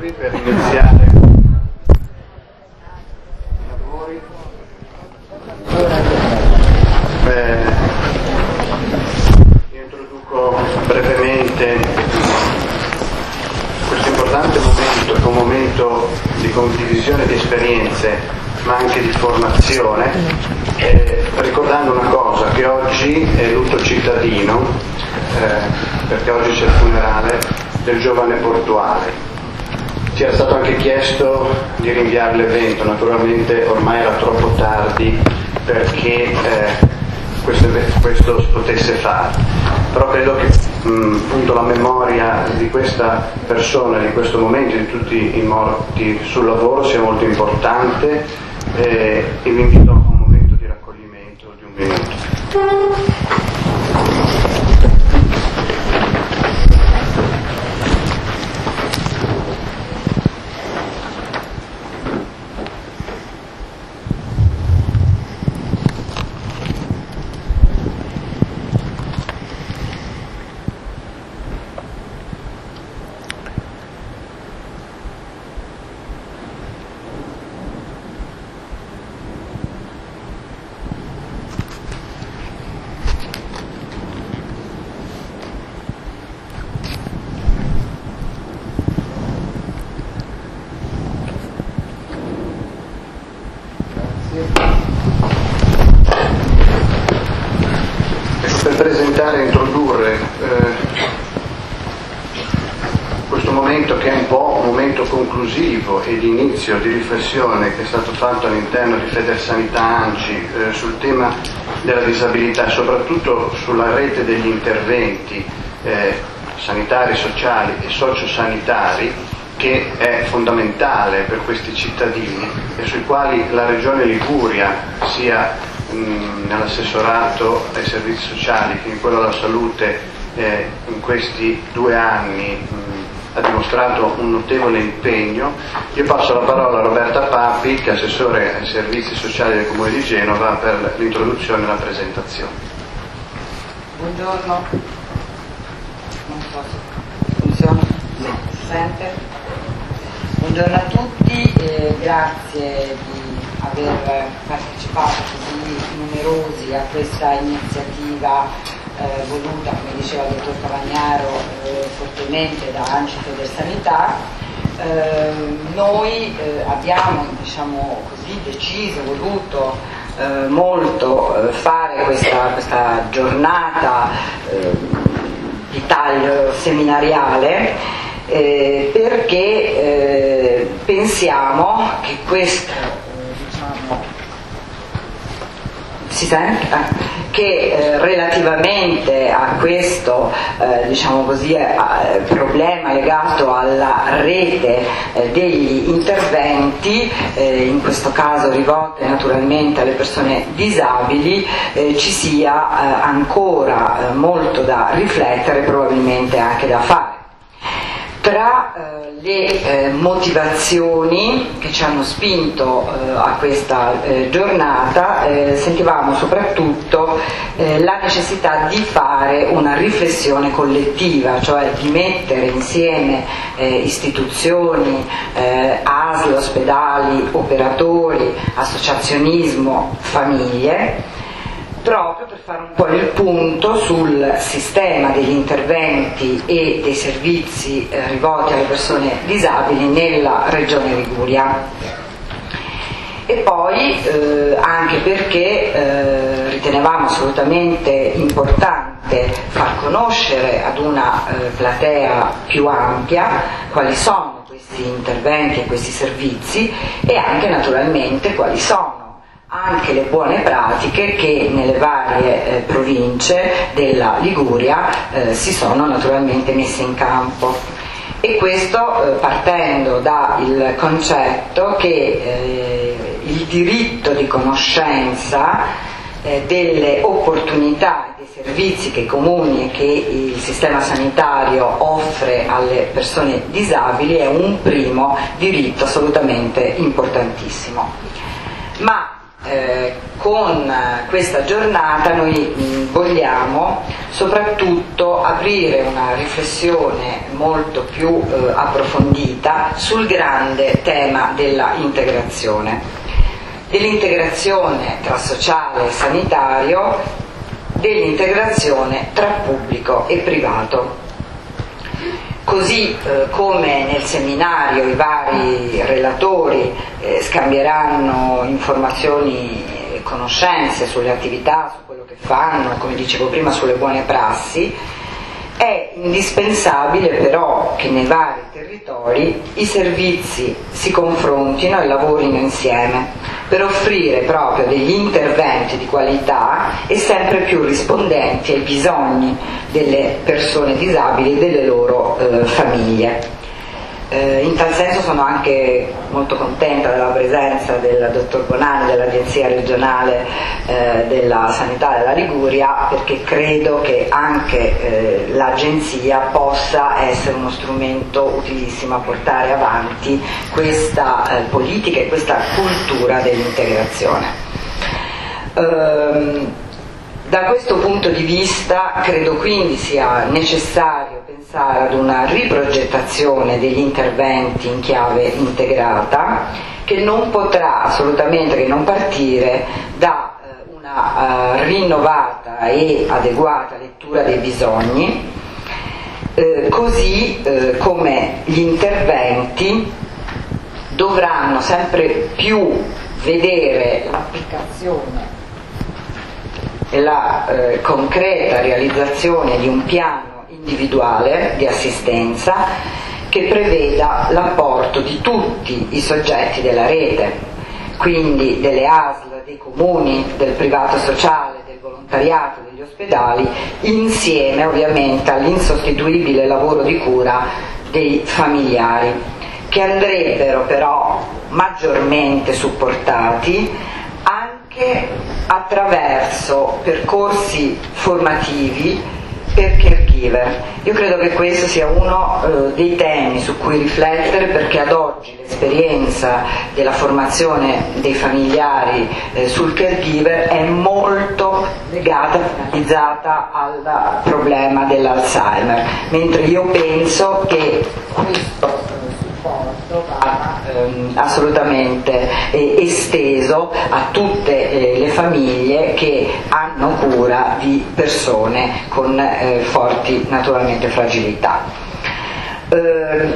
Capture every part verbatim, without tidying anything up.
Salvi per iniziare i lavori. Eh, io introduco brevemente questo importante momento, che è un momento di condivisione di esperienze, ma anche di formazione, eh, ricordando una cosa, che oggi è lutto cittadino, eh, perché oggi c'è il funerale del giovane portuale. Ci era stato anche chiesto di rinviare l'evento, naturalmente ormai era troppo tardi perché eh, questo, questo si potesse fare, però credo che mh, appunto la memoria di questa persona, di questo momento, di tutti i morti sul lavoro sia molto importante, eh, e vi invito a un momento di raccoglimento di un minuto. Per presentare e introdurre eh, questo momento, che è un po' un momento conclusivo e di inizio di riflessione che è stato fatto all'interno di Federsanità ANCI eh, sul tema della disabilità e soprattutto sulla rete degli interventi eh, sanitari, sociali e sociosanitari, che è fondamentale per questi cittadini e sui quali la Regione Liguria, sia mh, nell'assessorato ai servizi sociali che in quello alla salute, eh, in questi due anni mh, ha dimostrato un notevole impegno. Io passo la parola a Roberta Papi, che è assessore ai servizi sociali del Comune di Genova, per l'introduzione e la presentazione. Buongiorno. Non so se funziona. No. Si sente? Buongiorno a tutti, eh, grazie di aver partecipato così numerosi a questa iniziativa eh, voluta, come diceva il dottor Cavagnaro, eh, fortemente da ANCI Federsanità. Eh, noi eh, abbiamo, diciamo così, deciso, voluto eh, molto eh, fare questa, questa giornata eh, di taglio seminariale, Eh, perché eh, pensiamo che questo, eh, diciamo, si sente? Eh, che eh, relativamente a questo eh, diciamo così, eh, problema legato alla rete eh, degli interventi, eh, in questo caso rivolte naturalmente alle persone disabili, eh, ci sia eh, ancora eh, molto da riflettere, probabilmente anche da fare. Tra eh, le eh, motivazioni che ci hanno spinto eh, a questa eh, giornata eh, sentivamo soprattutto eh, la necessità di fare una riflessione collettiva, cioè di mettere insieme eh, istituzioni, eh, A S L, ospedali, operatori, associazionismo, famiglie, proprio per fare un po' il punto sul sistema degli interventi e dei servizi eh, rivolti alle persone disabili nella Regione Liguria. E poi eh, anche perché eh, ritenevamo assolutamente importante far conoscere ad una eh, platea più ampia quali sono questi interventi e questi servizi, e anche naturalmente quali sono anche le buone pratiche che nelle varie eh, province della Liguria eh, si sono naturalmente messe in campo. E questo eh, partendo dal concetto che eh, il diritto di conoscenza eh, delle opportunità e dei servizi che i comuni e che il sistema sanitario offre alle persone disabili è un primo diritto assolutamente importantissimo. Ma Eh, con questa giornata noi mh, vogliamo soprattutto aprire una riflessione molto più eh, approfondita sul grande tema della integrazione, dell'integrazione tra sociale e sanitario, dell'integrazione tra pubblico e privato. Così eh, come nel seminario i vari relatori eh, scambieranno informazioni e conoscenze sulle attività, su quello che fanno, come dicevo prima, sulle buone prassi, è indispensabile però che nei vari territori i servizi si confrontino e lavorino insieme per offrire proprio degli interventi di qualità e sempre più rispondenti ai bisogni delle persone disabili e delle loro eh, famiglie. Eh, in tal senso sono anche molto contenta della presenza del dottor Bonani dell'Agenzia regionale eh, della sanità della Liguria, perché credo che anche eh, l'agenzia possa essere uno strumento utilissimo a portare avanti questa eh, politica e questa cultura dell'integrazione. Ehm, Da questo punto di vista credo quindi sia necessario pensare ad una riprogettazione degli interventi in chiave integrata, che non potrà assolutamente che non partire da eh, una eh, rinnovata e adeguata lettura dei bisogni, eh, così eh, come gli interventi dovranno sempre più vedere l'applicazione e la eh, concreta realizzazione di un piano individuale di assistenza che preveda l'apporto di tutti i soggetti della rete, quindi delle A S L, dei comuni, del privato sociale, del volontariato, degli ospedali, insieme ovviamente all'insostituibile lavoro di cura dei familiari, che andrebbero però maggiormente supportati anche attraverso percorsi formativi per caregiver. Io credo che questo sia uno eh, dei temi su cui riflettere, perché ad oggi l'esperienza della formazione dei familiari eh, sul caregiver è molto legata, finalizzata al problema dell'Alzheimer, mentre io penso che questo va ehm, assolutamente eh, esteso a tutte eh, le famiglie che hanno cura di persone con eh, forti naturalmente fragilità. Eh,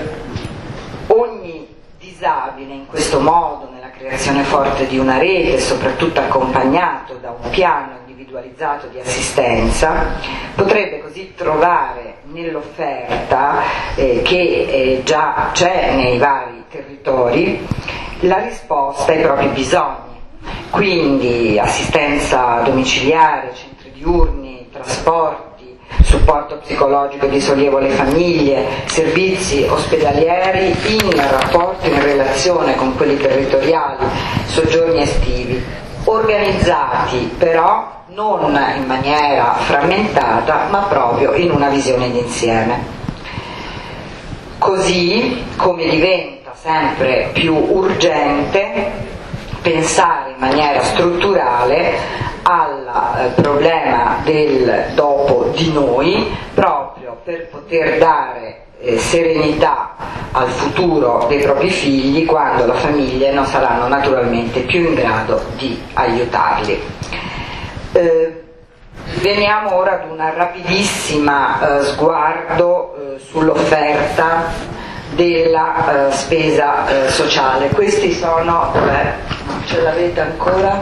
ogni disabile in questo modo, nella creazione forte di una rete, soprattutto accompagnato da un piano individualizzato di assistenza, potrebbe così trovare nell'offerta eh, che eh, già c'è nei vari territori la risposta ai propri bisogni, quindi assistenza domiciliare, centri diurni, trasporti, supporto psicologico e di sollievo alle famiglie, servizi ospedalieri in rapporto, in relazione con quelli territoriali, soggiorni estivi, organizzati però non in maniera frammentata, ma proprio in una visione d'insieme. Così come diventa sempre più urgente pensare in maniera strutturale al eh, problema del dopo di noi, proprio per poter dare eh, serenità al futuro dei propri figli quando le famiglie non saranno naturalmente più in grado di aiutarli. Eh, veniamo ora ad una rapidissima eh, sguardo eh, sull'offerta della eh, spesa eh, sociale. Questi sono, eh, ce l'avete ancora?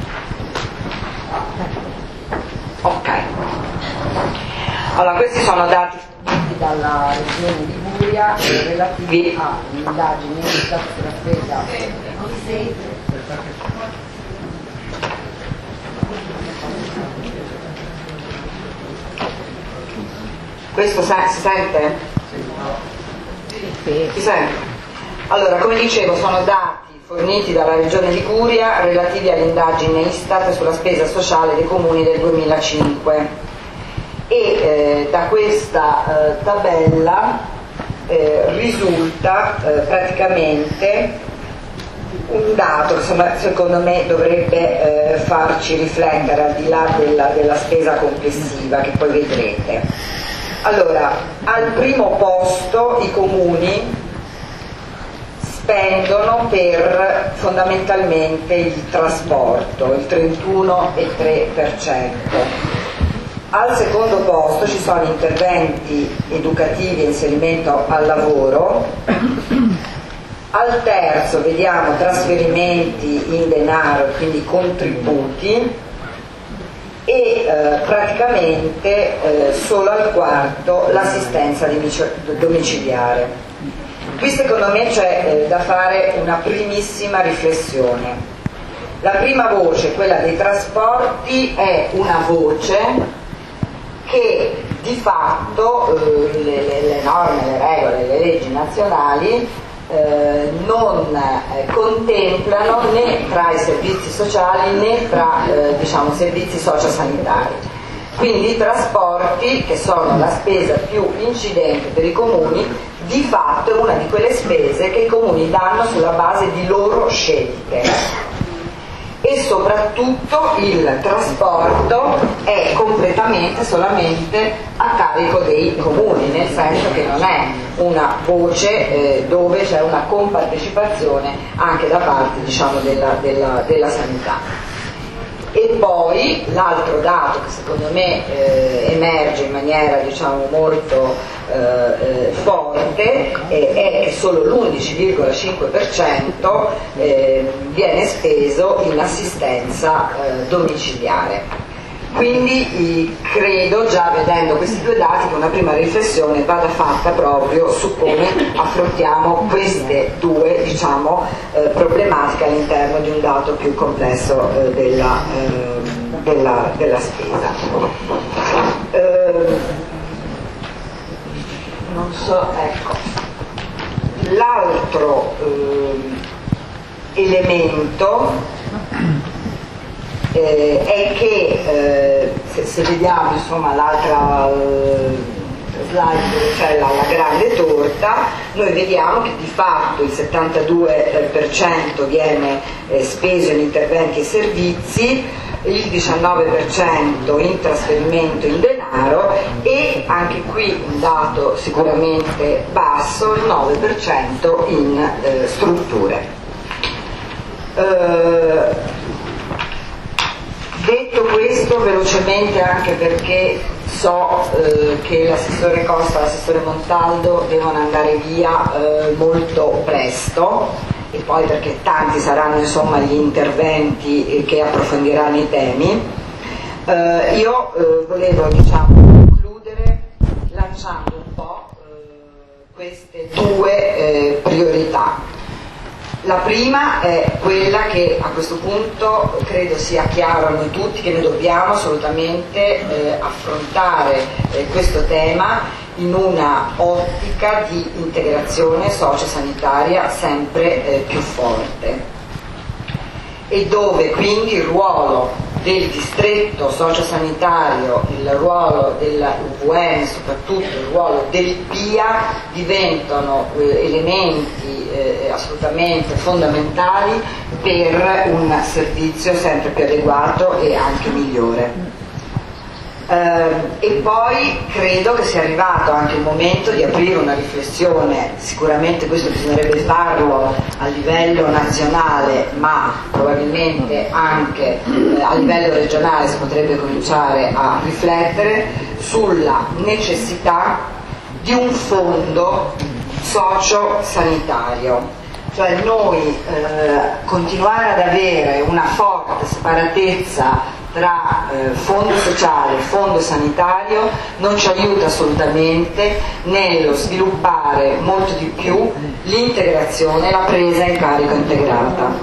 Ok. Allora, questi sono dati dalla Regione Liguria relativi all'indagine sulla spesa Questo si sente? Sì. Si sente? Allora, come dicevo, sono dati forniti dalla Regione Liguria relativi all'indagine Istat sulla spesa sociale dei comuni del duemilacinque e eh, da questa eh, tabella eh, risulta eh, praticamente un dato che secondo me dovrebbe eh, farci riflettere al di là della, della spesa complessiva che poi vedrete. Allora, al primo posto i comuni spendono per fondamentalmente il trasporto, il trentuno virgola tre per cento. Al secondo posto ci sono interventi educativi e inserimento al lavoro. Al terzo vediamo trasferimenti in denaro, quindi contributi, e eh, praticamente eh, solo al quarto l'assistenza domiciliare. Qui secondo me c'è eh, da fare una primissima riflessione. La prima voce, quella dei trasporti, è una voce che di fatto eh, le, le, le norme, le regole, le leggi nazionali Eh, non eh, contemplano né tra i servizi sociali né tra eh, diciamo, servizi sociosanitari. Quindi i trasporti, che sono la spesa più incidente per i comuni, di fatto è una di quelle spese che i comuni danno sulla base di loro scelte. E soprattutto il trasporto è completamente solamente a carico dei comuni, nel senso che non è una voce eh, dove c'è una compartecipazione anche da parte, diciamo, della, della, della sanità. E poi l'altro dato che secondo me eh, emerge in maniera, diciamo, molto eh, eh, forte eh, è che solo l'undici virgola cinque per cento eh, viene speso in assistenza eh, domiciliare. Quindi credo, già vedendo questi due dati, che una prima riflessione vada fatta proprio su come affrontiamo queste due, diciamo, eh, problematiche all'interno di un dato più complesso eh, della, eh, della, della spesa. Eh, non so, ecco. L'altro eh, elemento Eh, è che eh, se, se vediamo, insomma, l'altra eh, slide dove c'è la, la grande torta, noi vediamo che di fatto il settantadue per cento viene eh, speso in interventi e servizi, il diciannove per cento in trasferimento in denaro e anche qui un dato sicuramente basso, il nove per cento in eh, strutture. Eh, Detto questo, velocemente, anche perché so eh, che l'assessore Costa e l'assessore Montaldo devono andare via eh, molto presto, e poi perché tanti saranno, insomma, gli interventi che approfondiranno i temi, eh, io eh, volevo, diciamo, concludere lanciando un po' eh, queste due eh, priorità. La prima è quella che a questo punto credo sia chiaro a noi tutti, che noi dobbiamo assolutamente eh, affrontare eh, questo tema in una ottica di integrazione sociosanitaria sempre eh, più forte, e dove quindi il ruolo del distretto sociosanitario, il ruolo della U V M, soprattutto il ruolo del P I A, diventano eh, elementi eh, assolutamente fondamentali per un servizio sempre più adeguato e anche migliore. Eh, e poi credo che sia arrivato anche il momento di aprire una riflessione, sicuramente questo bisognerebbe farlo a livello nazionale, ma probabilmente anche eh, a livello regionale si potrebbe cominciare a riflettere sulla necessità di un fondo socio-sanitario. Cioè noi eh, continuare ad avere una forte separatezza tra eh, fondo sociale e fondo sanitario non ci aiuta assolutamente nello sviluppare molto di più l'integrazione e la presa in carico integrata.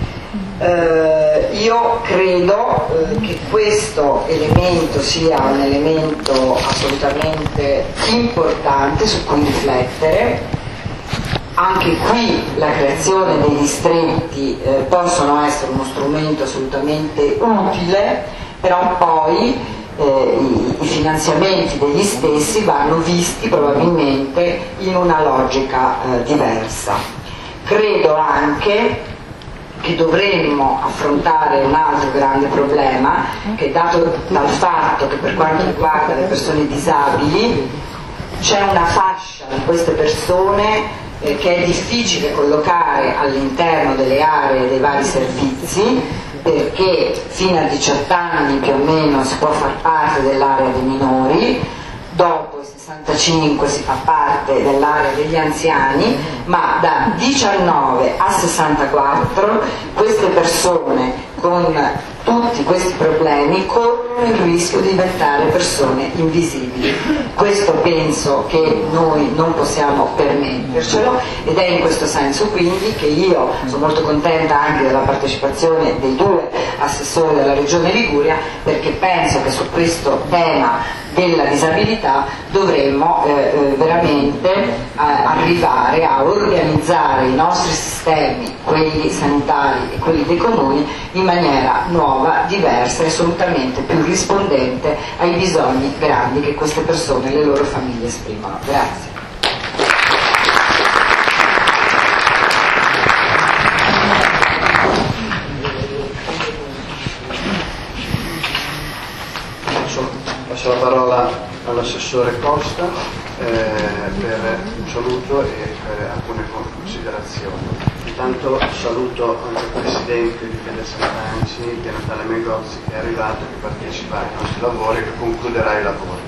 Eh, io credo eh, che questo elemento sia un elemento assolutamente importante su cui riflettere. Anche qui la creazione dei distretti eh, possono essere uno strumento assolutamente utile, però poi eh, i, i finanziamenti degli stessi vanno visti probabilmente in una logica eh, diversa. Credo anche che dovremmo affrontare un altro grande problema, che dato dal fatto che per quanto riguarda le persone disabili c'è una fascia di queste persone eh, che è difficile collocare all'interno delle aree dei vari servizi, perché fino a diciotto anni più o meno si può far parte dell'area dei minori, dopo i sessantacinque si fa parte dell'area degli anziani, ma da diciannove a sessantaquattro queste persone con tutti questi problemi corrono il rischio di diventare persone invisibili. Questo penso che noi non possiamo permettercelo, ed è in questo senso quindi che io sono molto contenta anche della partecipazione dei due assessori della Regione Liguria, perché penso che su questo tema della disabilità dovremmo eh, eh, veramente eh, arrivare a organizzare i nostri sistemi, quelli sanitari e quelli dei comuni, in maniera nuova, diversa e assolutamente più rispondente ai bisogni grandi che queste persone e le loro famiglie esprimono. Grazie. Passo la parola all'assessore Costa eh, per un saluto e per alcune considerazioni. Intanto saluto anche il Presidente di Federsantanci, di Natale Megozzi, che è arrivato, che partecipa ai nostri lavori e che concluderà i lavori.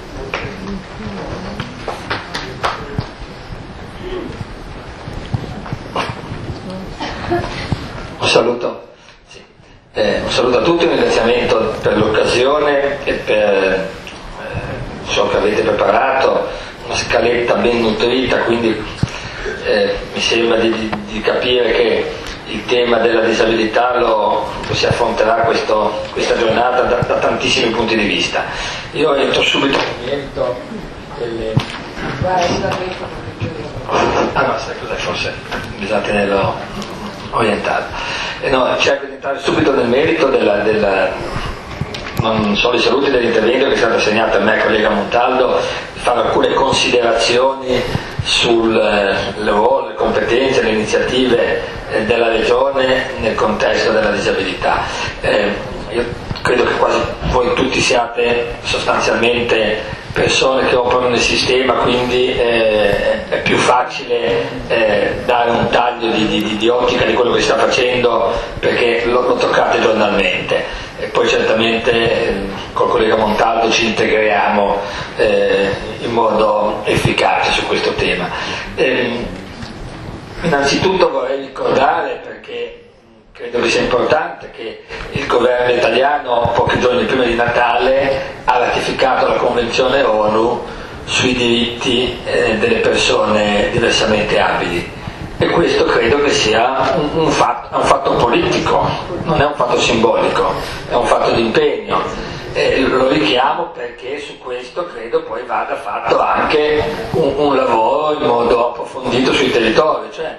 Un saluto, sì. eh, un saluto a tutti, un ringraziamento per l'occasione e per so che avete preparato una scaletta ben nutrita, quindi eh, mi sembra di, di, di capire che il tema della disabilità lo, lo si affronterà questo, questa giornata da, da tantissimi punti di vista. Io entro subito nel merito delle... Ah no, sai cos'è, forse bisogna tenerlo orientato. Eh, no, cerco di entrare subito nel merito della... della non solo i saluti dell'intervento che è stato assegnato a me, collega Montaldo, fare alcune considerazioni sul ruolo, le competenze, le iniziative della Regione nel contesto della disabilità. Eh, io credo che quasi voi tutti siate sostanzialmente persone che operano nel sistema, quindi eh, è più facile eh, dare un taglio di, di, di ottica di quello che si sta facendo, perché lo, lo toccate giornalmente. E poi certamente eh, col collega Montaldo ci integriamo eh, in modo efficace su questo tema. Eh, innanzitutto vorrei ricordare, perché credo che sia importante, che il governo italiano pochi giorni prima di Natale ha ratificato la Convenzione ONU sui diritti eh, delle persone diversamente abili. E questo credo che sia un, un, fatto, un fatto politico, non è un fatto simbolico, è un fatto di impegno. E lo richiamo perché su questo credo poi vada fatto anche un, un lavoro in modo approfondito sui territori. Cioè,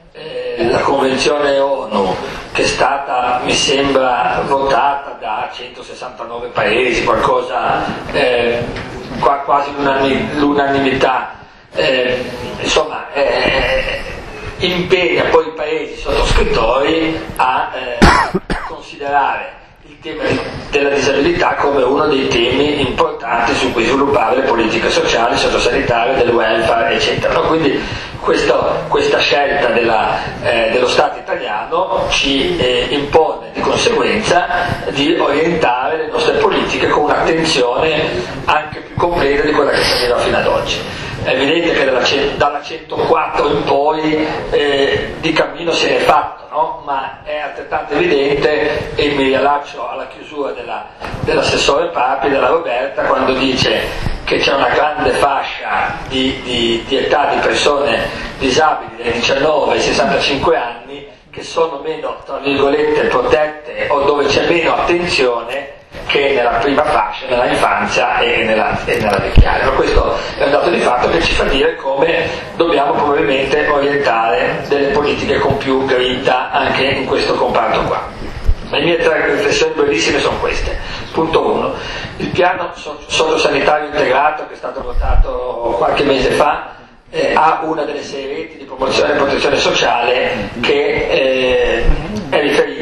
eh, la Convenzione ONU, che è stata, mi sembra, votata da centosessantanove paesi, qualcosa, eh, qua, quasi l'unanimità, eh, insomma, eh, impegna poi i paesi sottoscrittori a eh, considerare il tema della disabilità come uno dei temi importanti su cui sviluppare le politiche sociali, sociosanitarie, del welfare, eccetera. No? Quindi questo, questa scelta della, eh, dello Stato italiano ci eh, impone di conseguenza di orientare le nostre politiche con un'attenzione anche più completa di quella che si aveva fino ad oggi. È evidente che dalla, dalla centoquattro in poi eh, di cammino se ne è fatto, no? Ma è altrettanto evidente, e mi riallaccio alla chiusura della, dell'assessore Papi, della Roberta, quando dice che c'è una grande fascia di, di, di età di persone disabili dai diciannove ai sessantacinque anni che sono meno, tra virgolette, protette, o dove c'è meno attenzione che nella prima fascia, nella infanzia e nella, e nella vecchiaia. Ma questo è un dato di fatto che ci fa dire come dobbiamo probabilmente orientare delle politiche con più grinta anche in questo comparto qua. Le mie tre riflessioni brevissime sono queste. Punto uno. Il piano sociosanitario integrato, che è stato votato qualche mese fa, eh, ha una delle sei reti di promozione e protezione sociale che eh, è riferita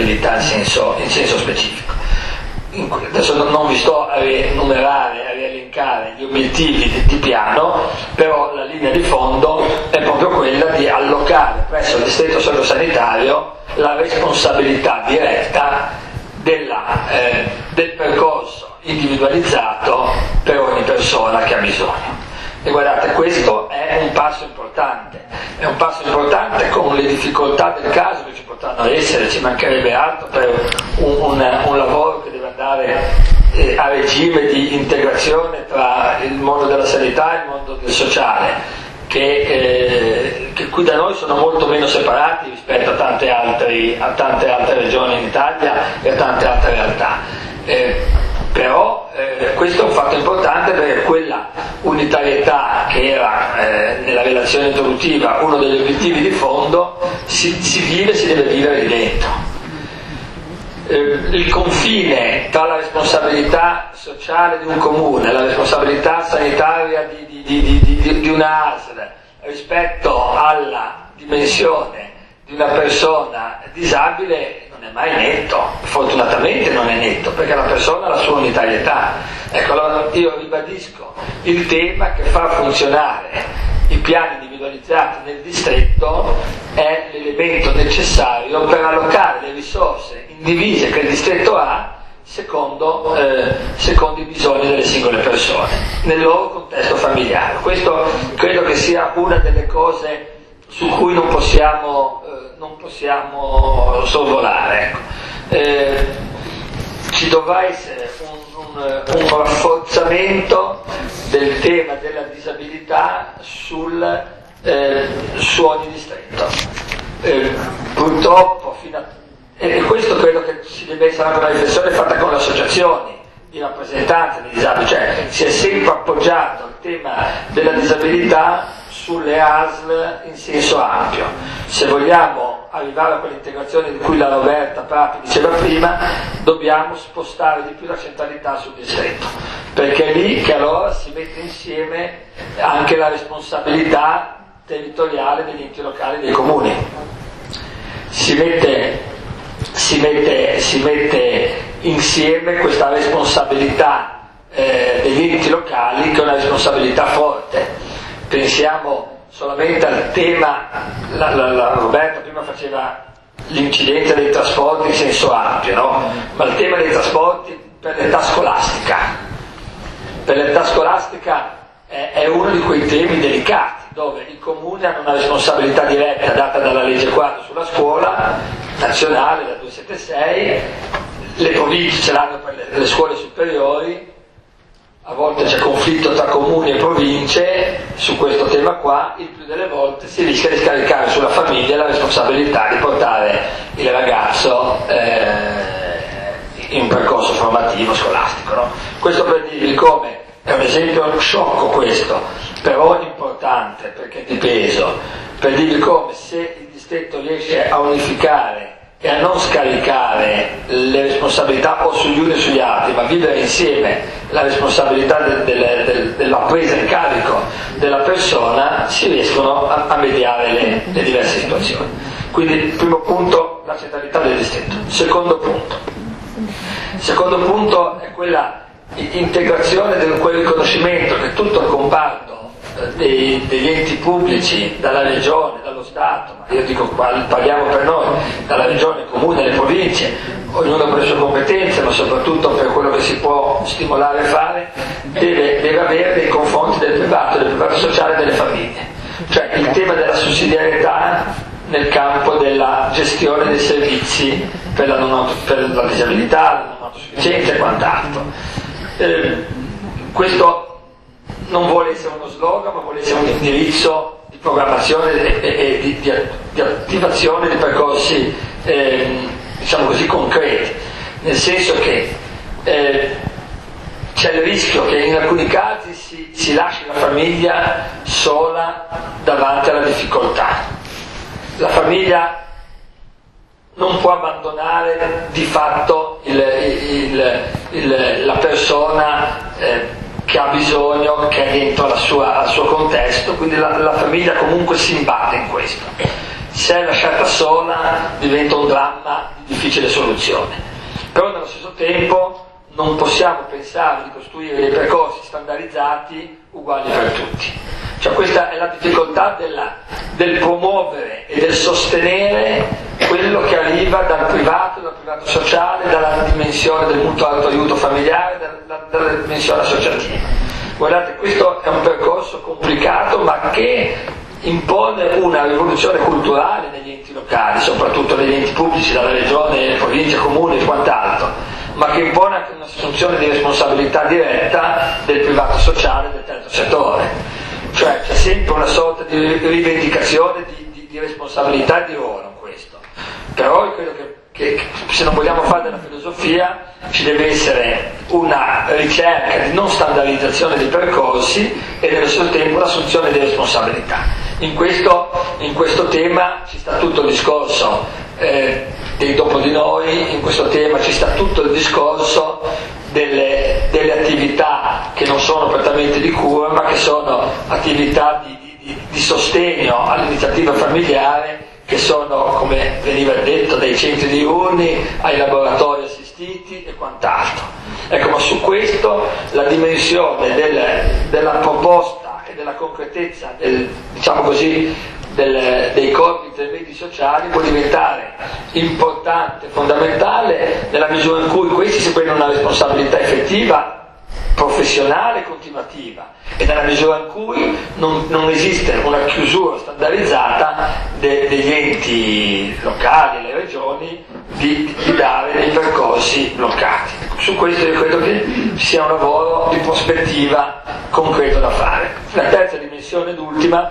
disabilità in senso, in senso specifico. Adesso non vi sto a enumerare, a rielencare gli obiettivi di, di piano, però la linea di fondo è proprio quella di allocare presso il distretto sociosanitario la responsabilità diretta della, eh, del percorso individualizzato per ogni persona che ha bisogno. E guardate, questo è un passo importante, è un passo importante con le difficoltà del caso che ci potranno essere, ci mancherebbe altro per un, un, un lavoro che deve andare eh, a regime di integrazione tra il mondo della sanità e il mondo del sociale, che, eh, che qui da noi sono molto meno separati rispetto a tante, altri, a tante altre regioni in Italia e a tante altre realtà. Eh, Però eh, questo è un fatto importante, perché quella unitarietà che era eh, nella relazione introduttiva uno degli obiettivi di fondo si, si vive, si deve vivere lì dentro. Eh, il confine tra la responsabilità sociale di un comune, la responsabilità sanitaria di, di, di, di, di, di una A S L rispetto alla dimensione di una persona disabile non è mai netto, fortunatamente non è netto, perché la persona ha la sua unitarietà. Ecco, allora io ribadisco il tema che fa funzionare i piani individualizzati nel distretto è l'elemento necessario per allocare le risorse indivise che il distretto ha secondo, eh, secondo i bisogni delle singole persone, nel loro contesto familiare. Questo credo che sia una delle cose su cui non possiamo, eh, non possiamo sorvolare. Ecco. Eh, ci dovrà essere un, un, un rafforzamento del tema della disabilità sul, eh, su ogni distretto. Eh, purtroppo, fino a, e questo credo che ci debba essere anche una riflessione fatta con le associazioni di rappresentanza dei disabili, cioè si è sempre appoggiato il tema della disabilità sulle A S L in senso ampio. Se vogliamo arrivare a quell'integrazione di cui la Roberta Papi diceva prima, dobbiamo spostare di più la centralità sul distretto, perché è lì che allora si mette insieme anche la responsabilità territoriale degli enti locali, dei comuni. Si mette, si mette, si mette insieme questa responsabilità eh, degli enti locali, che è una responsabilità forte. Pensiamo solamente al tema, la, la, la Roberta prima faceva l'incidenza dei trasporti in senso ampio, no? Ma il tema dei trasporti per l'età scolastica, per l'età scolastica è, è uno di quei temi delicati, dove i comuni hanno una responsabilità diretta data dalla legge quadro sulla scuola nazionale, la duecentosettantasei, le province ce l'hanno per le, le scuole superiori. A volte c'è conflitto tra comuni e province su questo tema qua, il più delle volte si rischia di scaricare sulla famiglia la responsabilità di portare il ragazzo eh, in un percorso formativo scolastico. No? Questo per dirvi come è un esempio sciocco questo, però importante perché di peso, per dirvi come se il distretto riesce a unificare e a non scaricare le responsabilità o sugli uni o sugli altri, ma vivere insieme la responsabilità del, del, del, della presa in carico della persona, si riescono a, a mediare le, le diverse situazioni. Quindi il primo punto, la centralità del distretto. Secondo punto, secondo punto è quella integrazione di quel riconoscimento che tutto il comparto Dei, degli enti pubblici, dalla regione, dallo Stato, ma io dico parliamo per noi, dalla regione, il comune, le province, ognuno per le sue competenze, ma soprattutto per quello che si può stimolare e fare, deve, deve avere nei confronti del privato, del privato sociale e delle famiglie. Cioè il tema della sussidiarietà nel campo della gestione dei servizi per la, non, per la disabilità, la non autosufficienza e quant'altro. Eh, questo non vuole essere uno slogan, ma vuole essere un indirizzo di programmazione e, e, e di, di, di attivazione di percorsi eh, diciamo così concreti, nel senso che eh, c'è il rischio che in alcuni casi si, si lasci la famiglia sola davanti alla difficoltà. La famiglia non può abbandonare di fatto il, il, il, la persona eh, che ha bisogno, che è dentro la sua, al suo contesto, quindi la, la famiglia comunque si imbatte in questo. se è lasciata sola diventa un dramma di difficile soluzione. Però nello stesso tempo non possiamo pensare di costruire dei percorsi standardizzati uguali per tutti. Cioè questa è la difficoltà della, del promuovere e del sostenere quello che arriva dal privato, dal privato sociale, dalla dimensione del mutuo autoaiuto familiare, dalla, dalla dimensione associativa. Guardate, questo è un percorso complicato ma che impone una rivoluzione culturale negli enti locali, soprattutto negli enti pubblici, dalla regione, provincia, comune e quant'altro, ma che impone anche un'assunzione di responsabilità diretta del privato sociale e del terzo settore. Cioè c'è sempre una sorta di rivendicazione di, di, di responsabilità e di ruolo in questo. Però io credo che, che, che se non vogliamo fare della filosofia ci deve essere una ricerca di non standardizzazione dei percorsi e nello stesso tempo un'assunzione di responsabilità. In questo, in questo tema ci sta tutto il discorso eh, dei dopo di noi, in questo tema ci sta tutto il discorso delle, delle attività che non sono prettamente di cura ma che sono attività di, di, di sostegno all'iniziativa familiare, che sono, come veniva detto, dai centri diurni ai laboratori assistiti e quant'altro. Ecco, ma su questo la dimensione del, della proposta e della concretezza del, diciamo così, del, dei corpi intermedi sociali può diventare importante, fondamentale, nella misura in cui questi si prendono una responsabilità effettiva, professionale e continuativa, e nella misura in cui non, non esiste una chiusura standardizzata de, degli enti locali e le regioni di, di dare dei percorsi bloccati. Su questo io credo che ci sia un lavoro di prospettiva concreto da fare. La terza dimensione ed ultima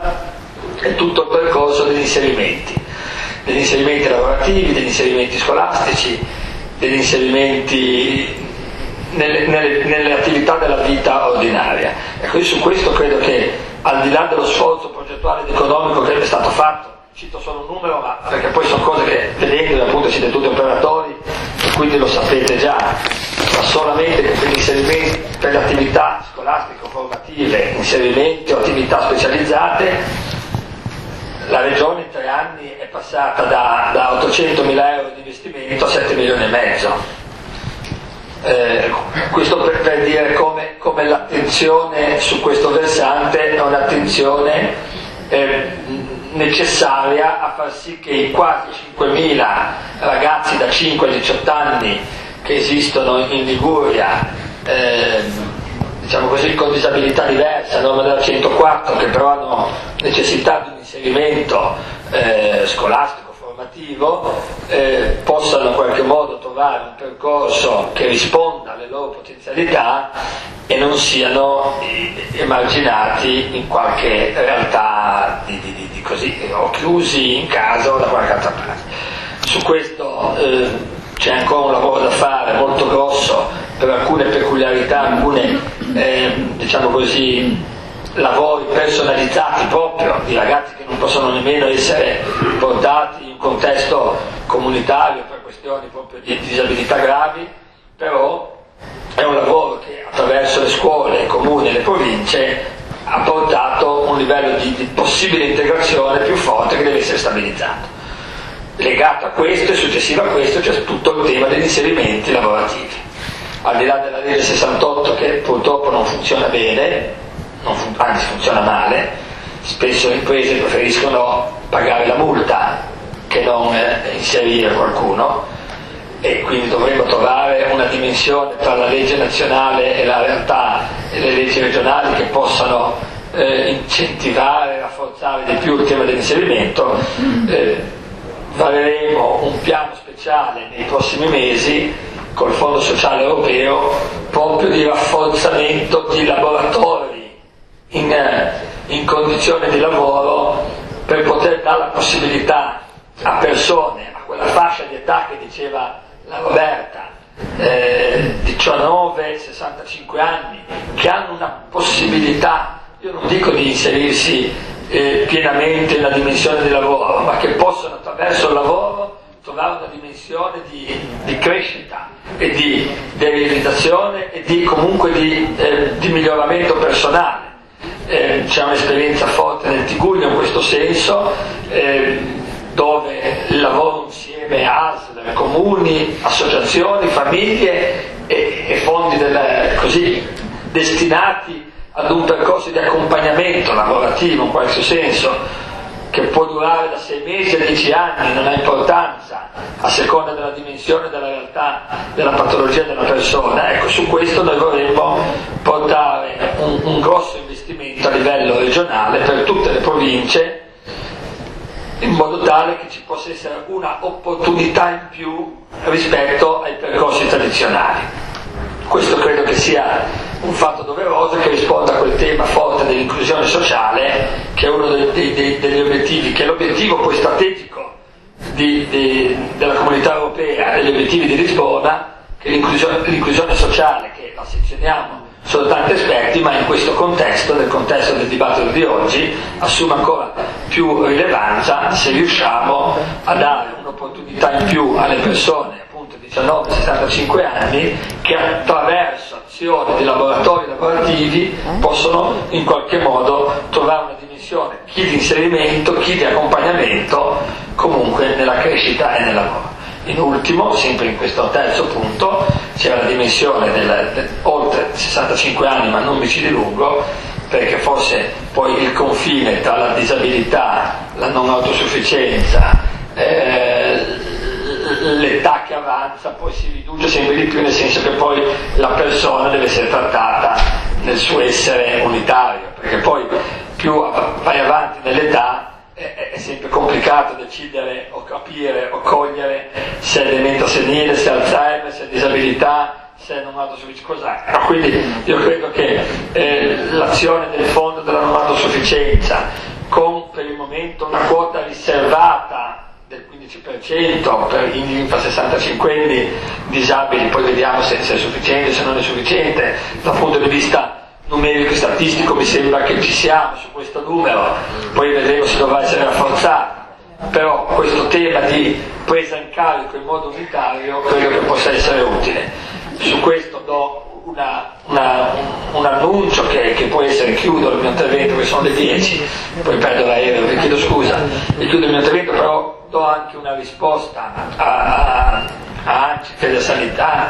è tutto il percorso degli inserimenti, degli inserimenti lavorativi, degli inserimenti scolastici, degli inserimenti nelle, nelle, nelle attività della vita ordinaria. Ecco, io su questo credo che, al di là dello sforzo progettuale ed economico che è stato fatto, cito solo un numero, ma perché poi sono cose che, vedendo, appunto siete tutti operatori e quindi lo sapete già, ma solamente che per gli inserimenti, per le attività scolastico-formative, inserimenti o attività specializzate, la Regione in tre anni è passata da, da ottocentomila euro di investimento a sette milioni e mezzo. Eh, questo per, per dire come, come l'attenzione su questo versante è un'attenzione eh, necessaria a far sì che i quasi cinquemila ragazzi da cinque a diciotto anni che esistono in Liguria, eh, diciamo così, con disabilità diverse, a norma della centoquattro, che però hanno necessità di un inserimento eh, scolastico, formativo, eh, possano in qualche modo trovare un percorso che risponda alle loro potenzialità e non siano emarginati in qualche realtà di, di, di, di così, o chiusi in casa o da qualche altra parte. Su questo eh, c'è ancora un lavoro da fare molto grosso per alcune peculiarità, alcune eh, diciamo così lavori personalizzati proprio di ragazzi che non possono nemmeno essere portati in contesto comunitario per questioni proprio di disabilità gravi, però è un lavoro che attraverso le scuole, i comuni e le province ha portato un livello di, di possibile integrazione più forte che deve essere stabilizzato. Legato a questo e successivo a questo c'è tutto il tema degli inserimenti lavorativi. Al di là della legge sessantotto, che purtroppo non funziona bene, non fun- anzi funziona male, spesso le imprese preferiscono pagare la multa che non eh, inserire qualcuno, e quindi dovremmo trovare una dimensione tra la legge nazionale e la realtà e le leggi regionali che possano eh, incentivare e rafforzare di più il tema dell'inserimento. Eh, vareremo un piano speciale nei prossimi mesi col Fondo Sociale Europeo proprio di rafforzamento di laboratori in, in condizione di lavoro, per poter dare la possibilità a persone, a quella fascia di età che diceva la Roberta, eh, diciannove sessantacinque anni, che hanno una possibilità, io non dico di inserirsi eh, pienamente nella dimensione del lavoro, ma che possono attraverso il lavoro trovare una dimensione di, di crescita e di, di realizzazione e di, comunque di, eh, di miglioramento personale. Eh, c'è un'esperienza forte nel Tiguglio in questo senso, eh, dove lavorano insieme A S L, comuni, associazioni, famiglie e, e fondi del, così, destinati ad un percorso di accompagnamento lavorativo in qualche senso, che può durare da sei mesi a dieci anni, non ha importanza, a seconda della dimensione della realtà della patologia della persona. Ecco, su questo noi vorremmo portare un, un grosso investimento a livello regionale per tutte le province, in modo tale che ci possa essere una opportunità in più rispetto ai percorsi tradizionali. Questo credo che sia un fatto doveroso che risponda a quel tema forte dell'inclusione sociale, che è uno dei, dei, degli obiettivi, che è l'obiettivo poi strategico di, di, della Comunità Europea, degli obiettivi di Lisbona, che è l'inclusione, l'inclusione sociale, che la sezioniamo sono tanti esperti, ma in questo contesto, nel contesto del dibattito di oggi, assume ancora più rilevanza se riusciamo a dare un'opportunità in più alle persone diciannove sessantacinque anni, che attraverso azioni di laboratori lavorativi possono in qualche modo trovare una dimensione, chi di inserimento, chi di accompagnamento, comunque nella crescita e nel lavoro. In ultimo, sempre in questo terzo punto, c'era la dimensione del, del oltre sessantacinque anni ma non omicidi lungo, perché forse poi il confine tra la disabilità, la non autosufficienza, eh, l'età che avanza poi si riduce sempre di più, nel senso che poi la persona deve essere trattata nel suo essere unitario, perché poi più vai avanti nell'età è, è sempre complicato decidere o capire o cogliere se è demento senile, se è Alzheimer, se è disabilità, se è non autosufficienza, cos'è. No, quindi io credo che eh, l'azione del fondo della non autosufficienza, con per il momento una quota riservata del quindici per cento per gli infra sessantacinquenni disabili, poi vediamo se, se è sufficiente, se non è sufficiente. Dal punto di vista numerico e statistico mi sembra che ci siamo su questo numero, poi vedremo se dovrà essere rafforzato, però questo tema di presa in carico in modo unitario credo che possa essere utile. Su questo do una, una, un annuncio che, che può essere, chiudo il mio intervento, che sono le dieci, poi perdo l'aereo, vi chiedo scusa, e chiudo il mio intervento, però do anche una risposta a, a ANCI Federsanità,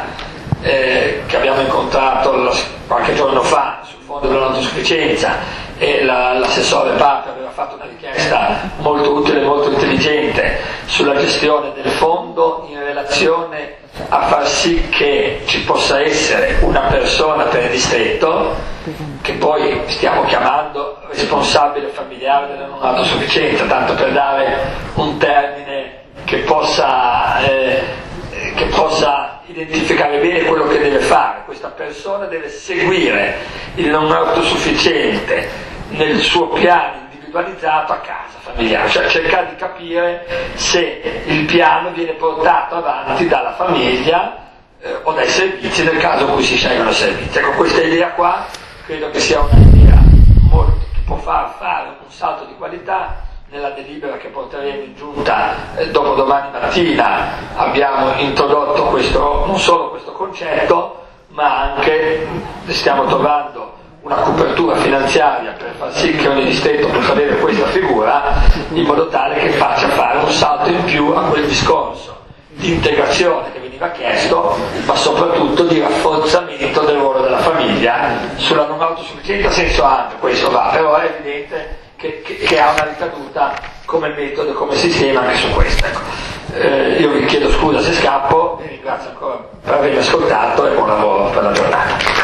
eh, che abbiamo incontrato la, qualche giorno fa sul fondo della non autosufficienza, e la, l'assessore Pape aveva fatto una richiesta molto utile e molto intelligente sulla gestione del fondo in relazione a far sì che ci possa essere una persona per il distretto, che poi stiamo chiamando responsabile familiare della non autosufficienza, tanto per dare un termine che possa, eh, che possa identificare bene quello che deve fare. Questa persona deve seguire il non autosufficiente nel suo piano individualizzato a casa familiare, cioè cercare di capire se il piano viene portato avanti dalla famiglia eh, o dai servizi, nel caso in cui si scelgono servizi. Ecco, questa idea qua credo che sia un'idea molto, che può far fare un salto di qualità. Nella delibera che porteremo in giunta eh, dopo domani mattina abbiamo introdotto questo, non solo questo concetto, ma anche stiamo trovando una copertura finanziaria per far sì che ogni distretto possa avere questa figura, in modo tale che faccia fare un salto in più a quel discorso di integrazione che veniva chiesto, ma soprattutto di rafforzamento del ruolo della famiglia. Sulla non autosufficienza a senso ampio questo va, però è evidente che, che, che ha una ricaduta come metodo, come sistema anche su questo. Ecco. Eh, io vi chiedo scusa se scappo, vi ringrazio ancora per avermi ascoltato e buon lavoro per la giornata.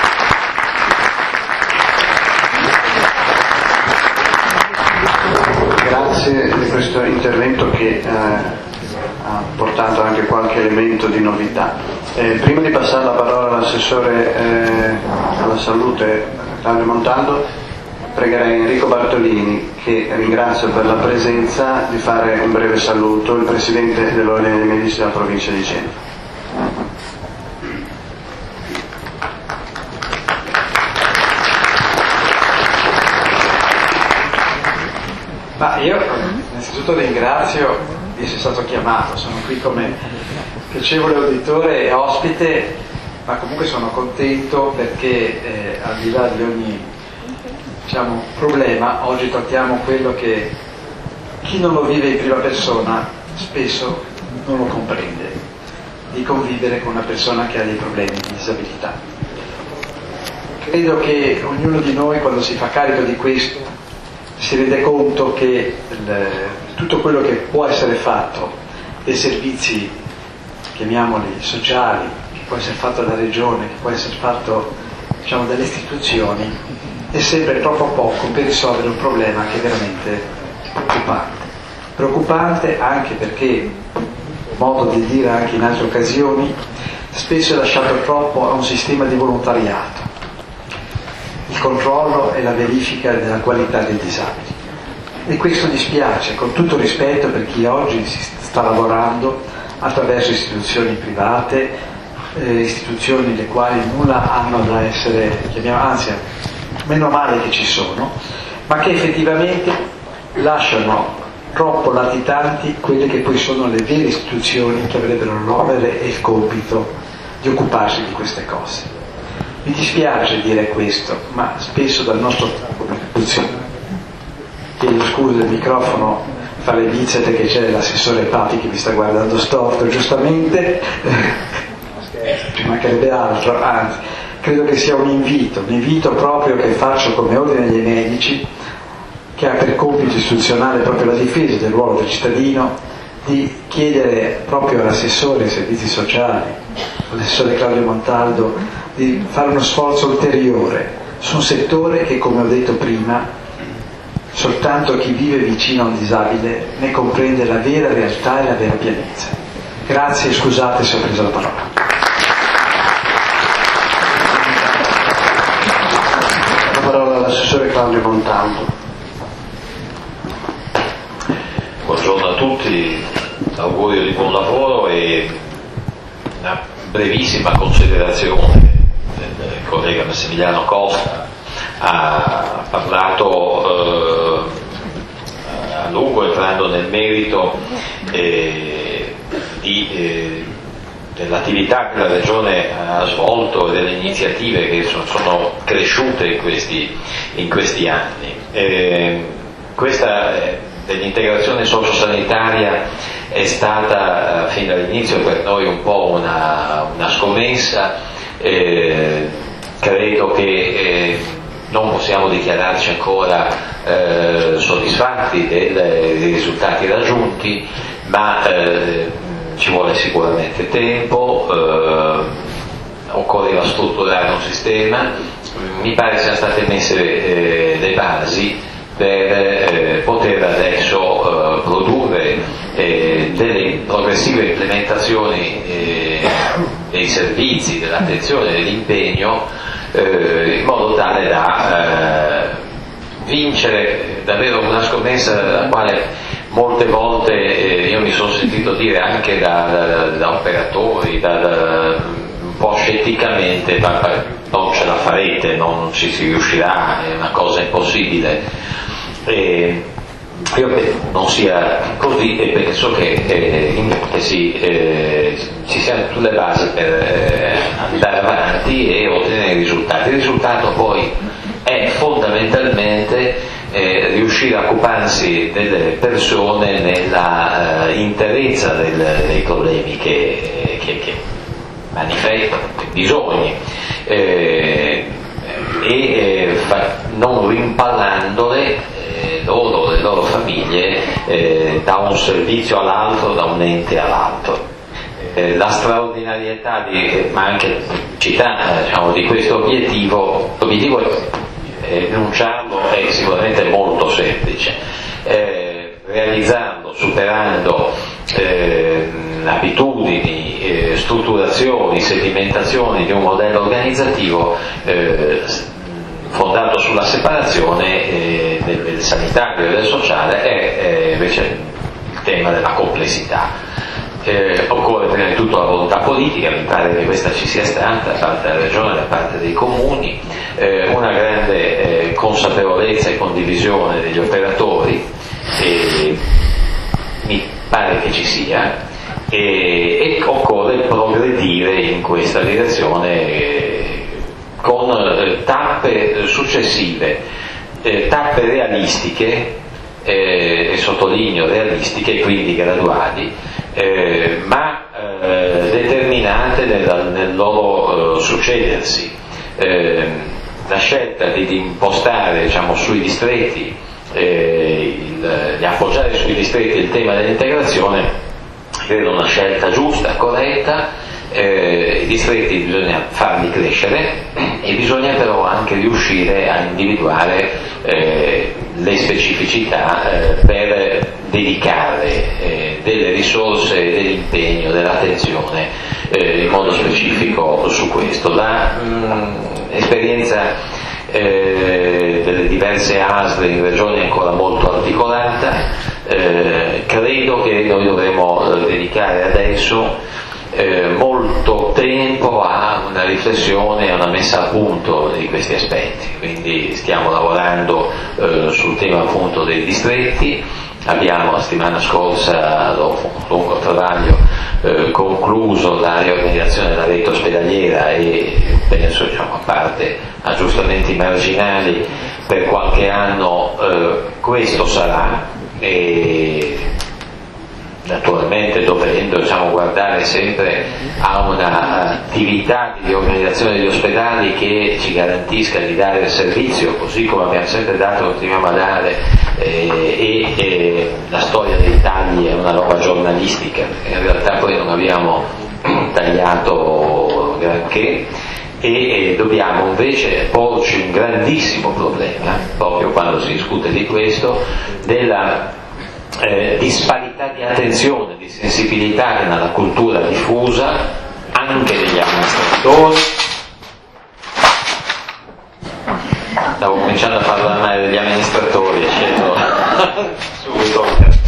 Grazie di questo intervento che eh, ha portato anche qualche elemento di novità. Eh, prima di passare la parola all'assessore eh, alla salute Claudio Montando, pregherei Enrico Bartolini, che ringrazio per la presenza, di fare un breve saluto, il presidente dell'Ordine dei Medici della provincia di Cento. Ma io innanzitutto ringrazio di essere stato chiamato, sono qui come piacevole uditore e ospite, ma comunque sono contento perché eh, al di là di ogni diciamo, problema, oggi trattiamo quello che chi non lo vive in prima persona spesso non lo comprende, di convivere con una persona che ha dei problemi di disabilità. Credo che ognuno di noi, quando si fa carico di questo, si rende conto che il, tutto quello che può essere fatto dei servizi, chiamiamoli sociali, che può essere fatto dalla regione, che può essere fatto, diciamo, dalle istituzioni, è sempre troppo poco per risolvere un problema che è veramente preoccupante. Preoccupante anche perché, modo di dire anche in altre occasioni, spesso è lasciato troppo a un sistema di volontariato, il controllo e la verifica della qualità dei disabili. E questo dispiace, con tutto rispetto per chi oggi si sta lavorando attraverso istituzioni private, eh, istituzioni le quali nulla hanno da essere, chiamiamo, anzi, meno male che ci sono, ma che effettivamente lasciano troppo latitanti quelle che poi sono le vere istituzioni che avrebbero l'onere e il compito di occuparsi di queste cose. Mi dispiace dire questo, ma spesso dal nostro istituzione, chiedo scusa del microfono, fa le bizzete che c'è l'assessore Papi che mi sta guardando storto, giustamente, ci mancherebbe altro, anzi, credo che sia un invito, un invito proprio che faccio come ordine dei medici, che ha per compito istituzionale proprio la difesa del ruolo del cittadino, di chiedere proprio all'assessore ai servizi sociali, all'assessore Claudio Montaldo, di fare uno sforzo ulteriore su un settore che, come ho detto prima, soltanto chi vive vicino a un disabile ne comprende la vera realtà e la vera pienezza. Grazie e scusate se ho preso la parola. La parola all'assessore Claudio Montaldo. Buongiorno a tutti, augurio di buon lavoro e una brevissima considerazione. Il collega Massimiliano Costa ha parlato eh, a lungo, entrando nel merito eh, di, eh, dell'attività che la Regione ha svolto e delle iniziative che sono, sono cresciute in questi, in questi anni. Eh, questa eh, dell'integrazione sociosanitaria è stata fin dall'inizio per noi un po' una, una scommessa. Eh, credo che eh, non possiamo dichiararci ancora eh, soddisfatti del, dei risultati raggiunti, ma eh, ci vuole sicuramente tempo, eh, occorreva strutturare un sistema, mi pare siano state messe eh, le basi per eh, poter adesso eh, produrre eh, delle progressive implementazioni eh, dei servizi, dell'attenzione, dell'impegno, eh, in modo tale da eh, vincere davvero una scommessa dalla quale molte volte eh, io mi sono sentito dire anche da, da, da operatori, da, da, un po' scetticamente, ma non ce la farete, non ci si riuscirà, è una cosa impossibile. E io penso non sia così e penso che, eh, che si, eh, ci siano tutte le basi per eh, andare avanti e ottenere risultati. Il risultato poi è fondamentalmente eh, riuscire a occuparsi delle persone nella eh, interezza del, dei problemi che, che, che manifestano, dei bisogni, eh, e eh, fa, non rimpallandole loro, le loro famiglie, eh, da un servizio all'altro, da un ente all'altro. Eh, la straordinarietà di, ma anche città, diciamo, di questo obiettivo, l'obiettivo eh, enunciarlo è sicuramente molto semplice. Eh, realizzando, superando eh, abitudini, eh, strutturazioni, sedimentazioni di un modello organizzativo eh, fondato sulla separazione eh, del, del sanitario e del sociale, è eh, invece il tema della complessità. Eh, occorre prima di tutto la volontà politica, mi pare che questa ci sia stata da parte della Regione, da parte dei comuni, eh, una grande eh, consapevolezza e condivisione degli operatori, eh, mi pare che ci sia, e, e occorre progredire in questa direzione eh, con eh, tappe successive, eh, tappe realistiche, eh, e sottolineo realistiche e quindi graduali, eh, ma eh, determinate nel, nel loro eh, succedersi. Eh, la scelta di, di impostare, diciamo, sui distretti, eh, il, di appoggiare sui distretti il tema dell'integrazione, credo una scelta giusta, corretta. Eh, i distretti bisogna farli crescere e bisogna però anche riuscire a individuare eh, le specificità eh, per dedicare eh, delle risorse, dell'impegno, dell'attenzione eh, in modo specifico su questo. L'esperienza eh, delle diverse A S L in regioni è ancora molto articolata, eh, credo che noi dovremo dedicare adesso Eh, molto tempo a una riflessione, a una messa a punto di questi aspetti, quindi stiamo lavorando eh, sul tema appunto dei distretti. Abbiamo la settimana scorsa, dopo un lungo travaglio, eh, concluso la riorganizzazione della rete ospedaliera e penso, diciamo, a parte aggiustamenti marginali per qualche anno eh, questo sarà, e naturalmente dovendo, diciamo, guardare sempre a un'attività di organizzazione degli ospedali che ci garantisca di dare il servizio così come abbiamo sempre dato, continuiamo a dare, eh, e, e la storia dei tagli è una roba giornalistica, perché in realtà poi non abbiamo tagliato granché, e, e dobbiamo invece porci un grandissimo problema, proprio quando si discute di questo, della Eh, disparità di attenzione, di sensibilità che nella cultura diffusa anche degli amministratori. Stavo cominciando a parlare male degli amministratori e scelgo subito.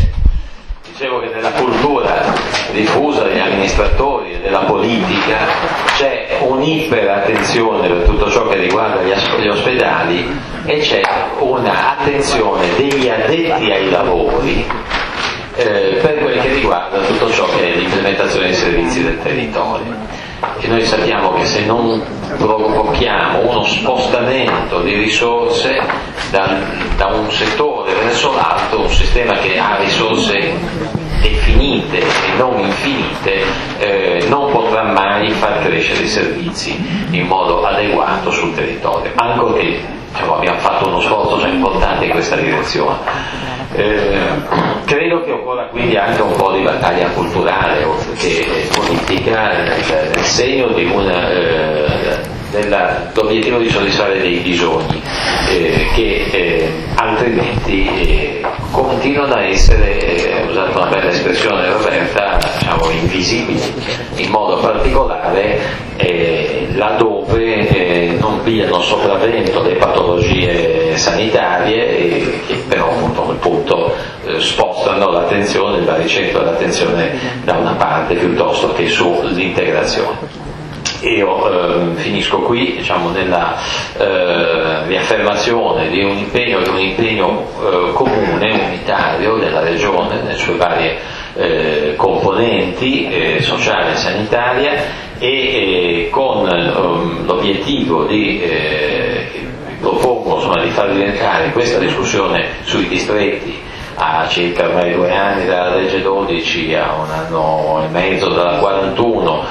Dicevo che nella cultura diffusa degli amministratori e della politica c'è un'iperattenzione per tutto ciò che riguarda gli ospedali e c'è un'attenzione degli addetti ai lavori eh, per quel che riguarda tutto ciò che è l'implementazione dei servizi del territorio. E noi sappiamo che se non provochiamo uno spostamento di risorse da, da un settore verso l'altro, un sistema che ha risorse definite e non infinite, eh, non potrà mai far crescere i servizi in modo adeguato sul territorio, ancorché, diciamo, abbiamo fatto uno sforzo già importante in questa direzione. Eh, credo che occorra quindi anche un po' di battaglia culturale oltre che politica nel segno di una, eh, dell'obiettivo di soddisfare dei bisogni eh, che eh, altrimenti eh, continuano a essere, eh, usato una bella espressione Roberta, diciamo, invisibili, in modo particolare eh, laddove eh, non pigliano sopravvento le patologie sanitarie e che però appunto a quel punto eh, spostano l'attenzione, il baricentro dell'attenzione da una parte piuttosto che sull'integrazione. Io eh, finisco qui, diciamo, nella eh, riaffermazione di un impegno, di un impegno eh, comune, unitario della Regione, nelle sue varie eh, componenti, eh, sociale e sanitaria, e eh, con eh, l'obiettivo di eh, propongo, insomma, di far diventare questa discussione sui distretti, a circa ormai due anni dalla legge dodici, a un anno e mezzo dalla quarantuno,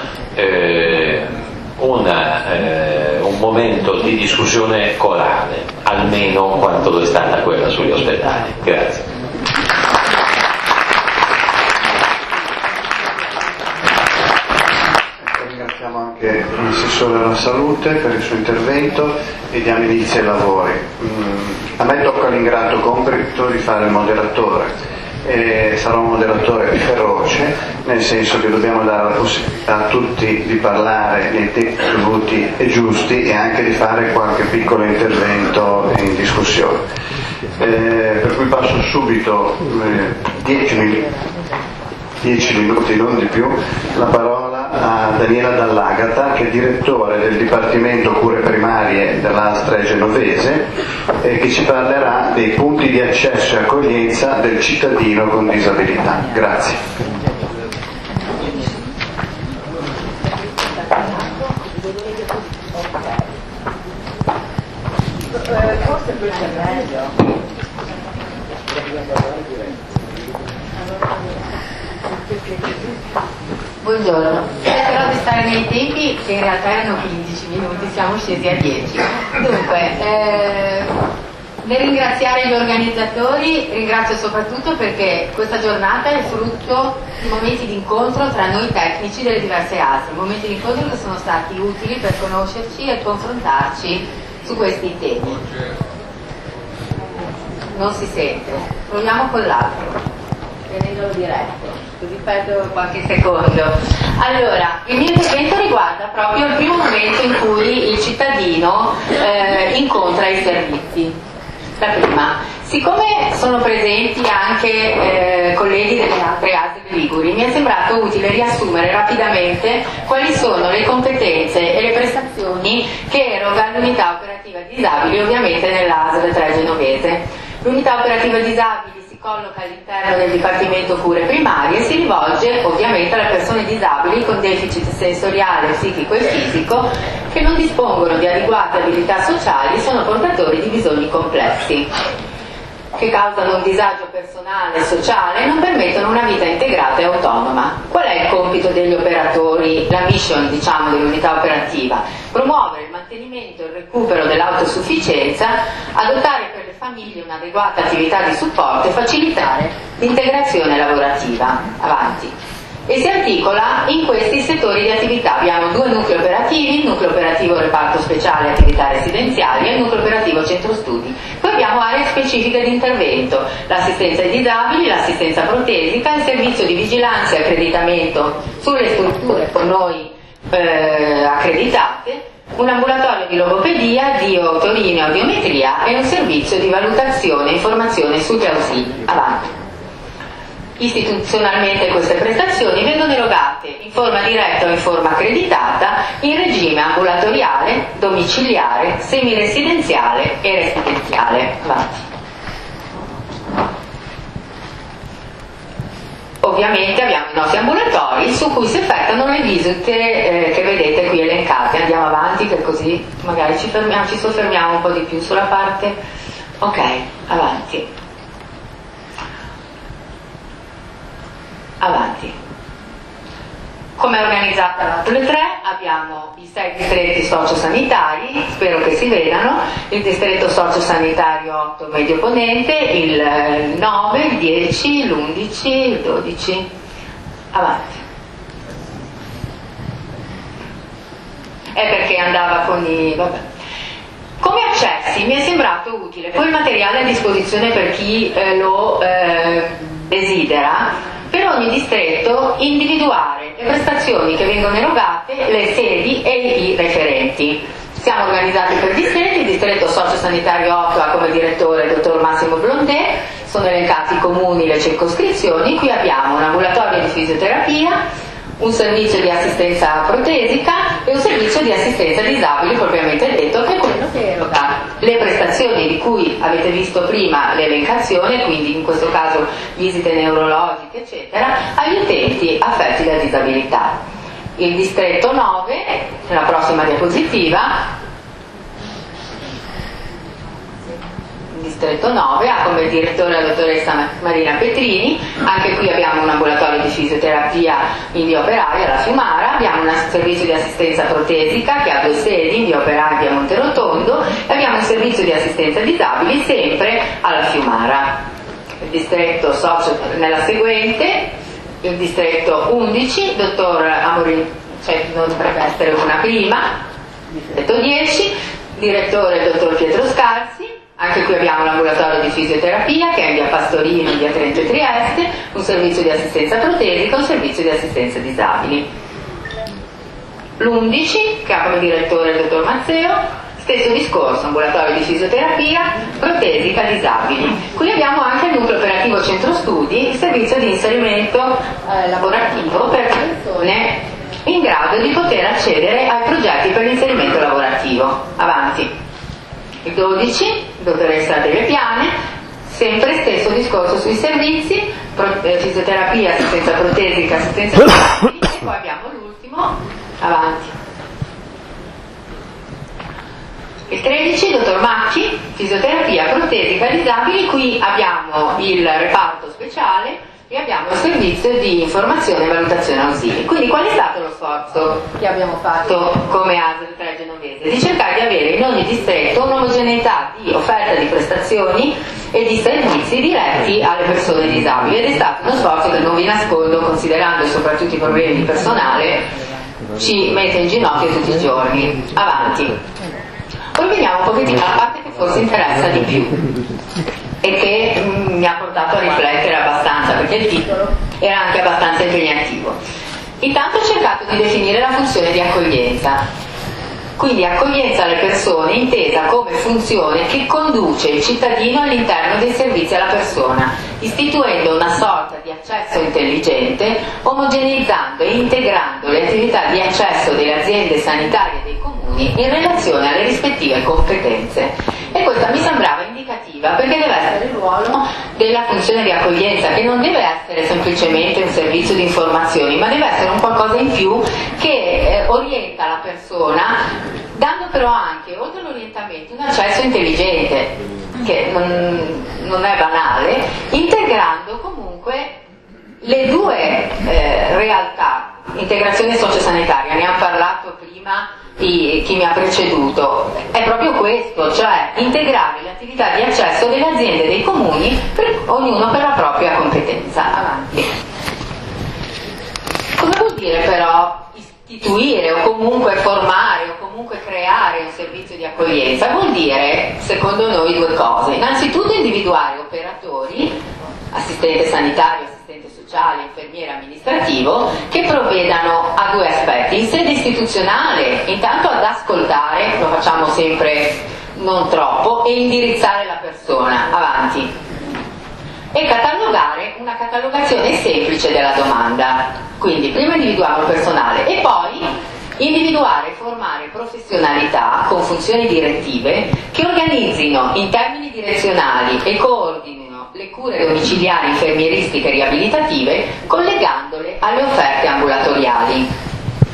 eh, una, eh, un momento di discussione corale, almeno quanto lo è stata quella sugli ospedali. Grazie. Ringraziamo anche l'assessore della salute per il suo intervento e diamo inizio ai lavori. A me tocca l'ingrato compito di fare il moderatore. E sarò un moderatore feroce, nel senso che dobbiamo dare la possibilità a tutti di parlare nei tempi dovuti e giusti e anche di fare qualche piccolo intervento in discussione. Eh, per cui passo subito dieci minuti, dieci minuti, non di più, la parola a Daniela Dall'Agata, che è direttore del Dipartimento Cure Primarie dell'A S T R E genovese, e che ci parlerà dei punti di accesso e accoglienza del cittadino con disabilità. Grazie. Forse questo è meglio. Buongiorno, cercherò di stare nei tempi che in realtà erano quindici minuti, siamo scesi a dieci. Dunque, eh, nel ringraziare gli organizzatori, ringrazio soprattutto perché questa giornata è frutto di momenti di incontro tra noi tecnici delle diverse A S L, momenti di incontro che sono stati utili per conoscerci e confrontarci su questi temi. Non si sente, proviamo con l'altro, tenendolo diretto, così perdo qualche secondo. Allora, il mio intervento riguarda proprio il primo momento in cui il cittadino eh, incontra i servizi. La prima, siccome sono presenti anche eh, colleghi delle altre A S L liguri, mi è sembrato utile riassumere rapidamente quali sono le competenze e le prestazioni che eroga l'unità operativa disabili, ovviamente nell'A S L tre genovese. L'unità operativa disabili si colloca all'interno del Dipartimento Cure Primarie e si rivolge ovviamente alle persone disabili con deficit sensoriale, psichico e fisico che non dispongono di adeguate abilità sociali e sono portatori di bisogni complessi, che causano un disagio personale e sociale e non permettono una vita integrata e autonoma. Qual è il compito degli operatori, la mission diciamo dell'unità operativa? Promuovere il mantenimento e il recupero dell'autosufficienza, adottare per le famiglie un'adeguata attività di supporto e facilitare l'integrazione lavorativa. Avanti. E si articola in questi settori di attività. Abbiamo due nuclei operativi, il nucleo operativo reparto speciale e attività residenziali e il nucleo operativo centro studi. Poi abbiamo aree specifiche di intervento, l'assistenza ai disabili, l'assistenza protesica, il servizio di vigilanza e accreditamento sulle strutture con noi eh, accreditate, un ambulatorio di logopedia, di otorino e audiometria e un servizio di valutazione e informazione sugli ausili. Avanti. Istituzionalmente queste prestazioni vengono erogate in forma diretta o in forma accreditata in regime ambulatoriale, domiciliare, semiresidenziale e residenziale. Avanti. Ovviamente abbiamo i nostri ambulatori su cui si effettuano le visite eh, che vedete qui elencate. Andiamo avanti che così magari ci, fermiamo, ci soffermiamo un po' di più sulla parte. Ok, avanti. Avanti. Come è organizzata l'A T L tre? Abbiamo i sei distretti sociosanitari, spero che si vedano, il distretto sociosanitario otto medio ponente, il nove, il dieci, l'undici, il dodici. Avanti. È perché andava con i... vabbè. Come accessi mi è sembrato utile, poi il materiale a disposizione per chi eh, lo eh, desidera, per ogni distretto individuare le prestazioni che vengono erogate, le sedi e i referenti. Siamo organizzati per distretti, il distretto sociosanitario otto ha come direttore il dottor Massimo Blondet, sono elencati i comuni, le circoscrizioni, qui abbiamo un ambulatorio di fisioterapia, un servizio di assistenza protesica e un servizio di assistenza disabili propriamente detto, che è quello che eroga le prestazioni di cui avete visto prima l'elencazione, quindi in questo caso visite neurologiche eccetera, agli utenti affetti da disabilità. Il distretto nove, nella prossima diapositiva, distretto nove ha come direttore la dottoressa Marina Petrini, anche qui abbiamo un ambulatorio di fisioterapia in via Operaia alla Fiumara, abbiamo un servizio di assistenza protesica che ha due sedi in via Operaia e via Monterotondo e abbiamo un servizio di assistenza disabili sempre alla Fiumara. Il distretto socio nella seguente, il distretto undici, dottor Amorin, cioè non dovrebbe essere una prima, distretto dieci, direttore il dottor Pietro Scarsi. Anche qui abbiamo l'ambulatorio di fisioterapia che è in via Pastorino, in via Trento e Trieste, un servizio di assistenza protesica, un servizio di assistenza disabili. L'undici, che ha come direttore il dottor Mazzeo, stesso discorso, ambulatorio di fisioterapia, protesica, disabili. Qui abbiamo anche il nucleo operativo centro studi, il servizio di inserimento eh, lavorativo per persone in grado di poter accedere ai progetti per l'inserimento lavorativo. Avanti. Il dodici, dottoressa delle Piane, sempre stesso discorso sui servizi, pro, eh, fisioterapia, assistenza protesica, assistenza disabili, e poi abbiamo l'ultimo, avanti. Il tredici, dottor Macchi, fisioterapia protesica disabili. Qui abbiamo il reparto speciale e abbiamo il servizio di informazione e valutazione ausili. Quindi qual è stato lo sforzo che abbiamo fatto come A S L tre Genovese? Di cercare di avere in ogni distretto un'omogeneità di offerta di prestazioni e di servizi diretti alle persone disabili, ed è stato uno sforzo che, non vi nascondo, considerando soprattutto i problemi di personale, ci mette in ginocchio tutti i giorni. Avanti. Poi veniamo un pochettino alla parte che forse interessa di più e che mm, mi ha portato a riflettere abbastanza, perché il titolo era anche abbastanza impegnativo. Intanto ho cercato di definire la funzione di accoglienza. Quindi accoglienza alle persone intesa come funzione che conduce il cittadino all'interno dei servizi alla persona, istituendo una sorta di accesso intelligente, omogeneizzando e integrando le attività di accesso delle aziende sanitarie e dei comuni in relazione alle rispettive competenze. E questa mi sembrava indicativa, perché deve essere il ruolo della funzione di accoglienza, che non deve essere semplicemente un servizio di informazioni, ma deve essere un qualcosa in più che eh, orienta la persona, dando però anche, oltre all'orientamento, un accesso intelligente, che non, non è banale, integrando comunque le due eh, realtà. Integrazione sociosanitaria, ne ha parlato prima di chi mi ha preceduto, è proprio questo, cioè integrare le attività di accesso delle aziende e dei comuni, per, ognuno per la propria competenza. Avanti. Cosa vuol dire però istituire o comunque formare o comunque creare un servizio di accoglienza? Vuol dire, secondo noi, due cose. Innanzitutto individuare operatori, assistente sanitario, assistente sociale, infermiere, amministrativo, che provvedano a due aspetti. In sede istituzionale, intanto ad ascoltare, lo facciamo sempre non troppo, e indirizzare la persona. Avanti. E catalogare, una catalogazione semplice della domanda. Quindi prima individuare il personale e poi individuare e formare professionalità con funzioni direttive che organizzino in termini direzionali e coordinino le cure domiciliari, infermieristiche e riabilitative, collegandole alle offerte ambulatoriali.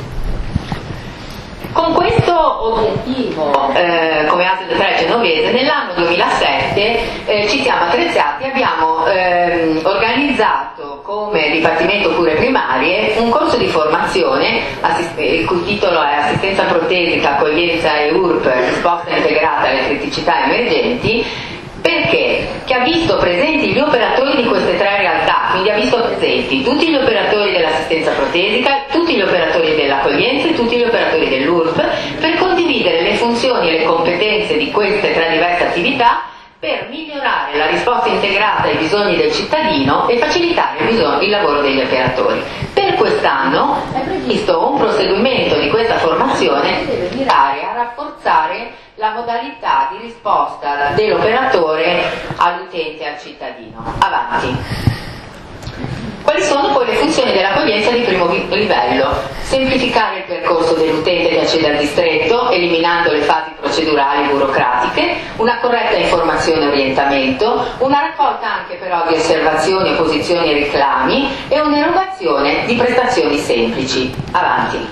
Con questo obiettivo, eh, come A S L tre Genovese, nell'anno duemilasette eh, ci siamo attrezzati e abbiamo ehm, organizzato come Dipartimento Cure Primarie un corso di formazione, assist- il cui titolo è Assistenza Protesica, Accoglienza e U R P, Risposta Integrata alle Criticità Emergenti, perché che ha visto presenti gli operatori di queste tre realtà, quindi ha visto presenti tutti gli operatori dell'assistenza protesica, tutti gli operatori dell'accoglienza e tutti gli operatori dell'U R P, per condividere le funzioni e le competenze di queste tre diverse attività per migliorare la risposta integrata ai bisogni del cittadino e facilitare il, bisogno, il lavoro degli operatori. Per quest'anno è previsto un proseguimento di questa formazione che deve mirare a rafforzare la modalità di risposta dell'operatore all'utente e al cittadino. Avanti. Quali sono poi le funzioni dell'accoglienza di primo livello? Semplificare il percorso dell'utente che accede al distretto, eliminando le fasi procedurali e burocratiche, una corretta informazione e orientamento, una raccolta anche però di osservazioni, opposizioni e reclami e un'erogazione di prestazioni semplici. Avanti.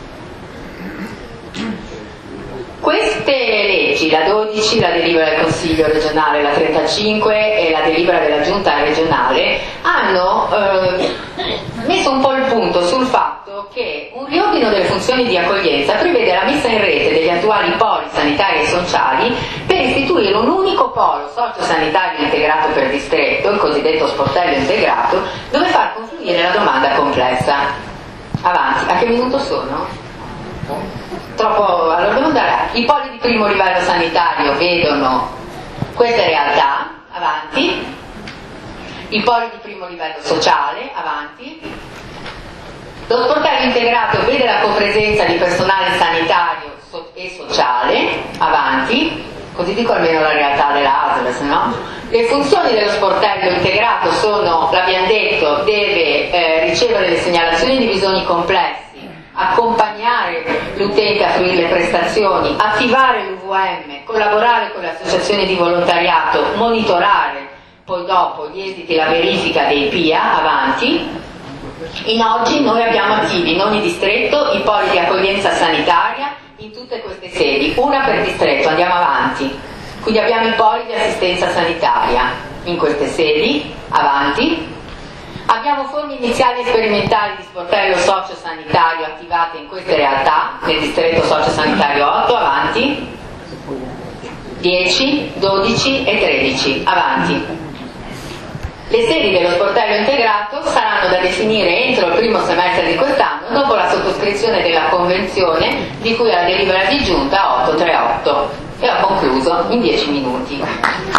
Queste leggi, la dodici, la delibera del Consiglio regionale, la trentacinque e la delibera della Giunta regionale, hanno eh, messo un po' il punto sul fatto che un riordino delle funzioni di accoglienza prevede la messa in rete degli attuali poli sanitari e sociali per istituire un unico polo sociosanitario integrato per distretto, il cosiddetto sportello integrato, dove far confluire la domanda complessa. Avanti, a che minuto sono? Troppo, allora devo andare. I poli di primo livello sanitario vedono queste realtà, avanti. I poli di primo livello sociale, avanti. Lo sportello integrato vede la copresenza di personale sanitario e sociale, avanti. Così dico almeno la realtà dell'A S L, se no. Le funzioni dello sportello integrato sono, l'abbiamo detto, deve eh, ricevere le segnalazioni di bisogni complessi, accompagnare l'utente a fruire le prestazioni, attivare l'U V M, collaborare con le associazioni di volontariato, monitorare poi dopo gli esiti e la verifica dei P I A, avanti. In oggi noi abbiamo attivi in ogni distretto i poli di accoglienza sanitaria in tutte queste sedi, una per distretto, andiamo avanti. Quindi abbiamo i poli di assistenza sanitaria in queste sedi, avanti. Abbiamo forme iniziali e sperimentali di sportello sociosanitario attivate in queste realtà, nel distretto sociosanitario otto, avanti. dieci, dodici e tredici, avanti. Le sedi dello sportello integrato saranno da definire entro il primo semestre di quest'anno, dopo la sottoscrizione della convenzione di cui alla delibera di giunta ottocentotrentotto. E ho concluso in dieci minuti. Un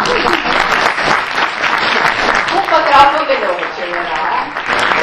po' troppo veloce, però.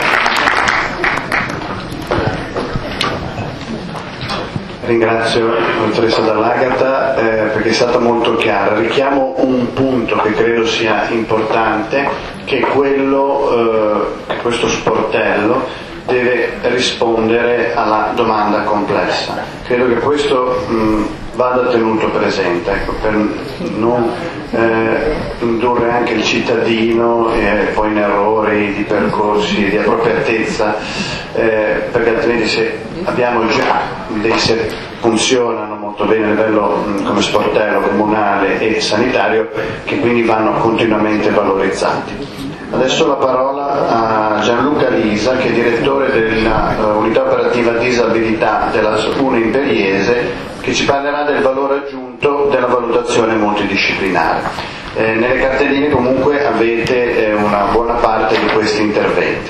Ringrazio la dottoressa Dall'Agata eh, perché è stata molto chiara. Richiamo un punto che credo sia importante, che è quello eh, che questo sportello deve rispondere alla domanda complessa. Credo che questo mh, vada tenuto presente, ecco, per non eh, indurre anche il cittadino eh, poi in errori di percorsi di appropriatezza, eh, perché altrimenti se abbiamo già dei se funzionano molto bene a livello mh, come sportello comunale e sanitario, che quindi vanno continuamente valorizzati. Adesso la parola a Gianluca Lisa, che è direttore dell'unità uh, operativa disabilità della S U N Imperiese, che ci parlerà del valore aggiunto della valutazione multidisciplinare. Eh, nelle cartelline comunque avete eh, una buona parte di questi interventi.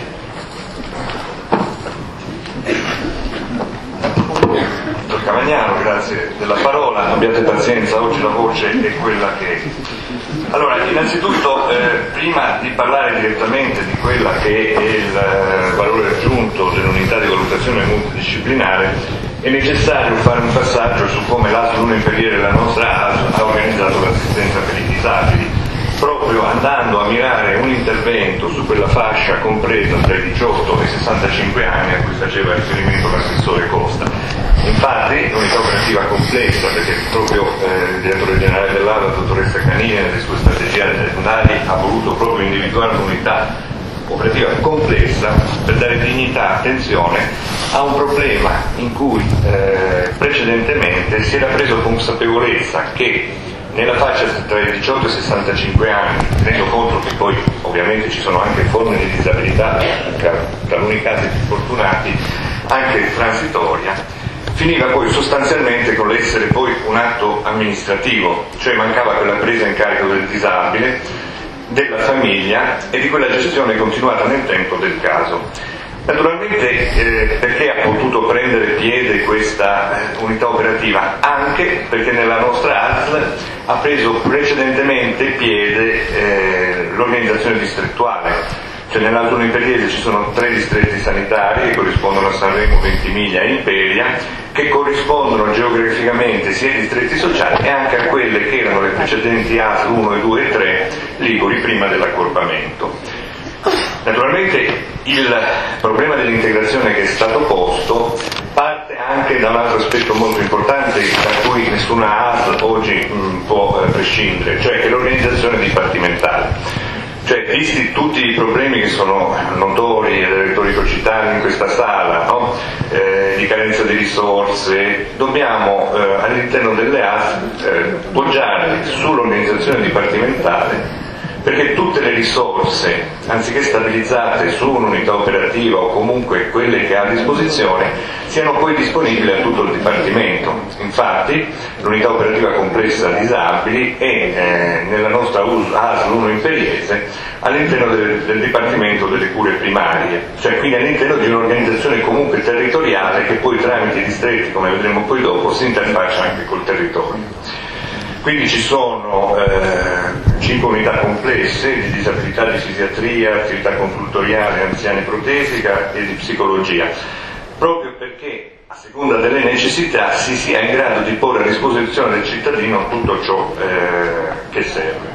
Dottor Cavagnano, grazie della parola, abbiate pazienza, oggi la voce è quella che è. Allora, innanzitutto, eh, prima di parlare direttamente di quella che è il eh, valore aggiunto dell'unità di valutazione multidisciplinare, è necessario fare un passaggio su come l'A S L uno Imperiere, la nostra A S L, ha organizzato l'assistenza per i disabili, proprio andando a mirare un intervento su quella fascia compresa tra i diciotto e i sessantacinque anni a cui faceva riferimento l'assessore Costa. Infatti l'unità operativa complessa, perché proprio eh, il direttore generale dell'A S L, la dottoressa Canini, nelle sue strategie aziendali ha voluto proprio individuare un'unità operativa complessa per dare dignità e attenzione a un problema in cui eh, precedentemente si era preso consapevolezza che nella fascia tra i diciotto e i sessantacinque anni, tenendo conto che poi ovviamente ci sono anche forme di disabilità, in taluni casi più fortunati, anche transitoria, finiva poi sostanzialmente con l'essere poi un atto amministrativo, cioè mancava quella presa in carico del disabile, della famiglia e di quella gestione continuata nel tempo del caso. Naturalmente eh, perché ha potuto prendere piede questa eh, unità operativa? Anche perché nella nostra A S L ha preso precedentemente piede eh, l'organizzazione distrettuale. Cioè nell'Alto Imperiese ci sono tre distretti sanitari che corrispondono a Sanremo, Ventimiglia e Imperia, che corrispondono geograficamente sia ai distretti sociali e anche a quelle che erano le precedenti A S L uno, due e tre Liguri prima dell'accorpamento. Naturalmente il problema dell'integrazione che è stato posto parte anche da un altro aspetto molto importante da cui nessuna A S L oggi mh, può eh, prescindere, cioè che l'organizzazione dipartimentale. Cioè, visti tutti i problemi che sono notori ed elettori citati in questa sala, no? eh, di carenza di risorse, dobbiamo eh, all'interno delle A S L eh, poggiare sull'organizzazione dipartimentale, perché tutte le risorse, anziché stabilizzate su un'unità operativa o comunque quelle che ha a disposizione, siano poi disponibili a tutto il Dipartimento. Infatti l'unità operativa complessa disabili è eh, nella nostra A S L uno Imperiese all'interno del, del Dipartimento delle cure primarie, cioè quindi all'interno di un'organizzazione comunque territoriale che poi tramite i distretti, come vedremo poi dopo, si interfaccia anche col territorio. Quindi ci sono eh, cinque unità complesse di disabilità, di fisiatria, attività consultoriale, anziani protesica e di psicologia, proprio perché a seconda delle necessità si sia in grado di porre a disposizione del cittadino tutto ciò eh, che serve.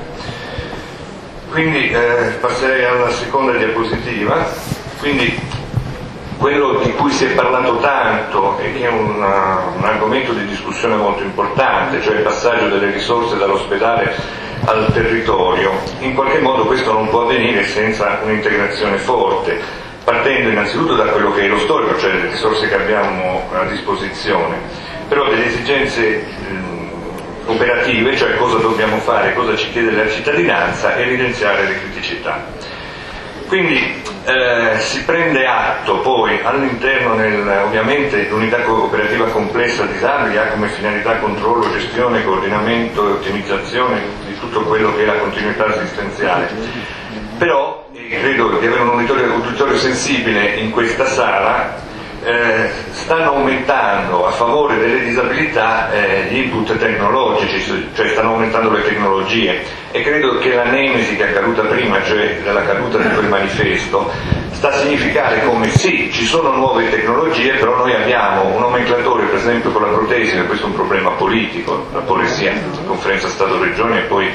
Quindi eh, passerei alla seconda diapositiva. Quindi quello di cui si è parlato tanto e che è un, un argomento di discussione molto importante, cioè il passaggio delle risorse dall'ospedale al territorio, in qualche modo questo non può avvenire senza un'integrazione forte, partendo innanzitutto da quello che è lo storico, cioè le risorse che abbiamo a disposizione, però delle esigenze eh, operative, cioè cosa dobbiamo fare, cosa ci chiede la cittadinanza, e evidenziare le criticità. Quindi eh, si prende atto poi all'interno, nel, ovviamente l'unità operativa complessa disabili ha come finalità controllo, gestione, coordinamento e ottimizzazione di tutto quello che è la continuità assistenziale, però, e credo di avere un uditorio, uditorio sensibile in questa sala, Eh, stanno aumentando a favore delle disabilità eh, gli input tecnologici, cioè stanno aumentando le tecnologie, e credo che la nemesi che è accaduta prima, cioè della caduta di quel manifesto, sta a significare come sì, ci sono nuove tecnologie, però noi abbiamo un nomenclatore, per esempio con la protesi, e questo è un problema politico da porre sia in conferenza Stato-Regione e poi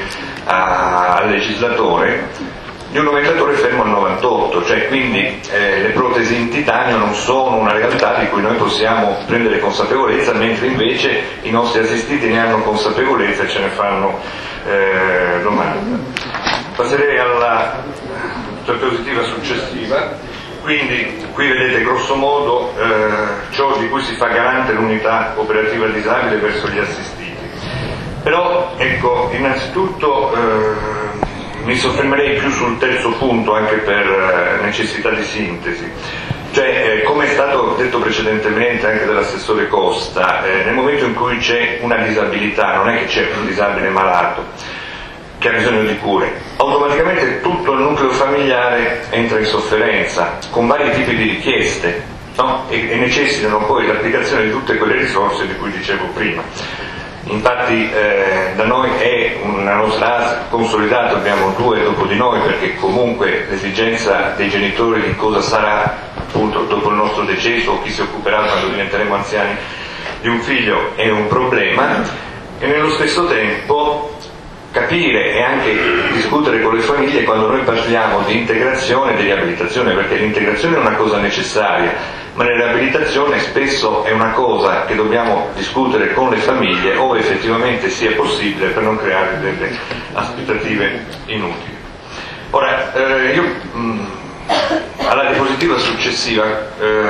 a, al legislatore, di un nomenclatore fermo al novantotto, cioè quindi eh, le protesi in titanio non sono una realtà di cui noi possiamo prendere consapevolezza, mentre invece i nostri assistiti ne hanno consapevolezza e ce ne fanno eh, domanda. Passerei alla diapositiva successiva. Quindi qui vedete grosso modo eh, ciò di cui si fa garante l'unità operativa disabile verso gli assistiti. Però ecco, innanzitutto eh, mi soffermerei più sul terzo punto, anche per necessità di sintesi. Cioè, eh, come è stato detto precedentemente anche dall'assessore Costa, eh, nel momento in cui c'è una disabilità, non è che c'è un disabile malato che ha bisogno di cure, automaticamente tutto il nucleo familiare entra in sofferenza, con vari tipi di richieste, no? e, e necessitano poi l'applicazione di tutte quelle risorse di cui dicevo prima. Infatti eh, da noi è una nostra A S consolidata, abbiamo due dopo di noi, perché comunque l'esigenza dei genitori di cosa sarà appunto dopo il nostro decesso, o chi si occuperà quando diventeremo anziani di un figlio, è un problema, e nello stesso tempo capire e anche discutere con le famiglie quando noi parliamo di integrazione e di riabilitazione, perché l'integrazione è una cosa necessaria, ma la riabilitazione spesso è una cosa che dobbiamo discutere con le famiglie, ove effettivamente sia possibile, per non creare delle aspettative inutili. Ora, eh, io mh, alla diapositiva successiva, eh,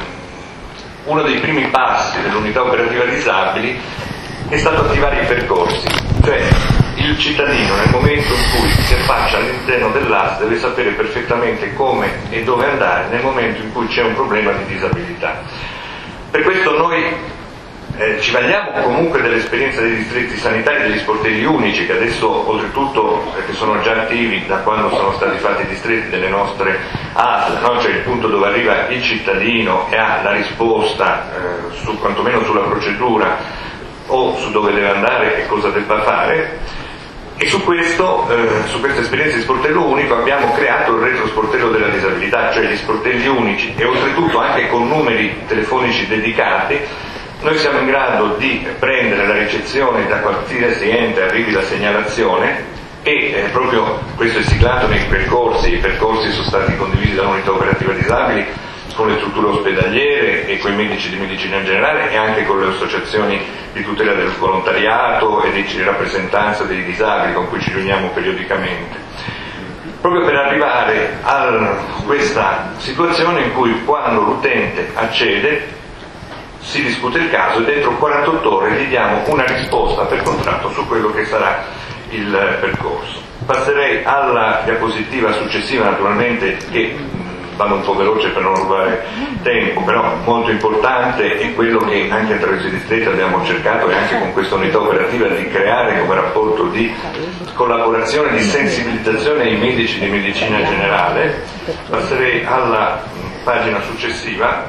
uno dei primi passi dell'unità operativa disabili è stato attivare i percorsi, cioè il cittadino nel momento in cui si affaccia all'interno dell'A S deve sapere perfettamente come e dove andare nel momento in cui c'è un problema di disabilità. Per questo noi eh, ci valiamo comunque dell'esperienza dei distretti sanitari, degli sportelli unici, che adesso oltretutto eh, che sono già attivi da quando sono stati fatti i distretti delle nostre A S L, no? Cioè il punto dove arriva il cittadino e ha la risposta eh, su, quantomeno sulla procedura o su dove deve andare e cosa debba fare. E su questo, eh, su questa esperienza di sportello unico abbiamo creato il retro sportello della disabilità, cioè gli sportelli unici, e oltretutto anche con numeri telefonici dedicati noi siamo in grado di prendere la ricezione da qualsiasi ente arrivi la segnalazione, e eh, proprio questo è siglato nei percorsi. I percorsi sono stati condivisi dall'unità operativa disabili con le strutture ospedaliere e con i medici di medicina in generale, e anche con le associazioni di tutela del volontariato e di rappresentanza dei disabili con cui ci riuniamo periodicamente, proprio per arrivare a questa situazione in cui quando l'utente accede si discute il caso e dentro quarantotto ore gli diamo una risposta per contratto su quello che sarà il percorso. Passerei alla diapositiva successiva, naturalmente, che vado un po' veloce per non rubare tempo, però molto importante è quello che anche attraverso i distretti abbiamo cercato, e anche con questa unità operativa, di creare come rapporto di collaborazione, di sensibilizzazione ai medici di medicina generale. Passerei alla pagina successiva.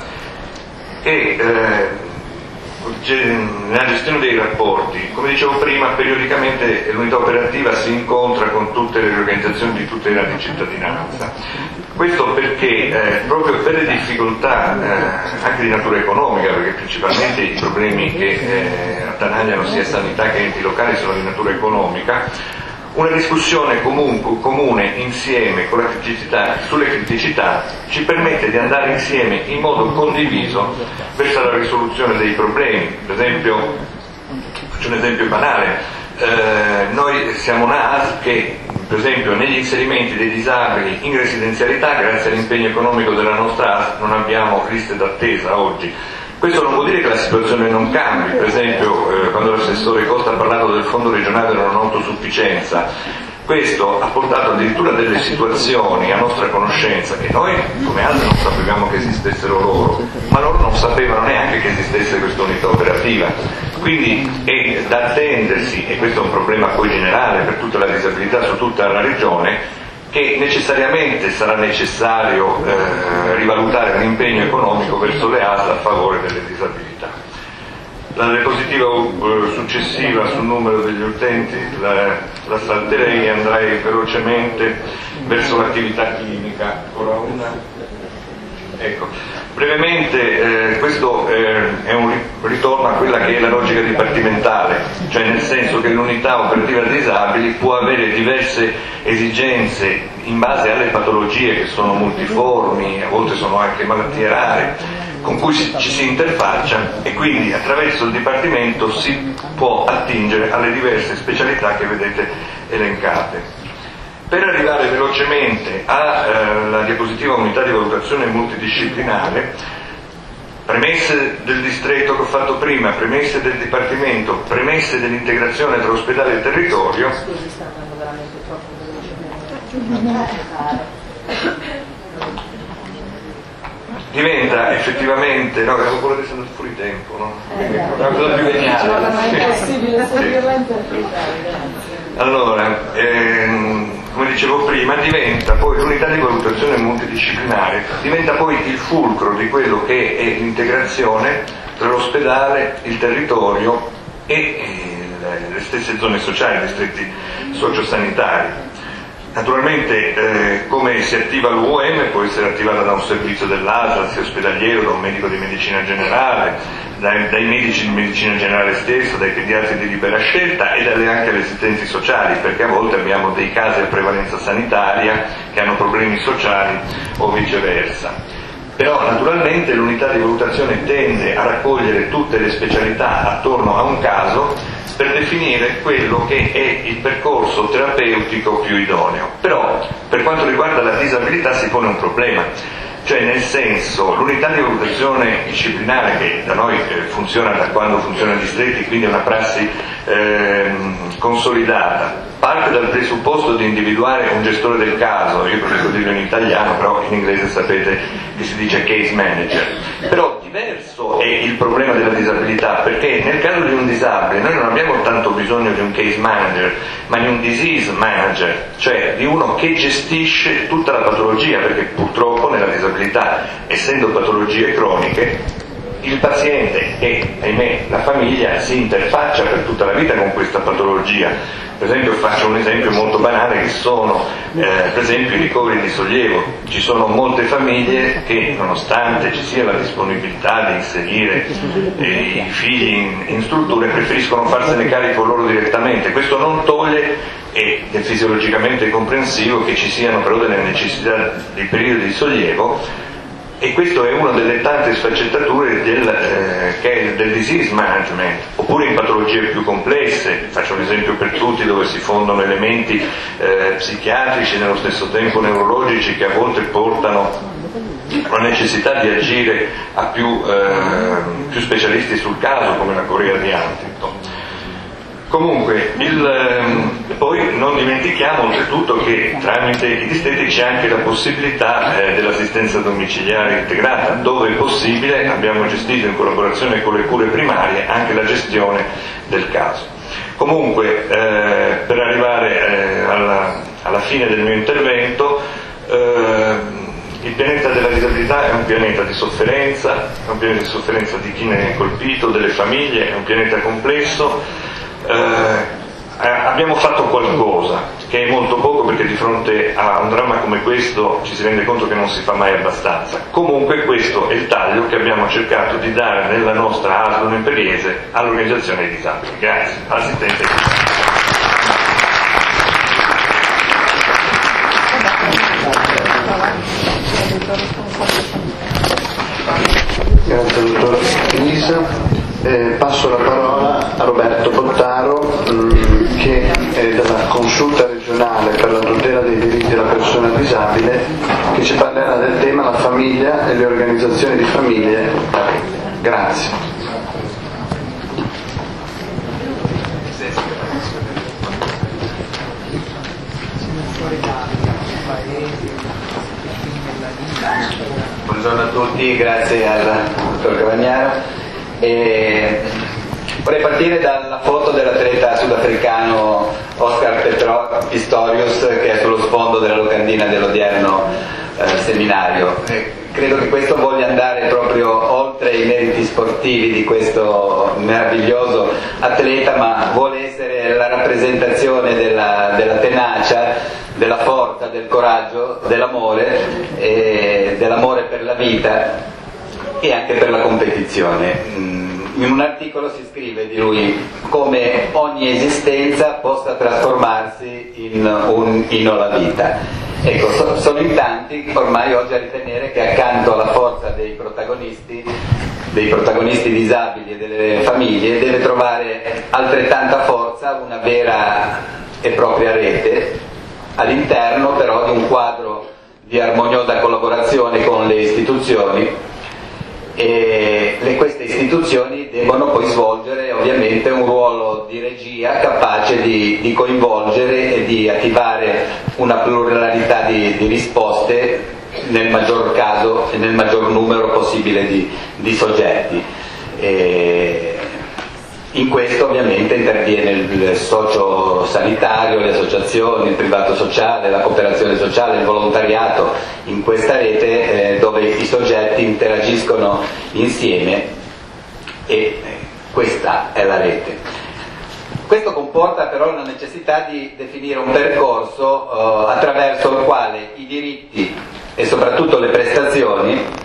E eh, nella gestione dei rapporti, come dicevo prima, periodicamente l'unità operativa si incontra con tutte le organizzazioni di tutela di cittadinanza. Questo perché eh, proprio per le difficoltà eh, anche di natura economica, perché principalmente i problemi che eh, attanagliano sia sanità che enti locali sono di natura economica, una discussione comunque, comune insieme con la criticità, sulle criticità ci permette di andare insieme in modo condiviso verso la risoluzione dei problemi. Per esempio, faccio un esempio banale, eh, noi siamo una A S che per esempio negli inserimenti dei disabili in residenzialità, grazie all'impegno economico della nostra A S, non abbiamo liste d'attesa oggi. Questo non vuol dire che la situazione non cambi, per esempio eh, quando l'assessore Costa ha parlato del fondo regionale della non autosufficienza, questo ha portato addirittura delle situazioni a nostra conoscenza che noi come altri non sapevamo che esistessero loro, ma loro non sapevano neanche che esistesse questa unità operativa. Quindi è da attendersi, e questo è un problema poi generale per tutta la disabilità su tutta la regione, che necessariamente sarà necessario eh, rivalutare un impegno economico verso le A S L a favore delle disabilità. La diapositiva uh, successiva sul numero degli utenti la, la salterei e andrei velocemente verso l'attività clinica. Ancora una. Ecco. Brevemente eh, questo eh, è un ritorno a quella che è la logica dipartimentale, cioè nel senso che l'unità operativa disabili può avere diverse esigenze in base alle patologie che sono multiformi, a volte sono anche malattie rare, con cui ci si interfaccia, e quindi attraverso il Dipartimento si può attingere alle diverse specialità che vedete elencate. Per arrivare velocemente alla eh, diapositiva unità di valutazione multidisciplinare, premesse del distretto che ho fatto prima, premesse del Dipartimento, premesse dell'integrazione tra ospedale e territorio. Scusi, sta andando veramente troppo velocemente. Diventa effettivamente, no, avevo paura di essere andato fuori tempo, no? Quindi è una cosa più geniale. Non è possibile seguirla in tempo. Allora, ehm, come dicevo prima, diventa poi l'unità di valutazione multidisciplinare, diventa poi il fulcro di quello che è l'integrazione tra l'ospedale, il territorio e eh, le stesse zone sociali, i distretti sociosanitari. Naturalmente eh, come si attiva l'U M può essere attivata da un servizio dell'A S L, sia ospedaliero, da un medico di medicina generale, dai, dai medici di medicina generale stesso, dai pediatri di libera scelta e dalle anche le assistenti sociali, perché a volte abbiamo dei casi a prevalenza sanitaria che hanno problemi sociali o viceversa. Però naturalmente l'unità di valutazione tende a raccogliere tutte le specialità attorno a un caso per definire quello che è il percorso terapeutico più idoneo. Però per quanto riguarda la disabilità si pone un problema, cioè nel senso l'unità di valutazione disciplinare che da noi eh, funziona da quando funziona i distretti, quindi è una prassi eh, consolidata, parte dal presupposto di individuare un gestore del caso, io preferisco dirlo in italiano, però in inglese sapete che si dice case manager. Però diverso è il problema della disabilità, perché nel caso di un disabile noi non abbiamo tanto bisogno di un case manager, ma di un disease manager, cioè di uno che gestisce tutta la patologia, perché purtroppo nella disabilità, essendo patologie croniche, il paziente e, ahimè, la famiglia si interfaccia per tutta la vita con questa patologia. Per esempio, faccio un esempio molto banale che sono eh, per esempio i ricoveri di sollievo. Ci sono molte famiglie che, nonostante ci sia la disponibilità di inserire eh, i figli in, in strutture, preferiscono farsene carico loro direttamente. Questo non toglie, ed è fisiologicamente comprensivo, che ci siano però delle necessità di periodi di sollievo, e questo è una delle tante sfaccettature del, eh, che è del disease management. Oppure in patologie più complesse, faccio un esempio per tutti, dove si fondono elementi eh, psichiatrici e nello stesso tempo neurologici che a volte portano la necessità di agire a più, eh, più specialisti sul caso, come la Corea di Huntington. Comunque, il, eh, poi non dimentichiamo oltretutto che tramite i distretti c'è anche la possibilità eh, dell'assistenza domiciliare integrata, dove è possibile abbiamo gestito in collaborazione con le cure primarie anche la gestione del caso. Comunque, eh, per arrivare eh, alla, alla fine del mio intervento, eh, il pianeta della disabilità è un pianeta di sofferenza, è un pianeta di sofferenza di chi ne è colpito, delle famiglie, è un pianeta complesso. Eh, abbiamo fatto qualcosa che è molto poco, perché di fronte a un dramma come questo ci si rende conto che non si fa mai abbastanza. Comunque questo è il taglio che abbiamo cercato di dare nella nostra A S L Nemperiese all'organizzazione dei disabili. Grazie. Assistente. Grazie dottor Elisa. Eh, passo la parola a Roberto Bottaro mh, che è della Consulta regionale per la tutela dei diritti della persona disabile, che ci parlerà del tema la famiglia e le organizzazioni di famiglie. Grazie. Buongiorno a tutti, grazie al dottor Cavagnaro. E vorrei partire dalla foto dell'atleta sudafricano Oscar Petro- Pistorius, che è sullo sfondo della locandina dell'odierno eh, seminario. E credo che questo voglia andare proprio oltre i meriti sportivi di questo meraviglioso atleta, ma vuole essere la rappresentazione della, della tenacia, della forza, del coraggio, dell'amore, e dell'amore per la vita e anche per la competizione. In un articolo si scrive di lui come ogni esistenza possa trasformarsi in un inno alla vita. Ecco, so, sono in tanti ormai oggi a ritenere che accanto alla forza dei protagonisti, dei protagonisti disabili e delle famiglie, deve trovare altrettanta forza una vera e propria rete, all'interno però di un quadro di armoniosa collaborazione con le istituzioni, e le, queste istituzioni devono poi svolgere ovviamente un ruolo di regia capace di, di coinvolgere e di attivare una pluralità di, di risposte nel maggior caso e nel maggior numero possibile di, di soggetti. E in questo ovviamente interviene il socio sanitario, le associazioni, il privato sociale, la cooperazione sociale, il volontariato, in questa rete eh, dove i soggetti interagiscono insieme, e questa è la rete. Questo comporta però la necessità di definire un percorso eh, attraverso il quale i diritti e soprattutto le prestazioni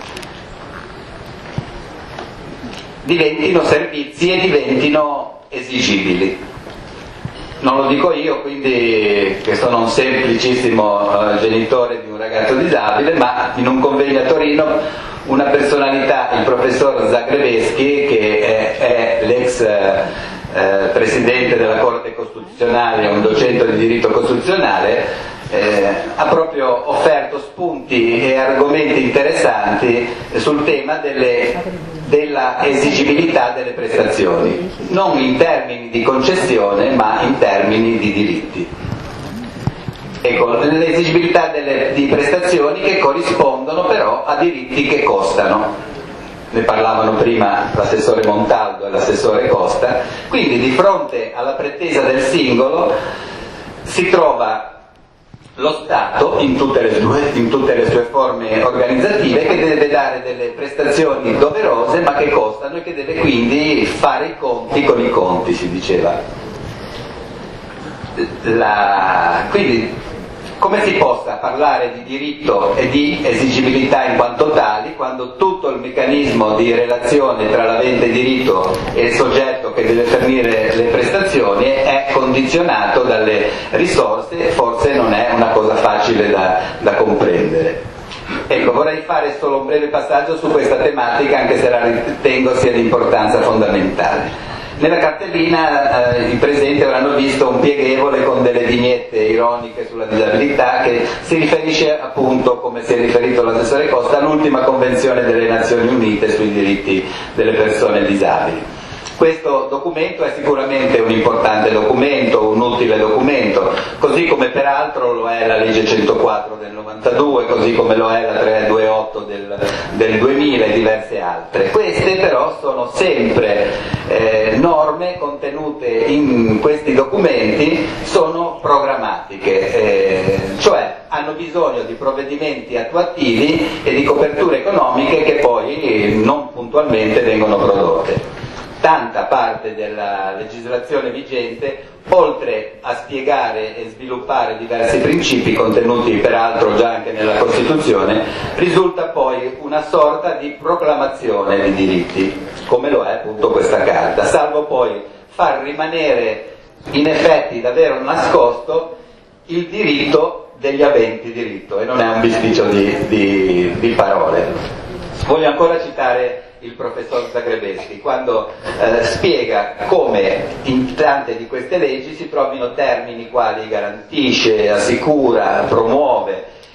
diventino servizi e diventino esigibili. Non lo dico io, quindi, che sono un semplicissimo uh, genitore di un ragazzo disabile, ma in un convegno a Torino una personalità, il professor Zagrebeschi, che è, è l'ex eh, presidente della Corte Costituzionale, un docente di diritto costituzionale, eh, ha proprio offerto spunti e argomenti interessanti sul tema delle della esigibilità delle prestazioni, non in termini di concessione ma in termini di diritti. Ecco, l'esigibilità delle di prestazioni che corrispondono però a diritti che costano. Ne parlavano prima l'assessore Montaldo e l'assessore Costa. Quindi di fronte alla pretesa del singolo si trova lo Stato in tutte, le sue, in tutte le sue forme organizzative, che deve dare delle prestazioni doverose ma che costano, e che deve quindi fare i conti con i conti, si diceva. La, quindi come si possa parlare di diritto e di esigibilità in quanto tali quando tutto il meccanismo di relazione tra l'avente diritto e il soggetto che deve fornire le prestazioni è condizionato dalle risorse, e forse non è una cosa facile da, da comprendere. Ecco, vorrei fare solo un breve passaggio su questa tematica, anche se la ritengo sia di importanza fondamentale. Nella cartellina eh, i presenti avranno visto un pieghevole con delle vignette ironiche sulla disabilità, che si riferisce appunto, come si è riferito l'assessore Costa, all'ultima convenzione delle Nazioni Unite sui diritti delle persone disabili. Questo documento è sicuramente un importante documento, un utile documento, così come peraltro lo è la legge centoquattro del novantadue, così come lo è la trecentoventotto del, del duemila e diverse altre. Queste però sono sempre eh, norme contenute in questi documenti, sono programmatiche, eh, cioè hanno bisogno di provvedimenti attuativi e di coperture economiche che poi non puntualmente vengono prodotte. Tanta parte della legislazione vigente, oltre a spiegare e sviluppare diversi principi contenuti peraltro già anche nella Costituzione, risulta poi una sorta di proclamazione di diritti, come lo è appunto questa carta, salvo poi far rimanere in effetti davvero nascosto il diritto degli aventi diritto, e non è un bisticcio di, di, di parole. Voglio ancora citare il professor Zagrebeschi quando eh, spiega come in tante di queste leggi si trovino termini quali garantisce, assicura, promuove,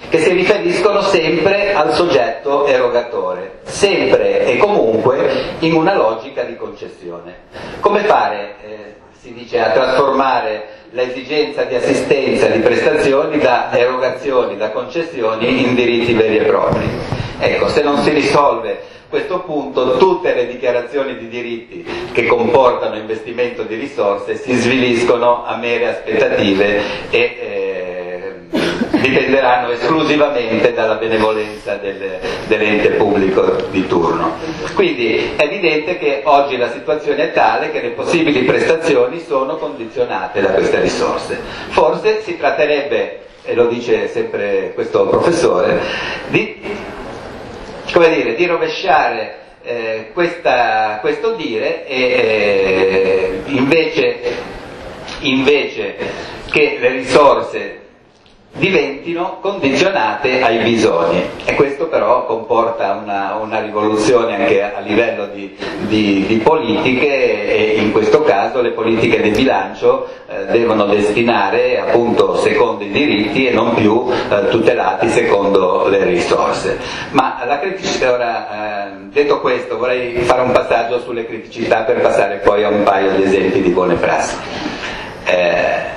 che si riferiscono sempre al soggetto erogatore, sempre e comunque in una logica di concessione. Come fare, eh, si dice, a trasformare l'esigenza di assistenza e di prestazioni da erogazioni, da concessioni in diritti veri e propri? Ecco, se non si risolve questo punto, tutte le dichiarazioni di diritti che comportano investimento di risorse si sviliscono a mere aspettative e eh, dipenderanno esclusivamente dalla benevolenza del, dell'ente pubblico di turno. Quindi è evidente che oggi la situazione è tale che le possibili prestazioni sono condizionate da queste risorse. Forse si tratterebbe, e lo dice sempre questo professore, di come dire, di rovesciare eh, questa, questo dire e eh, invece, invece che le risorse diventino condizionate ai bisogni, e questo però comporta una, una rivoluzione anche a livello di, di, di politiche, e in questo caso le politiche di bilancio eh, devono destinare appunto secondo i diritti e non più eh, tutelati secondo le risorse. Ma la criticità, ora, eh, detto questo, vorrei fare un passaggio sulle criticità per passare poi a un paio di esempi di buone prassi. Eh,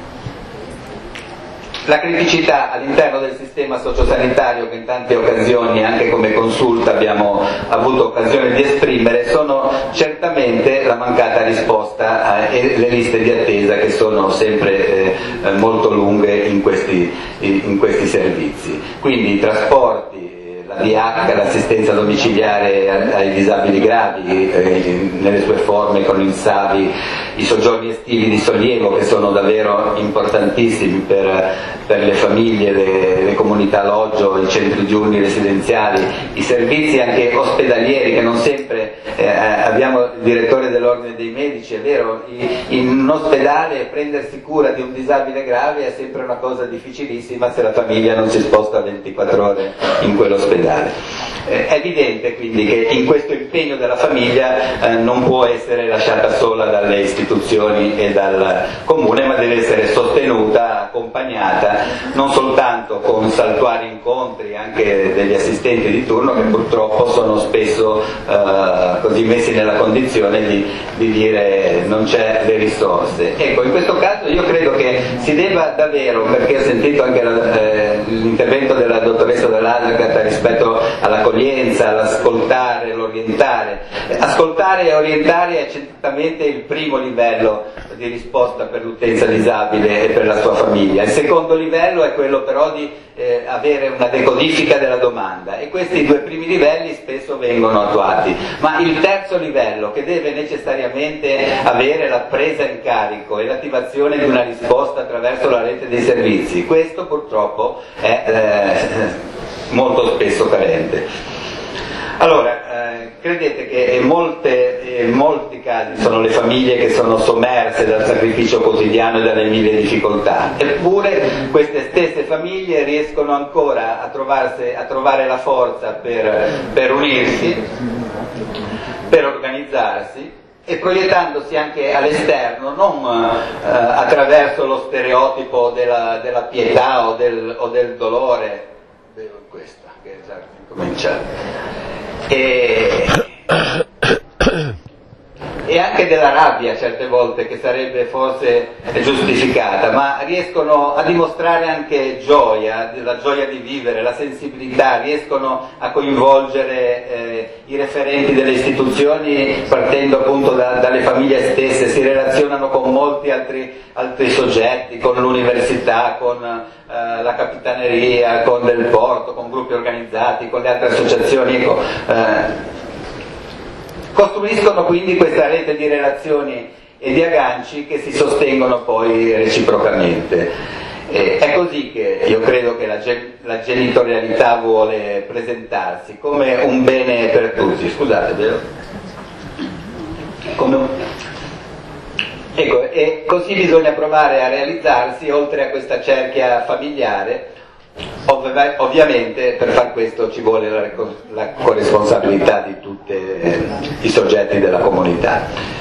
La criticità all'interno del sistema sociosanitario, che in tante occasioni anche come consulta abbiamo avuto occasione di esprimere, sono certamente la mancata risposta e le liste di attesa che sono sempre eh, molto lunghe in questi, in questi servizi. Quindi i trasporti, la D H, l'assistenza domiciliare ai disabili gravi eh, nelle sue forme con il S A V I, i soggiorni estivi di sollievo che sono davvero importantissimi per, per le famiglie, le, le comunità alloggio, i centri diurni residenziali, i servizi anche ospedalieri che non sempre eh, abbiamo il direttore dell'ordine dei medici, è vero, in un ospedale prendersi cura di un disabile grave è sempre una cosa difficilissima se la famiglia non si sposta ventiquattro ore in quell'ospedale. È evidente quindi che in questo impegno della famiglia eh, non può essere lasciata sola dalle istituzioni e dal comune, ma deve essere sostenuta, accompagnata, non soltanto con saltuari incontri anche degli assistenti di turno, che purtroppo sono spesso eh, così messi nella condizione di, di dire non c'è le risorse. Ecco, in questo caso io credo che si debba davvero, perché ho sentito anche la, eh, l'intervento della dottoressa dell'Advocat rispetto all'accoglienza, all'ascoltare, l'orientare. Ascoltare e orientare è certamente il primo livello di risposta per l'utenza disabile e per la sua famiglia. Il secondo livello è quello però di eh, avere una decodifica della domanda, e questi due primi livelli spesso vengono attuati. Ma il terzo livello, che deve necessariamente avere la presa in carico e l'attivazione di una risposta attraverso la rete dei servizi, questo purtroppo è eh, molto spesso carente. Allora, eh, credete che in, molte, in molti casi sono le famiglie che sono sommerse dal sacrificio quotidiano e dalle mille difficoltà, eppure queste stesse famiglie riescono ancora a, trovarsi, a trovare la forza per, per unirsi, per organizzarsi, e proiettandosi anche all'esterno, non eh, attraverso lo stereotipo della, della pietà o del, o del dolore. Bevo questa, che è già cominciata. E, e anche della rabbia certe volte, che sarebbe forse giustificata, ma riescono a dimostrare anche gioia, la gioia di vivere, la sensibilità, riescono a coinvolgere eh, i referenti delle istituzioni partendo appunto da, dalle famiglie stesse, si relazionano con molti altri, altri soggetti, con l'università, con eh, la capitaneria, con del porto, con gruppi organizzati, con le altre associazioni, ecco, eh, costruiscono quindi questa rete di relazioni e di agganci che si sostengono poi reciprocamente. Eh, è così che io credo che la, gen- la genitorialità vuole presentarsi come un bene per tutti. Scusate, vero? Come un... Ecco, e così bisogna provare a realizzarsi oltre a questa cerchia familiare. Ov- ovviamente per far questo ci vuole la, la corresponsabilità di tutti eh, i soggetti della comunità.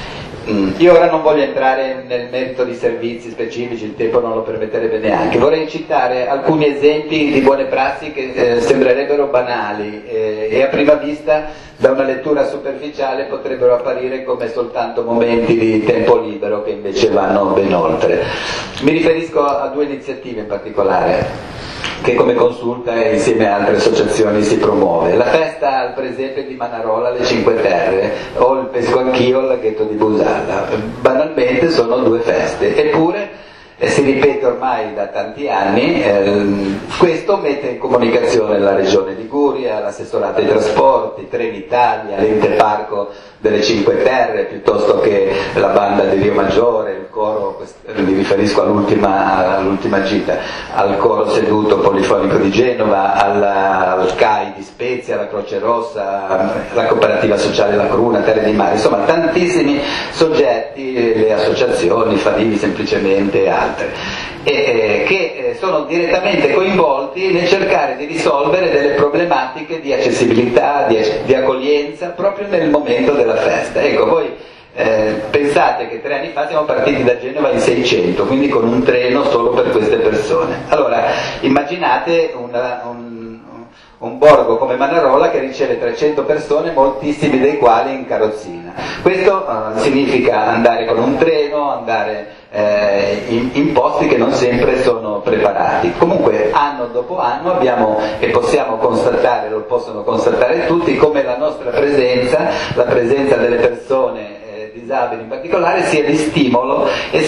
Mm. Io ora non voglio entrare nel merito di servizi specifici, il tempo non lo permetterebbe neanche. Vorrei citare alcuni esempi di buone prassi che eh, sembrerebbero banali eh, e a prima vista da una lettura superficiale potrebbero apparire come soltanto momenti di tempo libero che invece vanno ben oltre. Mi riferisco a due iniziative in particolare che come consulta e insieme a altre associazioni si promuove. La festa al presepe di Manarola alle Cinque Terre o il Pesco Anch'io al laghetto di Busalla. Banalmente sono due feste, eppure eh, si ripete ormai da tanti anni. Eh, questo mette in comunicazione la Regione Liguria, l'assessorato ai trasporti, Trenitalia, l'ente parco delle Cinque Terre, piuttosto che la banda di Rio Maggiore, il coro, mi riferisco all'ultima, all'ultima gita, al coro seduto polifonico di Genova, alla, al C A I di Spezia, alla Croce Rossa, la cooperativa sociale La Cruna, Terre di Mare, insomma tantissimi soggetti, le associazioni, Fadini semplicemente e altre, e, eh, che eh, sono direttamente coinvolti nel cercare di risolvere delle problematiche di accessibilità, di, di accoglienza proprio nel momento della festa. Ecco, voi eh, pensate che tre anni fa siamo partiti da Genova in seicento, quindi con un treno solo per queste persone. Allora immaginate una, un, un borgo come Manarola che riceve trecento persone, moltissimi dei quali in carrozzina. Questo uh, significa andare con un treno, andare eh, in, in posti che non sempre sono preparati. Comunque anno dopo anno abbiamo, e possiamo constatare, lo possono constatare tutti, come la nostra presenza, la presenza delle persone eh, disabili in particolare, sia di stimolo e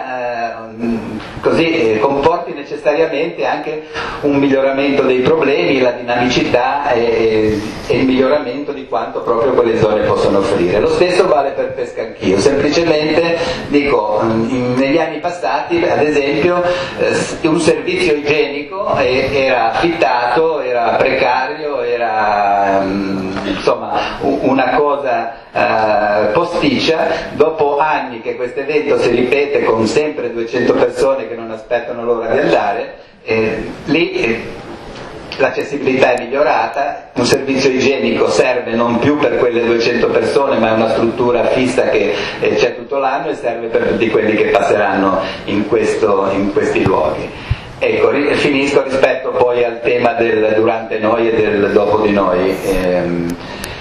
sia eh, così eh, comporti necessariamente anche un miglioramento dei problemi, la dinamicità e, e il miglioramento di quanto proprio quelle zone possono offrire. Lo stesso vale per Pesca Anch'io, semplicemente dico, in, negli anni passati ad esempio eh, un servizio igienico eh, era affittato, era precario, era um, insomma una cosa uh, posticcia. Dopo anni che questo evento si ripete con sempre duecento persone che non aspettano l'ora di andare, eh, lì eh, l'accessibilità è migliorata, un servizio igienico serve non più per quelle duecento persone, ma è una struttura fissa che eh, c'è tutto l'anno e serve per tutti quelli che passeranno in, questo, in questi luoghi. Ecco, ri- finisco rispetto poi al tema del durante noi e del dopo di noi. Ehm,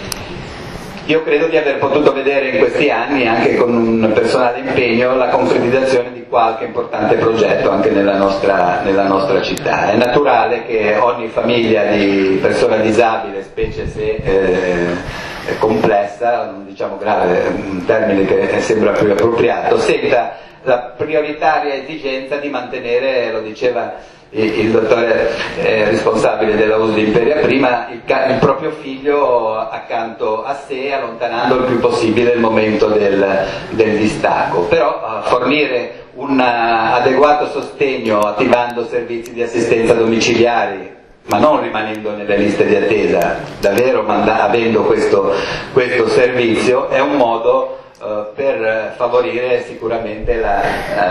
Io credo di aver potuto vedere in questi anni, anche con un personale impegno, la concretizzazione di qualche importante progetto anche nella nostra, nella nostra città. È naturale che ogni famiglia di persona disabile, specie se eh, complessa, non diciamo grave, un termine che sembra più appropriato, senta la prioritaria esigenza di mantenere, lo diceva il dottore eh, responsabile della U S L Imperia prima, il, il proprio figlio accanto a sé, allontanando il più possibile il momento del, del distacco. Però uh, fornire un uh, adeguato sostegno attivando servizi di assistenza domiciliari, ma non rimanendo nelle liste di attesa, davvero manda- avendo questo, questo servizio, è un modo uh, per favorire sicuramente la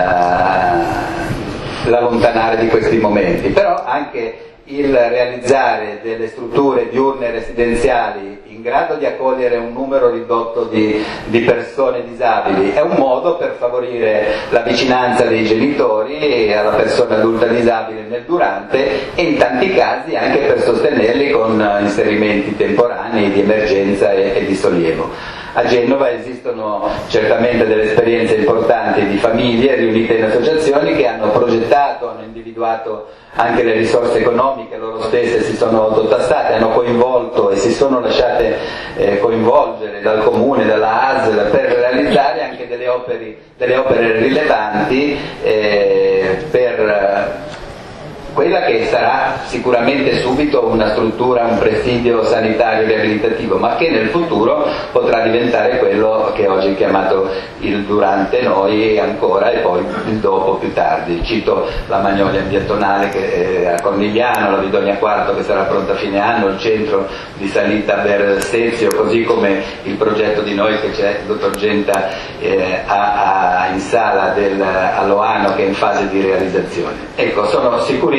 uh, l'allontanare di questi momenti. Però anche il realizzare delle strutture diurne residenziali in grado di accogliere un numero ridotto di, di persone disabili è un modo per favorire la vicinanza dei genitori alla persona adulta disabile nel durante, e in tanti casi anche per sostenerli con inserimenti temporanei di emergenza e, e di sollievo. A Genova esistono certamente delle esperienze importanti di famiglie riunite in associazioni che hanno progettato, hanno individuato anche le risorse economiche, loro stesse si sono autotassate, hanno coinvolto e si sono lasciate eh, coinvolgere dal comune, dalla A S L per realizzare anche delle opere, delle opere rilevanti eh, per quella che sarà sicuramente subito una struttura, un presidio sanitario riabilitativo, ma che nel futuro potrà diventare quello che oggi è chiamato il durante noi ancora, e poi il dopo più tardi. Cito la Magnolia Biattonale che è a Cornigliano, la Vidonia Quarto che sarà pronta a fine anno, il centro di salita per Stezio, così come il progetto di noi che c'è, il dottor Genta eh, a, a, in sala del, a Loano, che è in fase di realizzazione. Ecco, sono sicurissimo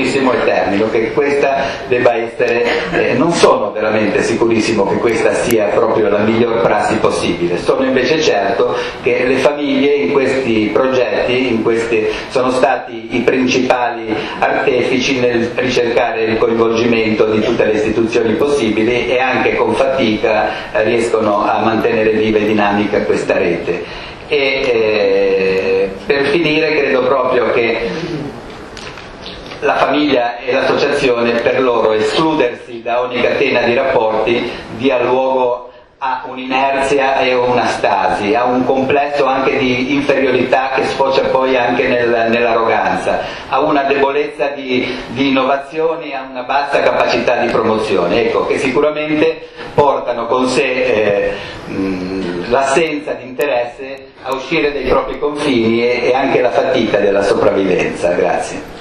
sicurissimo, e termino, che questa debba essere, eh, non sono veramente sicurissimo che questa sia proprio la miglior prassi possibile, sono invece certo che le famiglie in questi progetti, in questi, sono stati i principali artefici nel ricercare il coinvolgimento di tutte le istituzioni possibili, e anche con fatica eh, riescono a mantenere viva e dinamica questa rete. E eh, per finire, credo proprio che la famiglia e l'associazione, per loro escludersi da ogni catena di rapporti dia luogo a un'inerzia e una stasi, a un complesso anche di inferiorità che sfocia poi anche nel, nell'arroganza, a una debolezza di, di innovazioni, a una bassa capacità di promozione, ecco, che sicuramente portano con sé eh, mh, l'assenza di interesse a uscire dai propri confini e, e anche la fatica della sopravvivenza. Grazie.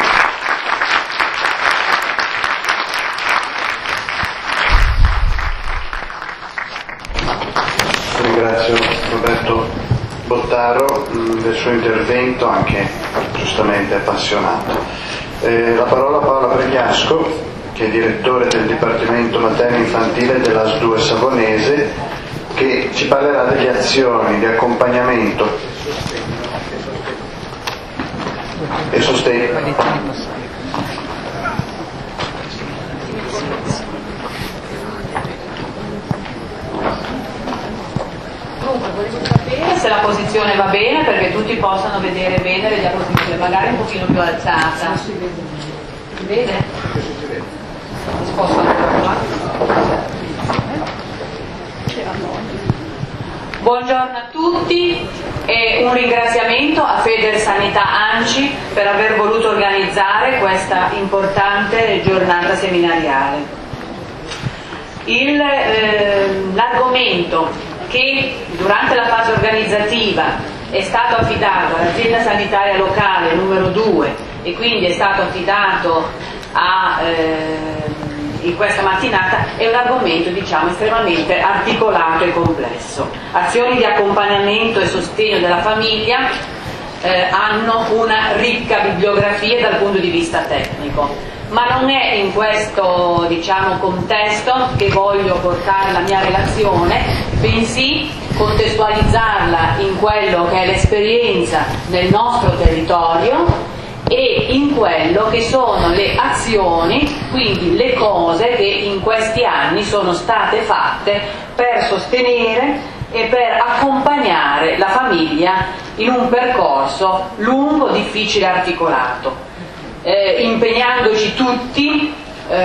Ringrazio Roberto Bottaro mh, del suo intervento, anche giustamente appassionato. Eh, la parola a Paola Pregliasco, che è direttore del Dipartimento Materno Infantile dell'A S due Savonese, che ci parlerà delle azioni di accompagnamento e sostegno. Volevo sapere se la posizione va bene, perché tutti possano vedere bene le diapositive, magari un pochino più alzata. Si vede? Si sposta ancora qua. Buongiorno a tutti e un ringraziamento a Federsanità ANCI per aver voluto organizzare questa importante giornata seminariale. Il, eh, l'argomento che durante la fase organizzativa è stato affidato all'azienda sanitaria locale numero due e quindi è stato affidato a, eh, in questa mattinata, è un argomento, diciamo, estremamente articolato e complesso. Azioni di accompagnamento e sostegno della famiglia eh, hanno una ricca bibliografia dal punto di vista tecnico, ma non è in questo, diciamo, contesto che voglio portare la mia relazione, bensì contestualizzarla in quello che è l'esperienza nel nostro territorio e in quello che sono le azioni, quindi le cose che in questi anni sono state fatte per sostenere e per accompagnare la famiglia in un percorso lungo, difficile e articolato. Eh, impegnandoci tutti eh,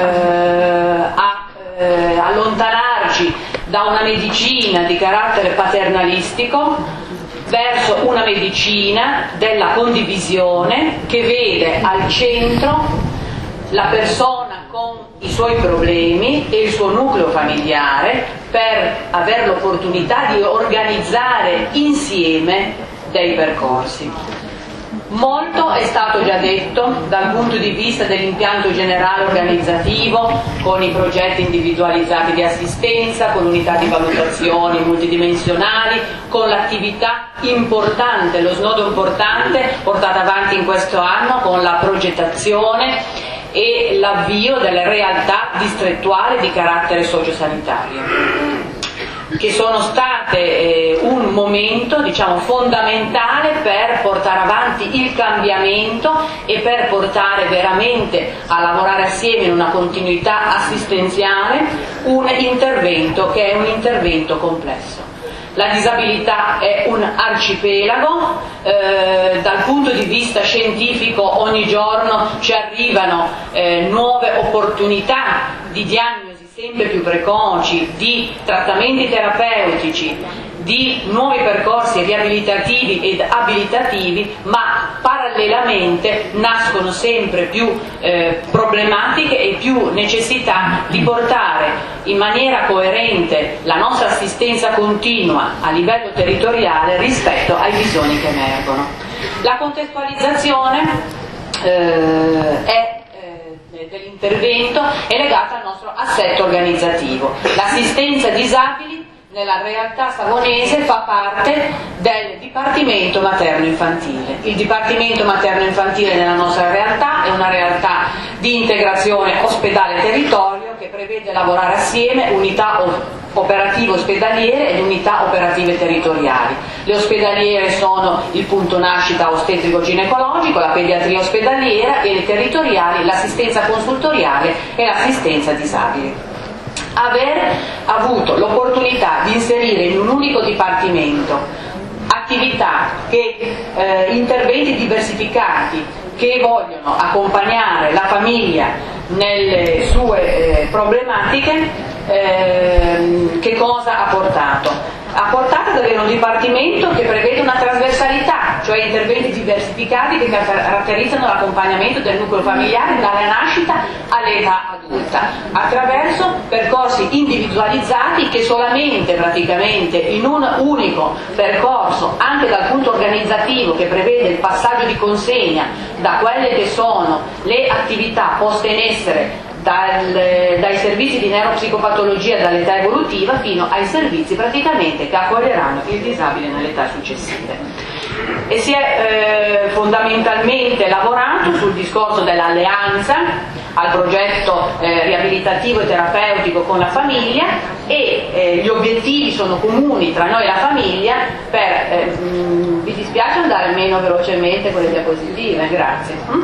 a eh, allontanarci da una medicina di carattere paternalistico verso una medicina della condivisione che vede al centro la persona con i suoi problemi e il suo nucleo familiare per avere l'opportunità di organizzare insieme dei percorsi. Molto è stato già detto dal punto di vista dell'impianto generale organizzativo, con i progetti individualizzati di assistenza, con unità di valutazione multidimensionali, con l'attività importante, lo snodo importante portato avanti in questo anno con la progettazione e l'avvio delle realtà distrettuali di carattere sociosanitario, che sono state eh, un momento, diciamo, fondamentale per portare avanti il cambiamento e per portare veramente a lavorare assieme in una continuità assistenziale un intervento che è un intervento complesso. La disabilità è un arcipelago, eh, dal punto di vista scientifico ogni giorno ci arrivano eh, nuove opportunità di diagnosi sempre più precoci, di trattamenti terapeutici, di nuovi percorsi riabilitativi ed abilitativi, ma parallelamente nascono sempre più eh, problematiche e più necessità di portare in maniera coerente la nostra assistenza continua a livello territoriale rispetto ai bisogni che emergono. La contestualizzazione eh, è dell'intervento è legata al nostro assetto organizzativo. L'assistenza disabili nella realtà savonese fa parte del Dipartimento Materno-Infantile. Il Dipartimento Materno-Infantile nella nostra realtà è una realtà di integrazione ospedale-territorio che prevede lavorare assieme unità operative ospedaliere ed unità operative territoriali. Le ospedaliere sono il punto nascita ostetrico-ginecologico, la pediatria ospedaliera, e le territoriali l'assistenza consultoriale e l'assistenza disabile. Aver avuto l'opportunità di inserire in un unico dipartimento attività che eh, interventi diversificati che vogliono accompagnare la famiglia nelle sue eh, problematiche, eh, che cosa ha portato? Ha portato ad avere un dipartimento che prevede una trasversalità, cioè interventi diversificati che caratterizzano l'accompagnamento del nucleo familiare dalla nascita all'età adulta, attraverso percorsi individualizzati che solamente praticamente in un unico percorso, anche dal punto organizzativo che prevede il passaggio di consegna da quelle che sono le attività poste in essere Dal, dai servizi di neuropsicopatologia dall'età evolutiva fino ai servizi praticamente che accoglieranno il disabile nell'età successiva. E si è eh, fondamentalmente lavorato sul discorso dell'alleanza, al progetto eh, riabilitativo e terapeutico con la famiglia, e eh, gli obiettivi sono comuni tra noi e la famiglia per, eh, mh, vi dispiace andare meno velocemente con le diapositive? Grazie. Mm?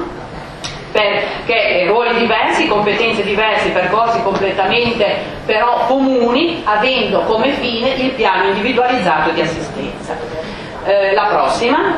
Perché ruoli diversi, competenze diverse, percorsi completamente però comuni, avendo come fine il piano individualizzato di assistenza. Eh, la prossima.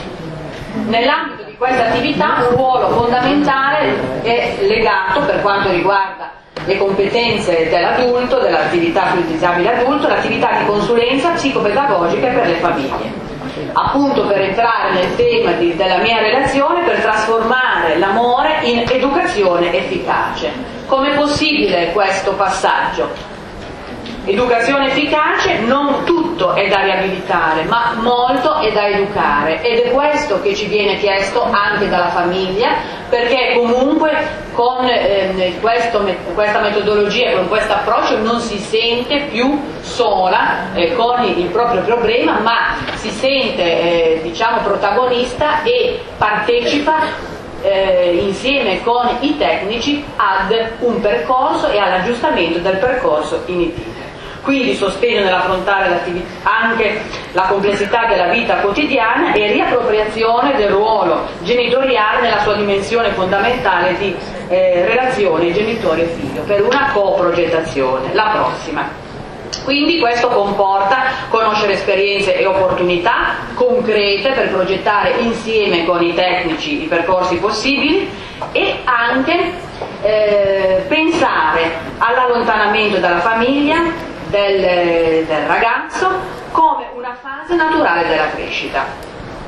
Nell'ambito di questa attività un ruolo fondamentale è legato, per quanto riguarda le competenze dell'adulto, dell'attività sul disabile adulto, l'attività di consulenza psicopedagogica per le famiglie. Appunto per entrare nel tema di, della mia relazione, per trasformare l'amore in educazione efficace. Com'è possibile questo passaggio? Educazione efficace, non tutto è da riabilitare, ma molto è da educare, ed è questo che ci viene chiesto anche dalla famiglia, perché comunque con eh, questo, questa metodologia, con questo approccio non si sente più sola eh, con il proprio problema, ma si sente eh, diciamo protagonista e partecipa Eh, insieme con i tecnici ad un percorso e all'aggiustamento del percorso in itinere. Quindi sostegno nell'affrontare anche la complessità della vita quotidiana e riappropriazione del ruolo genitoriale nella sua dimensione fondamentale di eh, relazione genitore e figlio per una coprogettazione. La prossima. Quindi questo comporta conoscere esperienze e opportunità concrete per progettare insieme con i tecnici i percorsi possibili, e anche eh, pensare all'allontanamento dalla famiglia del, del ragazzo come una fase naturale della crescita.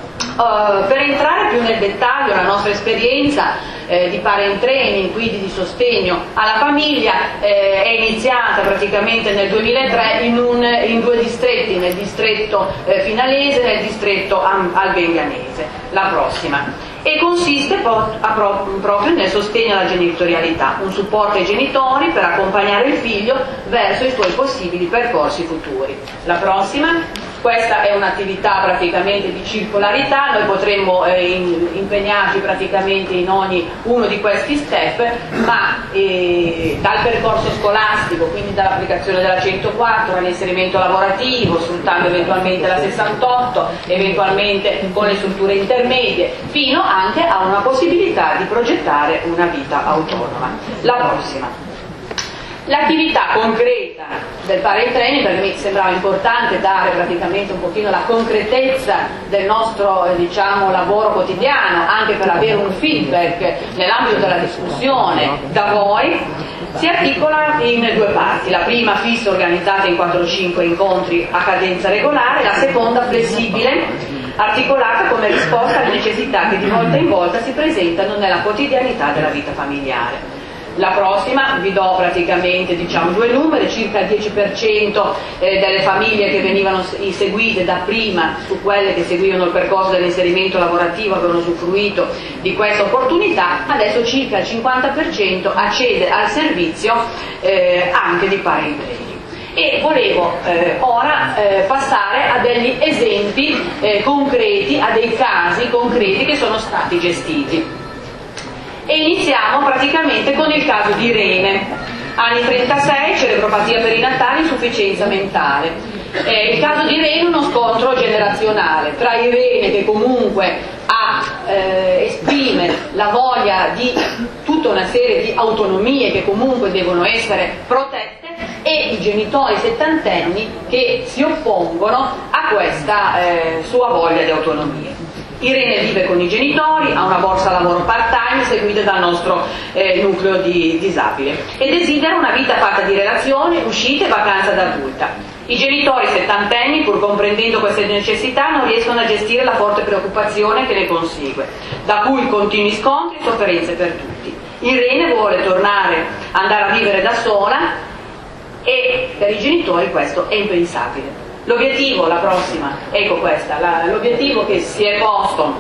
Uh, per entrare più nel dettaglio, la nostra esperienza eh, di parent training, quindi di sostegno alla famiglia, eh, è iniziata praticamente nel duemilatré in, un, in due distretti, nel distretto eh, finalese e nel distretto albenganese. La prossima. E consiste po- a pro- proprio nel sostegno alla genitorialità, un supporto ai genitori per accompagnare il figlio verso i suoi possibili percorsi futuri. La prossima. Questa è un'attività praticamente di circolarità, noi potremmo eh, in, impegnarci praticamente in ogni uno di questi step, ma eh, dal percorso scolastico, quindi dall'applicazione della centoquattro all'inserimento lavorativo, sfruttando eventualmente la sessantotto, eventualmente con le strutture intermedie, fino anche a una possibilità di progettare una vita autonoma. La prossima. L'attività concreta del parent training, perché mi sembrava importante dare praticamente un pochino la concretezza del nostro eh, diciamo, lavoro quotidiano, anche per avere un feedback nell'ambito della discussione da voi, si articola in due parti. La prima fissa, organizzata in quattro o cinque incontri a cadenza regolare, la seconda flessibile, articolata come risposta alle necessità che di volta in volta si presentano nella quotidianità della vita familiare. La prossima vi do praticamente diciamo, due numeri: circa il dieci per cento delle famiglie che venivano seguite da prima su quelle che seguivano il percorso dell'inserimento lavorativo avevano usufruito di questa opportunità, adesso circa il cinquanta per cento accede al servizio eh, anche di parent training. E volevo eh, ora eh, passare a degli esempi eh, concreti, a dei casi concreti che sono stati gestiti. E iniziamo praticamente con il caso di Irene, anni trentasei, cerebropatia perinatale, insufficienza mentale. Eh, il caso di Irene è uno scontro generazionale tra Irene, che comunque ha, eh, esprime la voglia di tutta una serie di autonomie che comunque devono essere protette, e i genitori settantenni che si oppongono a questa eh, sua voglia di autonomia. Irene vive con i genitori, ha una borsa lavoro part-time seguita dal nostro eh, nucleo di disabile e desidera una vita fatta di relazioni, uscite e vacanza da adulta. I genitori settantenni, pur comprendendo queste necessità, non riescono a gestire la forte preoccupazione che ne consegue, da cui continui scontri e sofferenze per tutti. Irene vuole tornare, andare a vivere da sola, e per i genitori questo è impensabile. L'obiettivo, la prossima, ecco questa, la, l'obiettivo che si è posto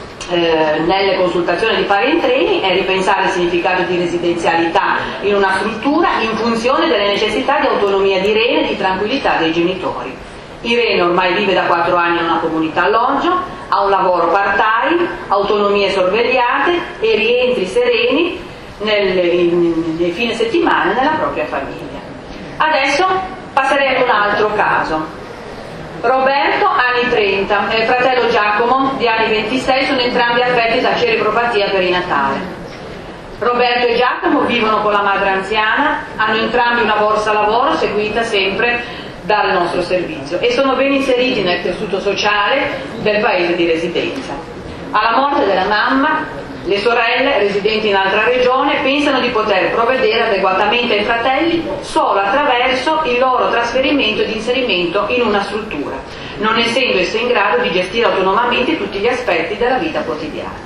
eh, nelle consultazioni di Parent Training è ripensare il significato di residenzialità in una struttura in funzione delle necessità di autonomia di Irene e di tranquillità dei genitori. Irene ormai vive da quattro anni in una comunità alloggio, ha un lavoro part-time, autonomie sorvegliate e rientri sereni nel, in, nei fine settimana nella propria famiglia. Adesso passeremo a un altro caso. Roberto, anni trenta, e il fratello Giacomo, di anni ventisei, sono entrambi affetti da cerebropatia perinatale. Roberto e Giacomo vivono con la madre anziana, hanno entrambi una borsa lavoro seguita sempre dal nostro servizio e sono ben inseriti nel tessuto sociale del paese di residenza. Alla morte della mamma, le sorelle, residenti in altra regione, pensano di poter provvedere adeguatamente ai fratelli solo attraverso il loro trasferimento ed inserimento in una struttura, non essendo esse in grado di gestire autonomamente tutti gli aspetti della vita quotidiana.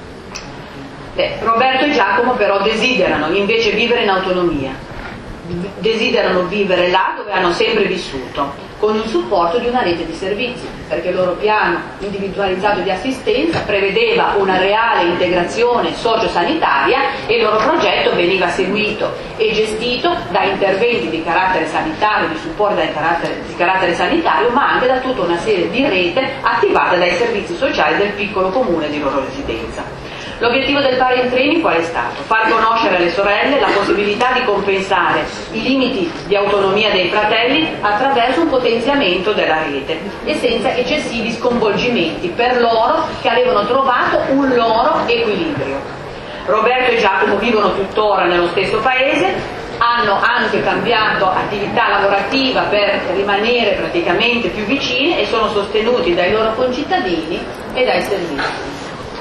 Beh, Roberto e Giacomo però desiderano invece vivere in autonomia, desiderano vivere là dove hanno sempre vissuto, con il supporto di una rete di servizi, perché il loro piano individualizzato di assistenza prevedeva una reale integrazione sociosanitaria e il loro progetto veniva seguito e gestito da interventi di carattere sanitario, di supporto di carattere, di carattere sanitario, ma anche da tutta una serie di rete attivata dai servizi sociali del piccolo comune di loro residenza. L'obiettivo del Parent Training qual è stato? Far conoscere alle sorelle la possibilità di compensare i limiti di autonomia dei fratelli attraverso un potenziamento della rete e senza eccessivi sconvolgimenti per loro che avevano trovato un loro equilibrio. Roberto e Giacomo vivono tuttora nello stesso paese, hanno anche cambiato attività lavorativa per rimanere praticamente più vicini e sono sostenuti dai loro concittadini e dai servizi.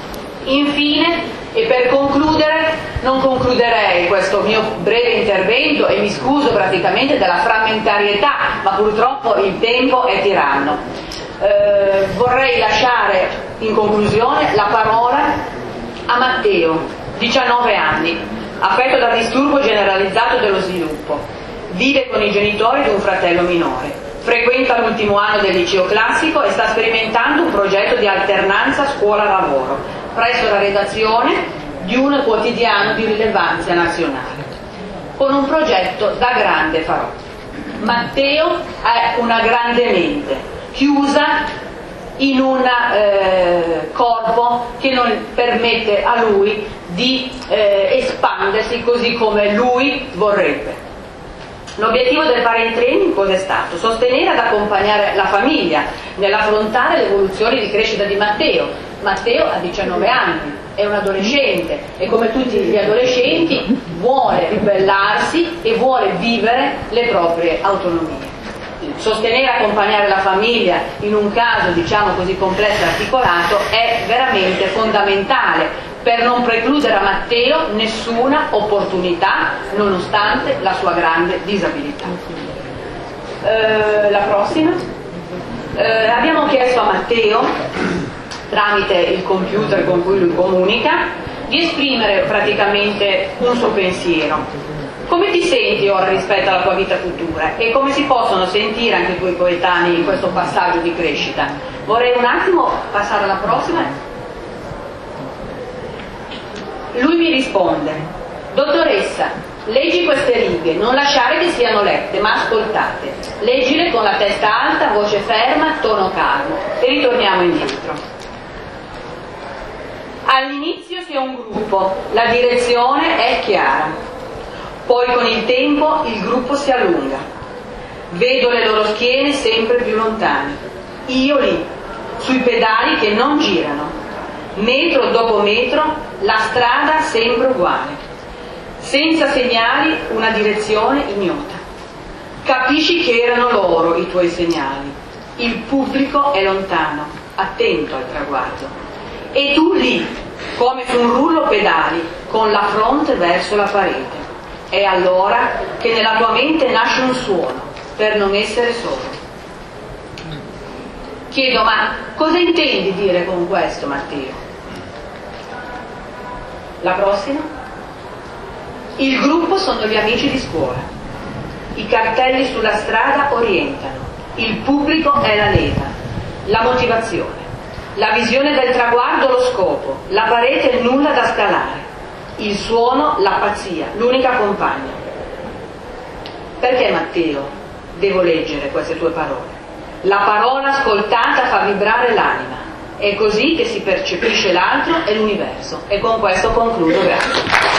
Infine, e per concludere, non concluderei questo mio breve intervento e mi scuso praticamente della frammentarietà, ma purtroppo il tempo è tiranno. Eh, vorrei lasciare in conclusione la parola a Matteo, diciannove anni, affetto da disturbo generalizzato dello sviluppo, vive con i genitori di un fratello minore, frequenta l'ultimo anno del liceo classico e sta sperimentando un progetto di alternanza scuola-lavoro presso la redazione di un quotidiano di rilevanza nazionale, con un progetto da grande farò. Matteo è una grande mente, chiusa in un eh, corpo che non permette a lui di eh, espandersi così come lui vorrebbe. L'obiettivo del Parent Training cosa è stato? Sostenere ed accompagnare la famiglia nell'affrontare l'evoluzione di crescita di Matteo. Matteo ha diciannove anni, è un adolescente e come tutti gli adolescenti vuole ribellarsi e vuole vivere le proprie autonomie. Sostenere e accompagnare la famiglia in un caso diciamo così complesso e articolato è veramente fondamentale per non precludere a Matteo nessuna opportunità nonostante la sua grande disabilità. Eh, la prossima. Eh, abbiamo chiesto a Matteo, tramite il computer con cui lui comunica, di esprimere praticamente un suo pensiero. Come ti senti ora rispetto alla tua vita futura e come si possono sentire anche i tuoi coetanei in questo passaggio di crescita? Vorrei un attimo passare alla prossima. Lui mi risponde: dottoressa, Leggi queste righe, non lasciare che siano lette, ma ascoltate. Leggile con la testa alta, voce ferma, tono calmo. E ritorniamo indietro. All'inizio si è un gruppo, la direzione è chiara. Poi con il tempo il gruppo si allunga. Vedo le loro schiene sempre più lontane. Io lì, sui pedali che non girano. Metro dopo metro, la strada sempre uguale. Senza segnali, una direzione ignota. Capisci che erano loro i tuoi segnali. Il pubblico è lontano, attento al traguardo. E tu lì, come su un rullo pedali, con la fronte verso la parete. È allora che nella tua mente nasce un suono, per non essere solo. Chiedo, ma cosa intendi dire con questo, Matteo? La prossima? Il gruppo sono gli amici di scuola. I cartelli sulla strada orientano. Il pubblico è la leva, la motivazione. La visione del traguardo, lo scopo. La parete, il nulla da scalare. Il suono, la pazzia, l'unica compagna. Perché, Matteo, devo leggere queste tue parole? La parola ascoltata fa vibrare l'anima. È così che si percepisce l'altro e l'universo. E con questo concludo, grazie.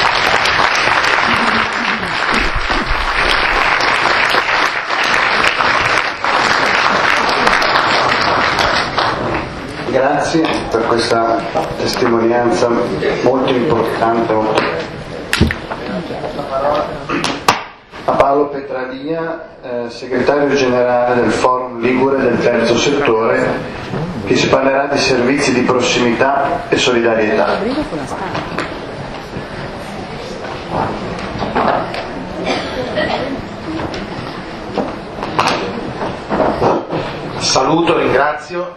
Grazie per questa testimonianza molto importante. A Paolo Petralia, eh, segretario generale del Forum Ligure del Terzo Settore, che ci parlerà di servizi di prossimità e solidarietà. Saluto, ringrazio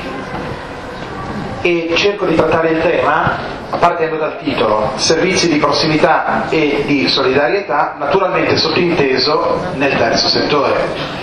e cerco di trattare il tema partendo dal titolo: servizi di prossimità e di solidarietà, naturalmente sottinteso nel terzo settore.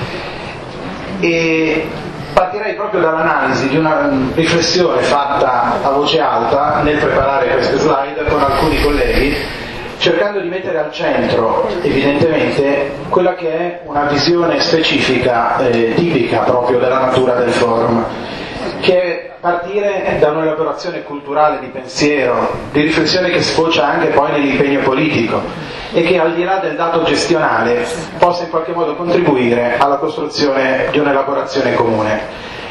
E partirei proprio dall'analisi di una riflessione fatta a voce alta nel preparare queste slide con alcuni colleghi, cercando di mettere al centro evidentemente quella che è una visione specifica, eh, tipica proprio della natura del forum, che è partire da un'elaborazione culturale di pensiero, di riflessione che sfocia anche poi nell'impegno politico e che al di là del dato gestionale possa in qualche modo contribuire alla costruzione di un'elaborazione comune.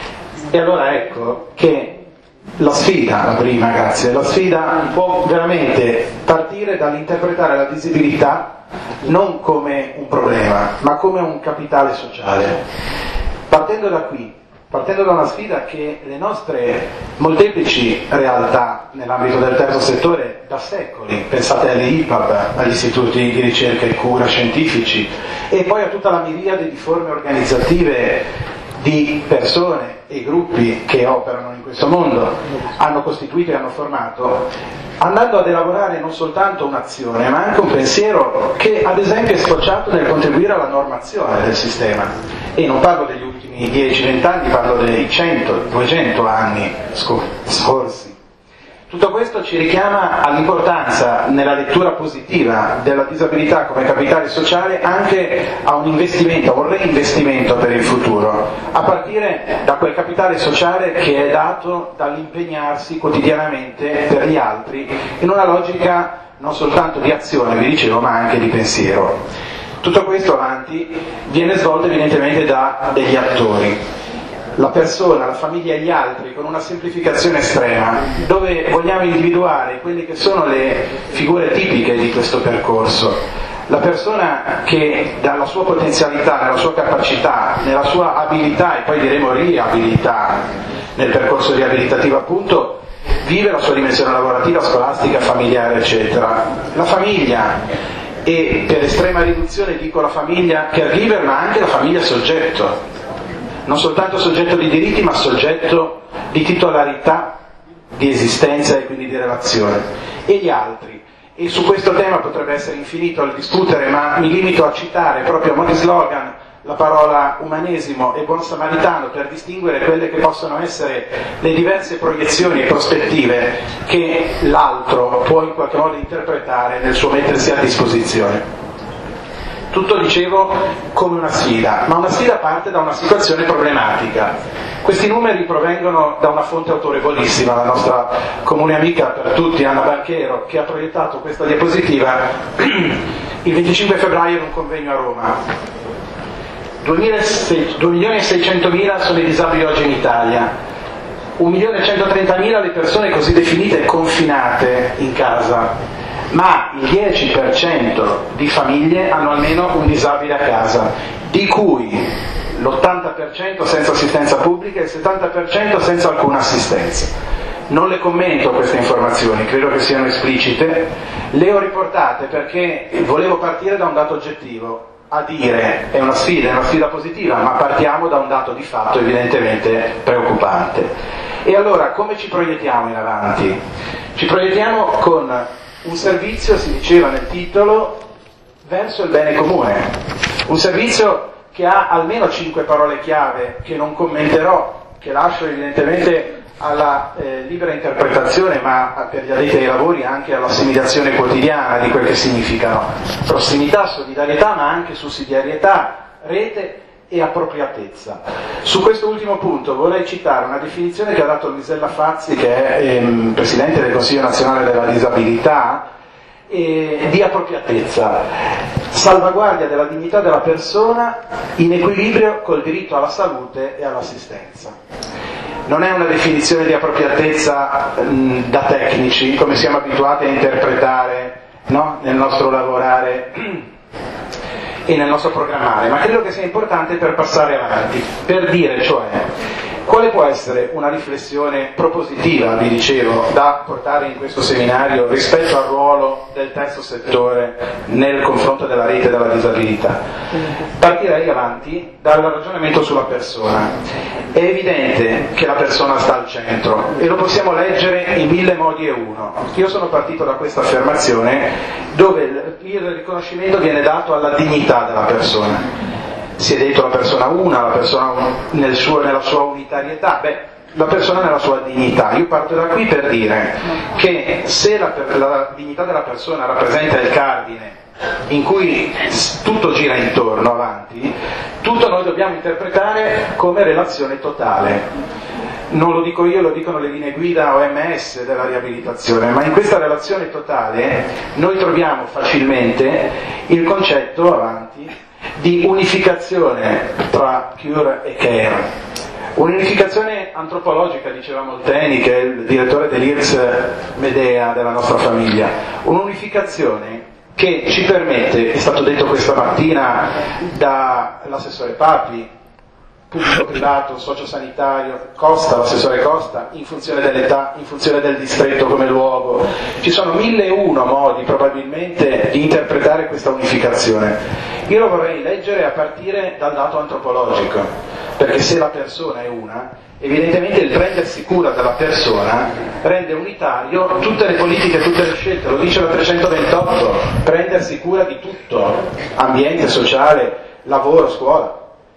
E allora ecco che la sfida, la prima, grazie, la sfida può veramente partire dall'interpretare la disabilità non come un problema, ma come un capitale sociale. Partendo da qui, partendo da una sfida che le nostre molteplici realtà nell'ambito del terzo settore da secoli, pensate alle I P A B, agli istituti di ricerca e cura scientifici, e poi a tutta la miriade di forme organizzative di persone e gruppi che operano in questo mondo, hanno costituito e hanno formato, andando ad elaborare non soltanto un'azione, ma anche un pensiero che ad esempio è sfociato nel contribuire alla normazione del sistema. E non parlo degli ultimi dieci venti anni, parlo dei cento duecento anni scorsi. Tutto questo ci richiama all'importanza, nella lettura positiva della disabilità come capitale sociale, anche a un investimento, a un reinvestimento per il futuro, a partire da quel capitale sociale che è dato dall'impegnarsi quotidianamente per gli altri in una logica non soltanto di azione, vi dicevo, ma anche di pensiero. Tutto questo avanti viene svolto evidentemente da degli attori. La persona, la famiglia e gli altri, con una semplificazione estrema, dove vogliamo individuare quelle che sono le figure tipiche di questo percorso. La persona che dalla sua potenzialità, nella sua capacità, nella sua abilità e poi diremo riabilità nel percorso riabilitativo appunto, vive la sua dimensione lavorativa, scolastica, familiare eccetera. La famiglia, e per estrema riduzione dico la famiglia caregiver, ma anche la famiglia soggetto. Non soltanto soggetto di diritti, ma soggetto di titolarità, di esistenza e quindi di relazione. E gli altri. E su questo tema potrebbe essere infinito il discutere, ma mi limito a citare proprio a mo' di slogan la parola umanesimo e buon samaritano per distinguere quelle che possono essere le diverse proiezioni e prospettive che l'altro può in qualche modo interpretare nel suo mettersi a disposizione. Tutto, dicevo, come una sfida, ma una sfida parte da una situazione problematica. Questi numeri provengono da una fonte autorevolissima, la nostra comune amica per tutti, Anna Banchero, che ha proiettato questa diapositiva il venticinque febbraio in un convegno a Roma. due milioni e seicentomila sono i disabili oggi in Italia, un milione e centotrentamila le persone così definite confinate in casa, ma il dieci per cento di famiglie hanno almeno un disabile a casa, di cui l'ottanta per cento senza assistenza pubblica e il settanta per cento senza alcuna assistenza. Non le commento queste informazioni, credo che siano esplicite, le ho riportate perché volevo partire da un dato oggettivo, a dire è una sfida, è una sfida positiva, ma partiamo da un dato di fatto evidentemente preoccupante. E allora come ci proiettiamo in avanti? Ci proiettiamo con un servizio, si diceva nel titolo, verso il bene comune, un servizio che ha almeno cinque parole chiave che non commenterò, che lascio evidentemente alla eh, libera interpretazione, ma per gli addetti ai lavori anche all'assimilazione quotidiana di quel che significano: prossimità, solidarietà, ma anche sussidiarietà, rete e appropriatezza. Su questo ultimo punto vorrei citare una definizione che ha dato Luisella Fazzi, che è ehm, Presidente del Consiglio Nazionale della Disabilità, eh, di appropriatezza: salvaguardia della dignità della persona in equilibrio col diritto alla salute e all'assistenza. Non è una definizione di appropriatezza mh, da tecnici, come siamo abituati a interpretare, no? Nel nostro lavorare e nel nostro programmare, ma credo che sia importante per passare avanti, per dire cioè quale può essere una riflessione propositiva, vi dicevo, da portare in questo seminario rispetto al ruolo del terzo settore nel confronto della rete della disabilità. Partirei avanti dal ragionamento sulla persona. È evidente che la persona sta al centro e lo possiamo leggere in mille modi e uno. Io sono partito da questa affermazione dove il riconoscimento viene dato alla dignità della persona. Si è detto la persona una, la persona nel suo, nella sua unitarietà, beh, la persona nella sua dignità. Io parto da qui per dire che se la, la dignità della persona rappresenta il cardine in cui tutto gira intorno, avanti, tutto noi dobbiamo interpretare come relazione totale. Non lo dico io, lo dicono le linee guida O M S della riabilitazione, ma in questa relazione totale noi troviamo facilmente il concetto, avanti, di unificazione tra cure e care, un'unificazione antropologica, diceva Molteni, che è il direttore dell'I R S Medea della nostra famiglia, un'unificazione che ci permette, è stato detto questa mattina dall'assessore Papi, pubblico privato, sociosanitario, Costa, l'assessore Costa, in funzione dell'età, in funzione del distretto come luogo. Ci sono mille e uno modi probabilmente di interpretare questa unificazione. Io lo vorrei leggere a partire dal dato antropologico, perché se la persona è una, evidentemente il prendersi cura della persona rende unitario tutte le politiche, tutte le scelte, lo dice la trecentoventotto, prendersi cura di tutto, ambiente, sociale, lavoro, scuola.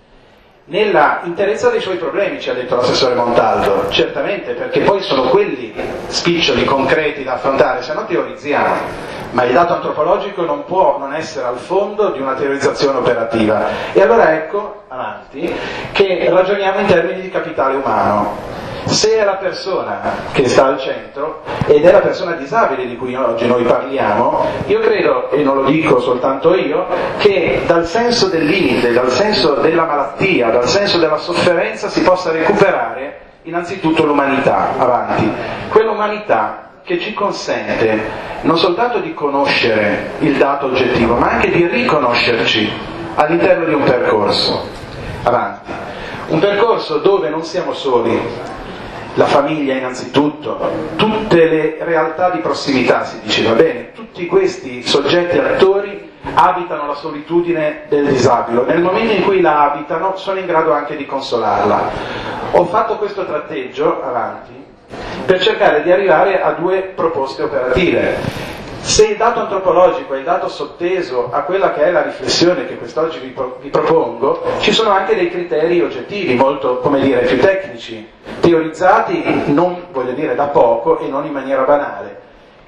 Nella interezza dei suoi problemi, ci ha detto l'assessore Montaldo, certamente, perché poi sono quelli spiccioli, concreti da affrontare, se no teorizziamo, ma il dato antropologico non può non essere al fondo di una teorizzazione operativa. E allora ecco, avanti, che ragioniamo in termini di capitale umano. Se è la persona che sta al centro, ed è la persona disabile di cui oggi noi parliamo, io credo, e non lo dico soltanto io, che dal senso del limite, dal senso della malattia, dal senso della sofferenza si possa recuperare innanzitutto l'umanità, avanti, quell'umanità che ci consente non soltanto di conoscere il dato oggettivo, ma anche di riconoscerci all'interno di un percorso, avanti, un percorso dove non siamo soli. La famiglia innanzitutto, tutte le realtà di prossimità, si diceva bene, tutti questi soggetti attori abitano la solitudine del disabile, nel momento in cui la abitano sono in grado anche di consolarla. Ho fatto questo tratteggio, avanti, per cercare di arrivare a due proposte operative. Se il dato antropologico è il dato sotteso a quella che è la riflessione che quest'oggi vi, pro- vi propongo, ci sono anche dei criteri oggettivi, molto, come dire, più tecnici, teorizzati non, voglio dire, da poco e non in maniera banale.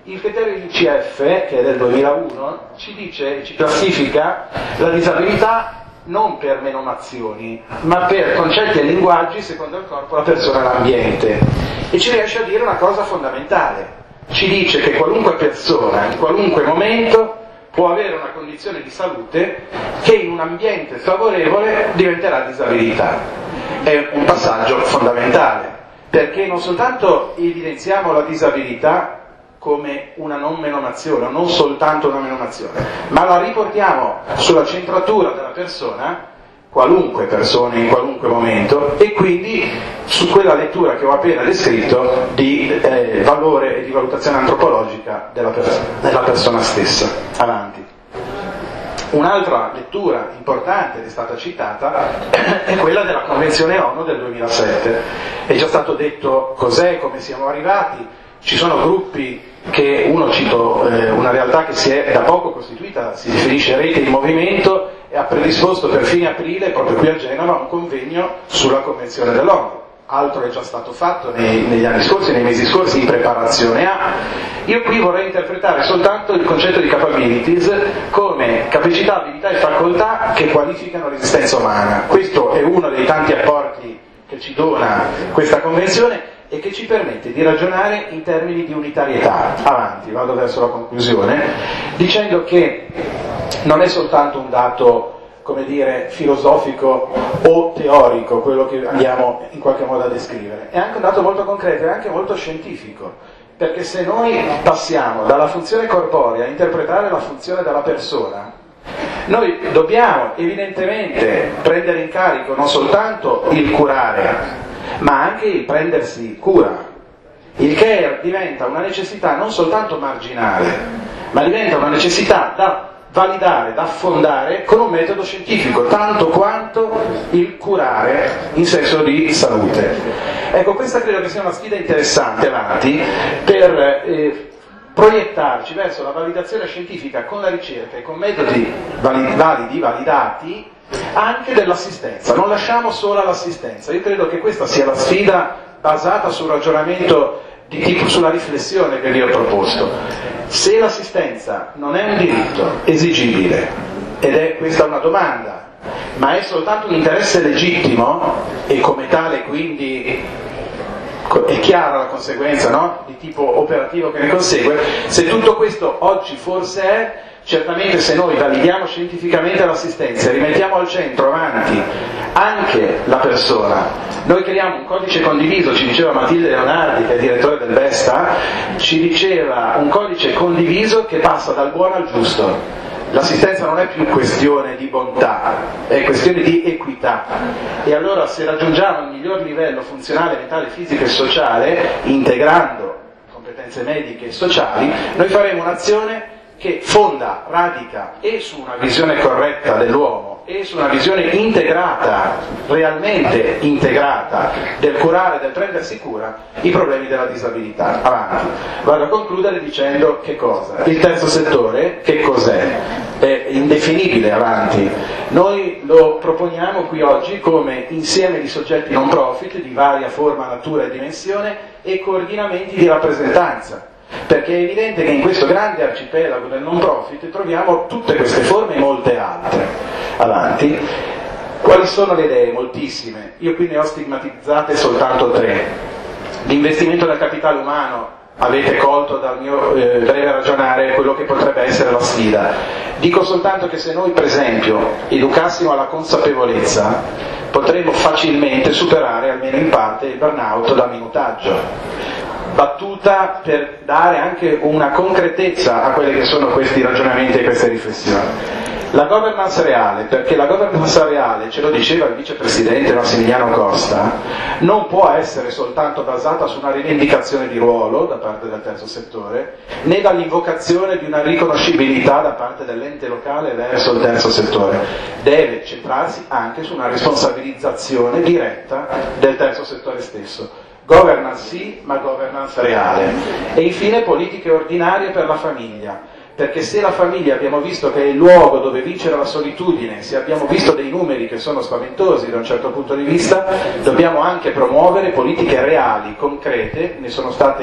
Il criterio I C F, che è del duemilauno, ci dice, ci classifica la disabilità non per menomazioni, ma per concetti e linguaggi secondo il corpo, la persona e l'ambiente. E ci riesce a dire una cosa fondamentale. Ci dice che qualunque persona, in qualunque momento, può avere una condizione di salute che in un ambiente favorevole diventerà disabilità. È un passaggio fondamentale, perché non soltanto evidenziamo la disabilità come una non menomazione, o non soltanto una menomazione, ma la riportiamo sulla centratura della persona, qualunque persona in qualunque momento, e quindi su quella lettura che ho appena descritto di eh, valore e di valutazione antropologica della, pers- della persona stessa. Avanti. Un'altra lettura importante che è stata citata è quella della Convenzione ONU del duemilasette. È già stato detto cos'è, come siamo arrivati. Ci sono gruppi che, uno cito eh, una realtà che si è da poco costituita, si definisce Rete in Movimento, e ha predisposto per fine aprile, proprio qui a Genova, un convegno sulla Convenzione dell'ONU. Altro è già stato fatto nei, negli anni scorsi, nei mesi scorsi, in preparazione a. Io qui vorrei interpretare soltanto il concetto di capabilities come capacità, abilità e facoltà che qualificano l'esistenza umana. Questo è uno dei tanti apporti che ci dona questa Convenzione e che ci permette di ragionare in termini di unitarietà. Avanti, vado verso la conclusione, dicendo che non è soltanto un dato, come dire, filosofico o teorico quello che andiamo in qualche modo a descrivere, è anche un dato molto concreto e anche molto scientifico, perché se noi passiamo dalla funzione corporea a interpretare la funzione della persona, noi dobbiamo evidentemente prendere in carico non soltanto il curare, ma anche il prendersi cura. Il care diventa una necessità non soltanto marginale, ma diventa una necessità da validare, da affondare con un metodo scientifico, tanto quanto il curare in senso di salute. Ecco, questa credo che sia una sfida interessante avanti per eh, proiettarci verso la validazione scientifica con la ricerca e con metodi validi, validati, anche dell'assistenza. Non lasciamo sola l'assistenza. Io credo che questa sia la sfida basata sul ragionamento di tipo, sulla riflessione che vi ho proposto. Se l'assistenza non è un diritto esigibile, ed è questa una domanda, ma è soltanto un interesse legittimo e come tale quindi è chiara la conseguenza, no? Di tipo operativo che ne consegue, se tutto questo oggi forse è, certamente se noi validiamo scientificamente l'assistenza e rimettiamo al centro avanti anche la persona, noi creiamo un codice condiviso, ci diceva Matilde Leonardi, che è direttore del Vesta, ci diceva un codice condiviso che passa dal buono al giusto. L'assistenza non è più questione di bontà, è questione di equità. E allora se raggiungiamo il miglior livello funzionale, mentale, fisico e sociale, integrando competenze mediche e sociali, noi faremo un'azione che fonda, radica e su una visione corretta dell'uomo e su una visione integrata, realmente integrata, del curare, del prendersi cura, i problemi della disabilità. Avanti. Vado a concludere dicendo che cosa? Il terzo settore, che cos'è? È indefinibile avanti. Noi lo proponiamo qui oggi come insieme di soggetti non profit, di varia forma, natura e dimensione, e coordinamenti di rappresentanza. Perché è evidente che in questo grande arcipelago del non profit troviamo tutte queste forme e molte altre. Avanti. Quali sono le idee? Moltissime. Io qui ne ho stigmatizzate soltanto tre. L'investimento del capitale umano, avete colto dal mio eh, breve ragionare quello che potrebbe essere la sfida. Dico soltanto che se noi per esempio educassimo alla consapevolezza, potremmo facilmente superare almeno in parte il burnout da minutaggio. Battuta per dare anche una concretezza a quelli che sono questi ragionamenti e queste riflessioni. La governance reale, perché la governance reale, ce lo diceva il vicepresidente Massimiliano Costa, non può essere soltanto basata su una rivendicazione di ruolo da parte del terzo settore, né dall'invocazione di una riconoscibilità da parte dell'ente locale verso il terzo settore. Deve centrarsi anche su una responsabilizzazione diretta del terzo settore stesso. Governance sì, ma governance reale. E infine politiche ordinarie per la famiglia, perché se la famiglia abbiamo visto che è il luogo dove vincere la solitudine, se abbiamo visto dei numeri che sono spaventosi da un certo punto di vista, dobbiamo anche promuovere politiche reali, concrete, ne sono state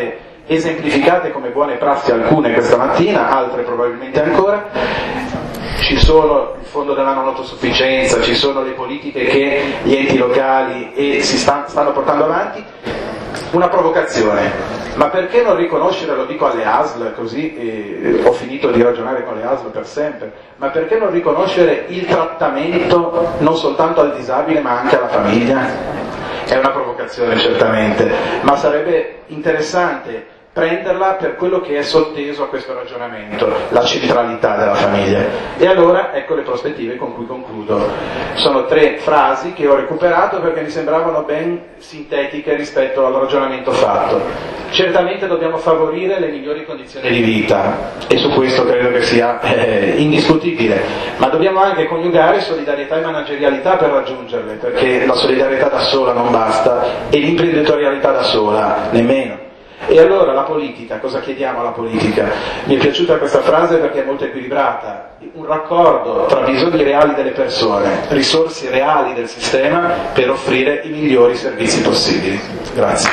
esemplificate come buone prassi alcune questa mattina, altre probabilmente ancora. Ci sono il fondo della non autosufficienza, ci sono le politiche che gli enti locali e si sta, stanno portando avanti. Una provocazione, ma perché non riconoscere, lo dico alle A S L, così eh, ho finito di ragionare con le A S L per sempre, ma perché non riconoscere il trattamento non soltanto al disabile ma anche alla famiglia? È una provocazione certamente, ma sarebbe interessante prenderla per quello che è sotteso a questo ragionamento, la centralità della famiglia. E allora ecco le prospettive con cui concludo. Sono tre frasi che ho recuperato perché mi sembravano ben sintetiche rispetto al ragionamento fatto. Certamente dobbiamo favorire le migliori condizioni di vita, e su questo credo che sia eh, indiscutibile, ma dobbiamo anche coniugare solidarietà e managerialità per raggiungerle, perché la solidarietà da sola non basta e l'imprenditorialità da sola nemmeno. E allora la politica, cosa chiediamo alla politica? Mi è piaciuta questa frase perché è molto equilibrata, un raccordo tra bisogni reali delle persone, risorse reali del sistema per offrire i migliori servizi possibili. Grazie.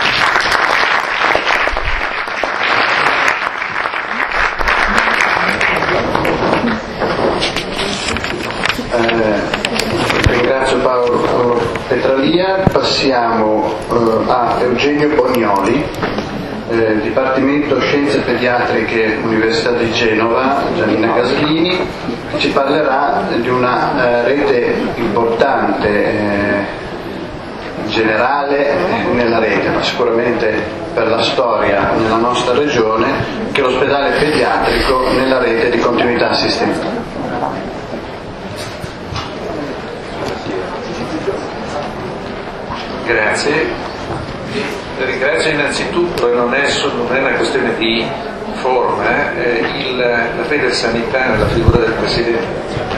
Eh, ringrazio Paolo Petralia, passiamo eh, a Eugenio Bognoli. Eh, Dipartimento Scienze Pediatriche Università di Genova, Giannina Gaslini, ci parlerà di una eh, rete importante, eh, generale eh, nella rete, ma sicuramente per la storia nella nostra regione, che è l'ospedale pediatrico nella rete di continuità assistenziale. Grazie. Ringrazio innanzitutto, e non è, non è una questione di forma, eh, il, la Federsanità nella figura del Presidente,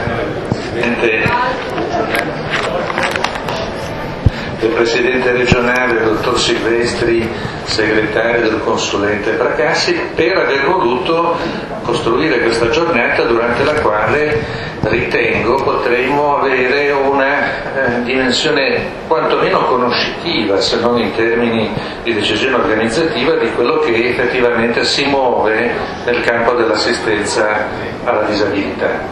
del Presidente regionale, il dottor Silvestri, segretario del consulente Bracassi, per aver voluto costruire questa giornata durante la quale ritengo potremmo avere una eh, dimensione quantomeno conoscitiva, se non in termini di decisione organizzativa, di quello che effettivamente si muove nel campo dell'assistenza alla disabilità.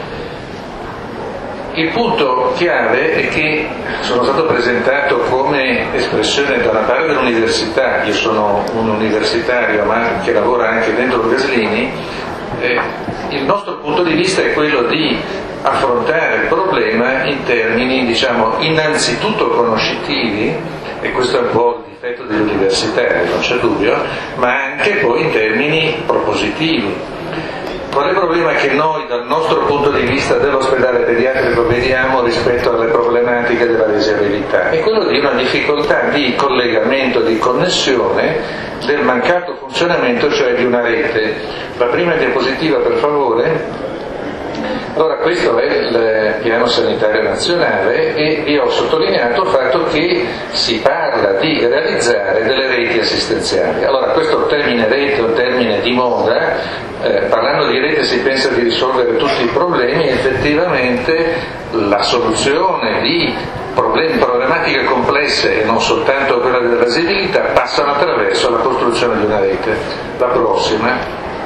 Il punto chiave è che sono stato presentato come espressione da una parte dell'università, io sono un universitario ma che lavora anche dentro il Gaslini, eh, il nostro punto di vista è quello di affrontare il problema in termini, diciamo, innanzitutto conoscitivi, e questo è un po' il difetto degli universitari, non c'è dubbio, ma anche poi in termini propositivi. Qual è il problema che noi dal nostro punto di vista dell'ospedale pediatrico vediamo rispetto alle problematiche della disabilità? È quello di una difficoltà di collegamento, di connessione, del mancato funzionamento, cioè di una rete. La prima diapositiva, per favore. Allora, questo è il piano sanitario nazionale e vi ho sottolineato il fatto che si parla di realizzare delle reti assistenziali. Allora, questo termine rete è un termine di moda, eh, parlando di rete si pensa di risolvere tutti i problemi, effettivamente la soluzione di problemi, problematiche complesse e non soltanto quella della disabilità passano attraverso la costruzione di una rete. La prossima.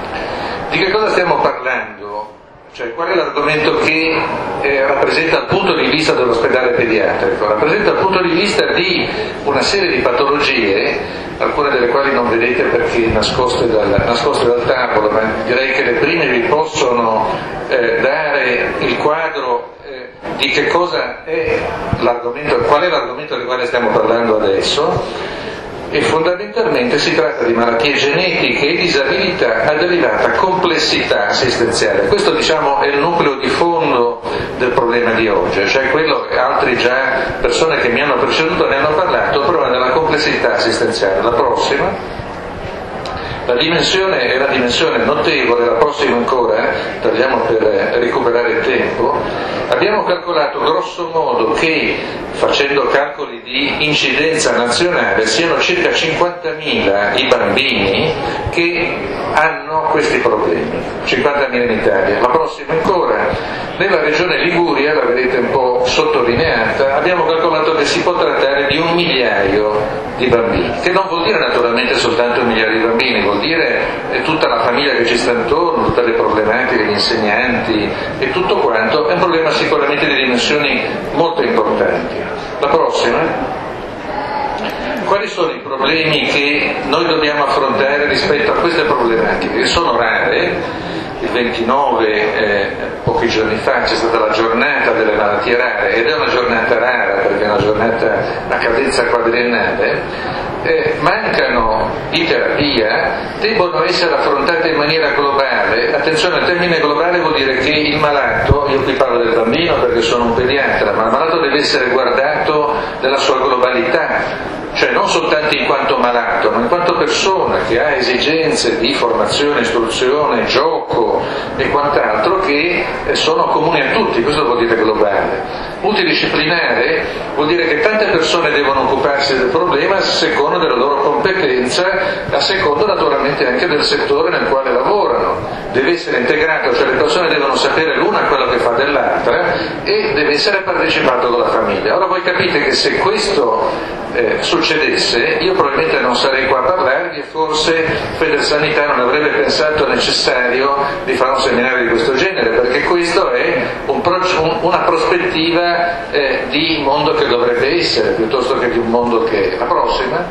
Di che cosa stiamo parlando? Cioè, qual è l'argomento che eh, rappresenta il punto di vista dell'ospedale pediatrico? Rappresenta il punto di vista di una serie di patologie, alcune delle quali non vedete perché nascoste dal, nascoste dal tavolo, ma direi che le prime vi possono eh, dare il quadro eh, di che cosa è l'argomento, qual è l'argomento del quale stiamo parlando adesso. E fondamentalmente si tratta di malattie genetiche e disabilità a derivata complessità assistenziale. Questo, diciamo, è il nucleo di fondo del problema di oggi, cioè quello che altri già persone che mi hanno preceduto ne hanno parlato, il problema della complessità assistenziale. La prossima. La dimensione è una dimensione notevole, la prossima ancora, tagliamo per recuperare il tempo. Abbiamo calcolato grosso modo che, facendo calcoli di incidenza nazionale, siano circa cinquantamila i bambini che hanno questi problemi, cinquantamila in Italia. La prossima ancora, nella regione Liguria, la vedete un po' sottolineata, abbiamo calcolato che si può trattare di un migliaio di bambini, che non vuol dire naturalmente soltanto un migliaio di bambini, vuol dire tutta la famiglia che ci sta intorno, tutte le problematiche, gli insegnanti e tutto quanto. È un problema sicuramente di dimensioni molto importanti. La prossima. Quali sono i problemi che noi dobbiamo affrontare rispetto a queste problematiche? Che sono rare. Il ventinove, eh, pochi giorni fa, c'è stata la giornata delle malattie rare, ed è una giornata rara perché è una giornata a cadenza quadriennale. Eh, mancano di terapia, debbono essere affrontate in maniera globale. Attenzione, il termine globale vuol dire che il malato, io qui parlo del bambino perché sono un pediatra, ma il malato deve essere guardato nella sua globalità, cioè non soltanto in quanto malato, ma in quanto persona che ha esigenze di formazione, istruzione, gioco e quant'altro che sono comuni a tutti. Questo vuol dire globale. Multidisciplinare vuol dire che tante persone devono occuparsi del problema a seconda della loro competenza, a seconda naturalmente anche del settore nel quale lavorano. Deve essere integrato, cioè le persone devono sapere l'una quello che fa dell'altra e deve essere partecipato con la famiglia. Ora voi capite che se questo eh, succedesse, io probabilmente non sarei qua a parlarvi e forse Federsanità non avrebbe pensato necessario di fare un seminario di questo genere, perché questo è un pro- un, una prospettiva eh, di mondo che dovrebbe essere, piuttosto che di un mondo che è. La prossima.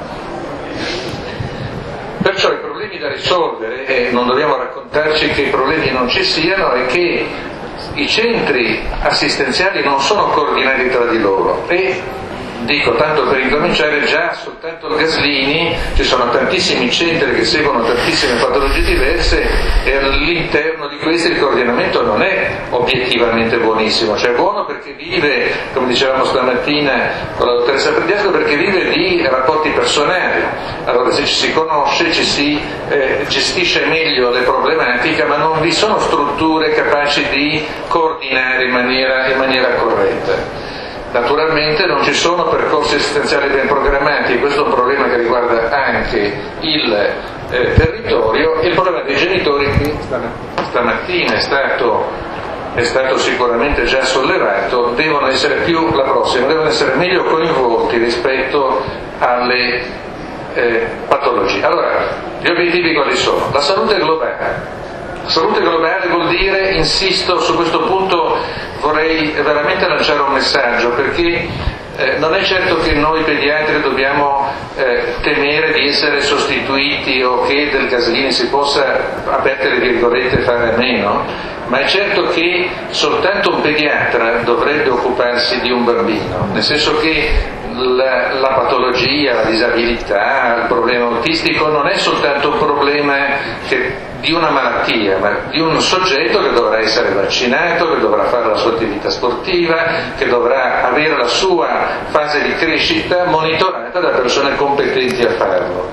Perciò i problemi da risolvere, e non dobbiamo raccontarci che i problemi non ci siano, è che i centri assistenziali non sono coordinati tra di loro e dico, tanto per incominciare, già soltanto al Gaslini ci sono tantissimi centri che seguono tantissime patologie diverse e all'interno di questi il coordinamento non è obiettivamente buonissimo, cioè è buono perché vive, come dicevamo stamattina con la dottoressa Prediasco, perché vive di rapporti personali. Allora se ci si conosce, ci si eh, gestisce meglio le problematiche, ma non vi sono strutture capaci di coordinare in maniera, in maniera corretta. Naturalmente non ci sono percorsi assistenziali ben programmati, e questo è un problema che riguarda anche il eh, territorio. Il problema dei genitori stamattina è stato, è stato sicuramente già sollevato, devono essere più, la prossima, devono essere meglio coinvolti rispetto alle eh, patologie. Allora, gli obiettivi quali sono? La salute globale. Salute globale vuol dire, insisto su questo punto, vorrei veramente lanciare un messaggio, perché eh, non è certo che noi pediatri dobbiamo eh, temere di essere sostituiti o che del Gaslini si possa, aperte le virgolette, fare a meno, ma è certo che soltanto un pediatra dovrebbe occuparsi di un bambino, nel senso che la, la patologia, la disabilità, il problema autistico non è soltanto un problema che di una malattia, ma di un soggetto che dovrà essere vaccinato, che dovrà fare la sua attività sportiva, che dovrà avere la sua fase di crescita monitorata da persone competenti a farlo.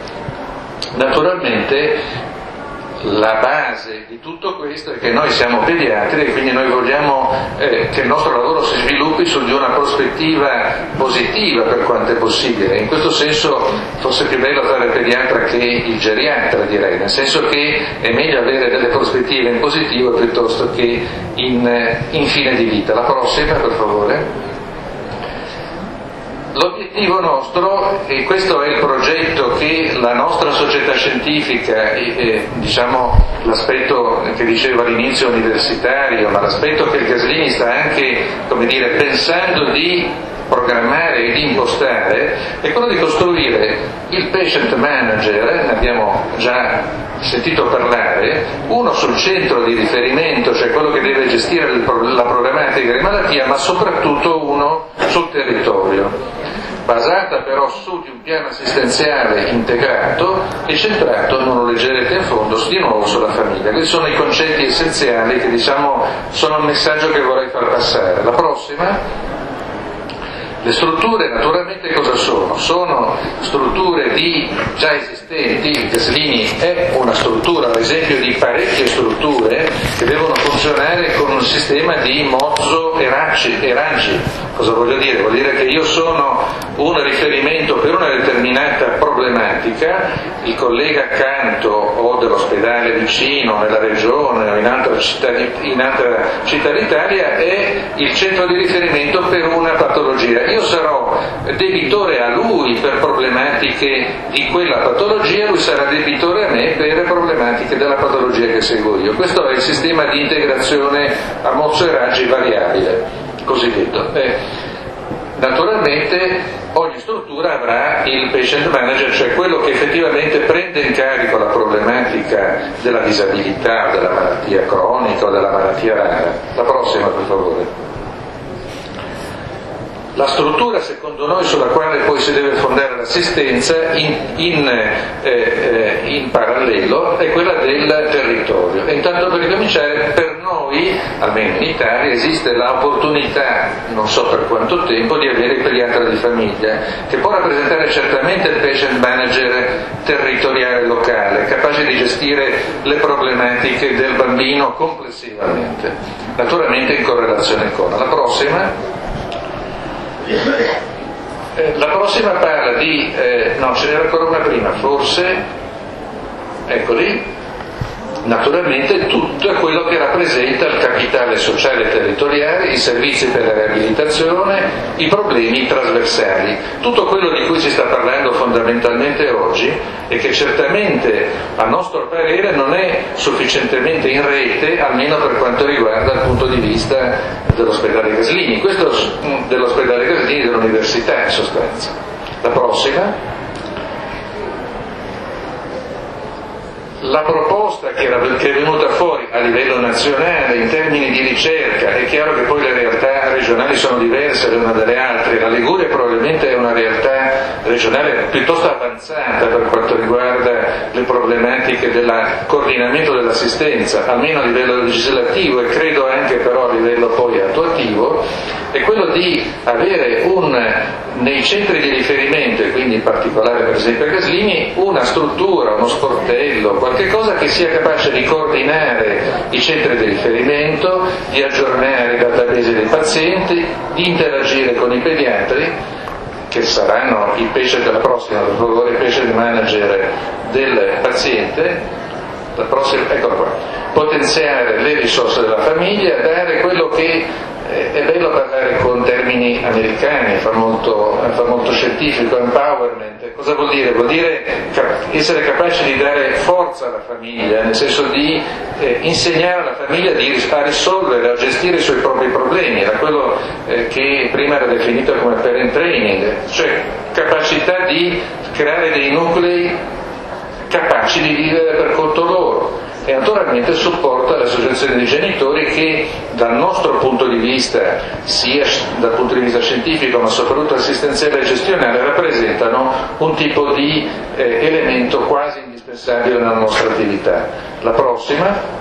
Naturalmente la base di tutto questo è che noi siamo pediatri e quindi noi vogliamo eh, che il nostro lavoro si sviluppi su di una prospettiva positiva per quanto è possibile. In questo senso forse è più bello fare il pediatra che il geriatra, direi, nel senso che è meglio avere delle prospettive in positivo piuttosto che in, in fine di vita. La prossima, per favore. L'obiettivo nostro, e questo è il progetto che la nostra società scientifica, e, e, diciamo l'aspetto che dicevo all'inizio universitario, ma l'aspetto che il Gaslini sta anche, come dire, pensando di programmare e di impostare, è quello di costruire il patient manager, ne abbiamo già sentito parlare, uno sul centro di riferimento, cioè quello che deve gestire la programmatica di malattia, ma soprattutto uno sul territorio, basata però su di un piano assistenziale integrato e centrato, non lo leggerete in fondo, di nuovo sulla famiglia. Questi sono i concetti essenziali che, diciamo, sono il messaggio che vorrei far passare. La prossima. Le strutture naturalmente cosa sono? Sono strutture di già esistenti, il Gaslini è una struttura, ad esempio, di parecchie strutture che devono funzionare con un sistema di mozzo e ranci. Cosa voglio dire? Vuol dire che io sono un riferimento per una determinata problematica problematica, il collega accanto o dell'ospedale vicino, nella regione o in altra città, in altra città d'Italia è il centro di riferimento per una patologia. Io sarò debitore a lui per problematiche di quella patologia, lui sarà debitore a me per problematiche della patologia che seguo io. Questo è il sistema di integrazione a mozzo e raggi variabile, cosiddetto. Eh, Naturalmente ogni struttura avrà il patient manager, cioè quello che effettivamente prende in carico la problematica della disabilità, della malattia cronica o della malattia rara. La prossima, per favore. La struttura, secondo noi, sulla quale poi si deve fondare l'assistenza in, in, eh, eh, in parallelo è quella del territorio. E intanto, per ricominciare, per noi, almeno in Italia, esiste l'opportunità, non so per quanto tempo, di avere il pediatra di famiglia, che può rappresentare certamente il patient manager territoriale locale, capace di gestire le problematiche del bambino complessivamente, naturalmente in correlazione con. La prossima. La prossima parla di, eh, no, ce n'era ancora una prima, forse, eccoli, naturalmente tutto quello che rappresenta il capitale sociale e territoriale, i servizi per la riabilitazione, i problemi trasversali, tutto quello di cui si sta parlando fondamentalmente oggi e che certamente a nostro parere non è sufficientemente in rete, almeno per quanto riguarda il punto di vista dell'ospedale Gaslini, questo dell'ospedale Gaslini dell'università in sostanza. La prossima. La proposta che, era, che è venuta fuori a livello nazionale in termini di ricerca, è chiaro che poi le realtà regionali sono diverse le une dalle altre, la Liguria probabilmente è una realtà regionale piuttosto avanzata per quanto riguarda le problematiche del coordinamento dell'assistenza, almeno a livello legislativo e credo anche però a livello poi attuativo, è quello di avere un, nei centri di riferimento, e quindi in particolare per esempio a Gaslini, una struttura, uno sportello, qualche cosa che sia capace di coordinare i centri di riferimento, di aggiornare i database dei pazienti, di interagire con i pediatri, che saranno il patient della prossima, per favore, il patient manager del paziente, la prossima, eccolo qua, potenziare le risorse della famiglia, dare quello che è bello parlare con termini americani, fa molto, fa molto scientifico, empowerment. Cosa vuol dire? Vuol dire essere capaci di dare forza alla famiglia, nel senso di eh, insegnare alla famiglia di, a risolvere, a gestire i suoi propri problemi, era quello eh, che prima era definito come parent training, cioè capacità di creare dei nuclei capaci di vivere per conto loro. E naturalmente supporta l'associazione dei genitori che dal nostro punto di vista, sia dal punto di vista scientifico ma soprattutto assistenziale e gestionale, rappresentano un tipo di eh, elemento quasi indispensabile nella nostra attività. La prossima.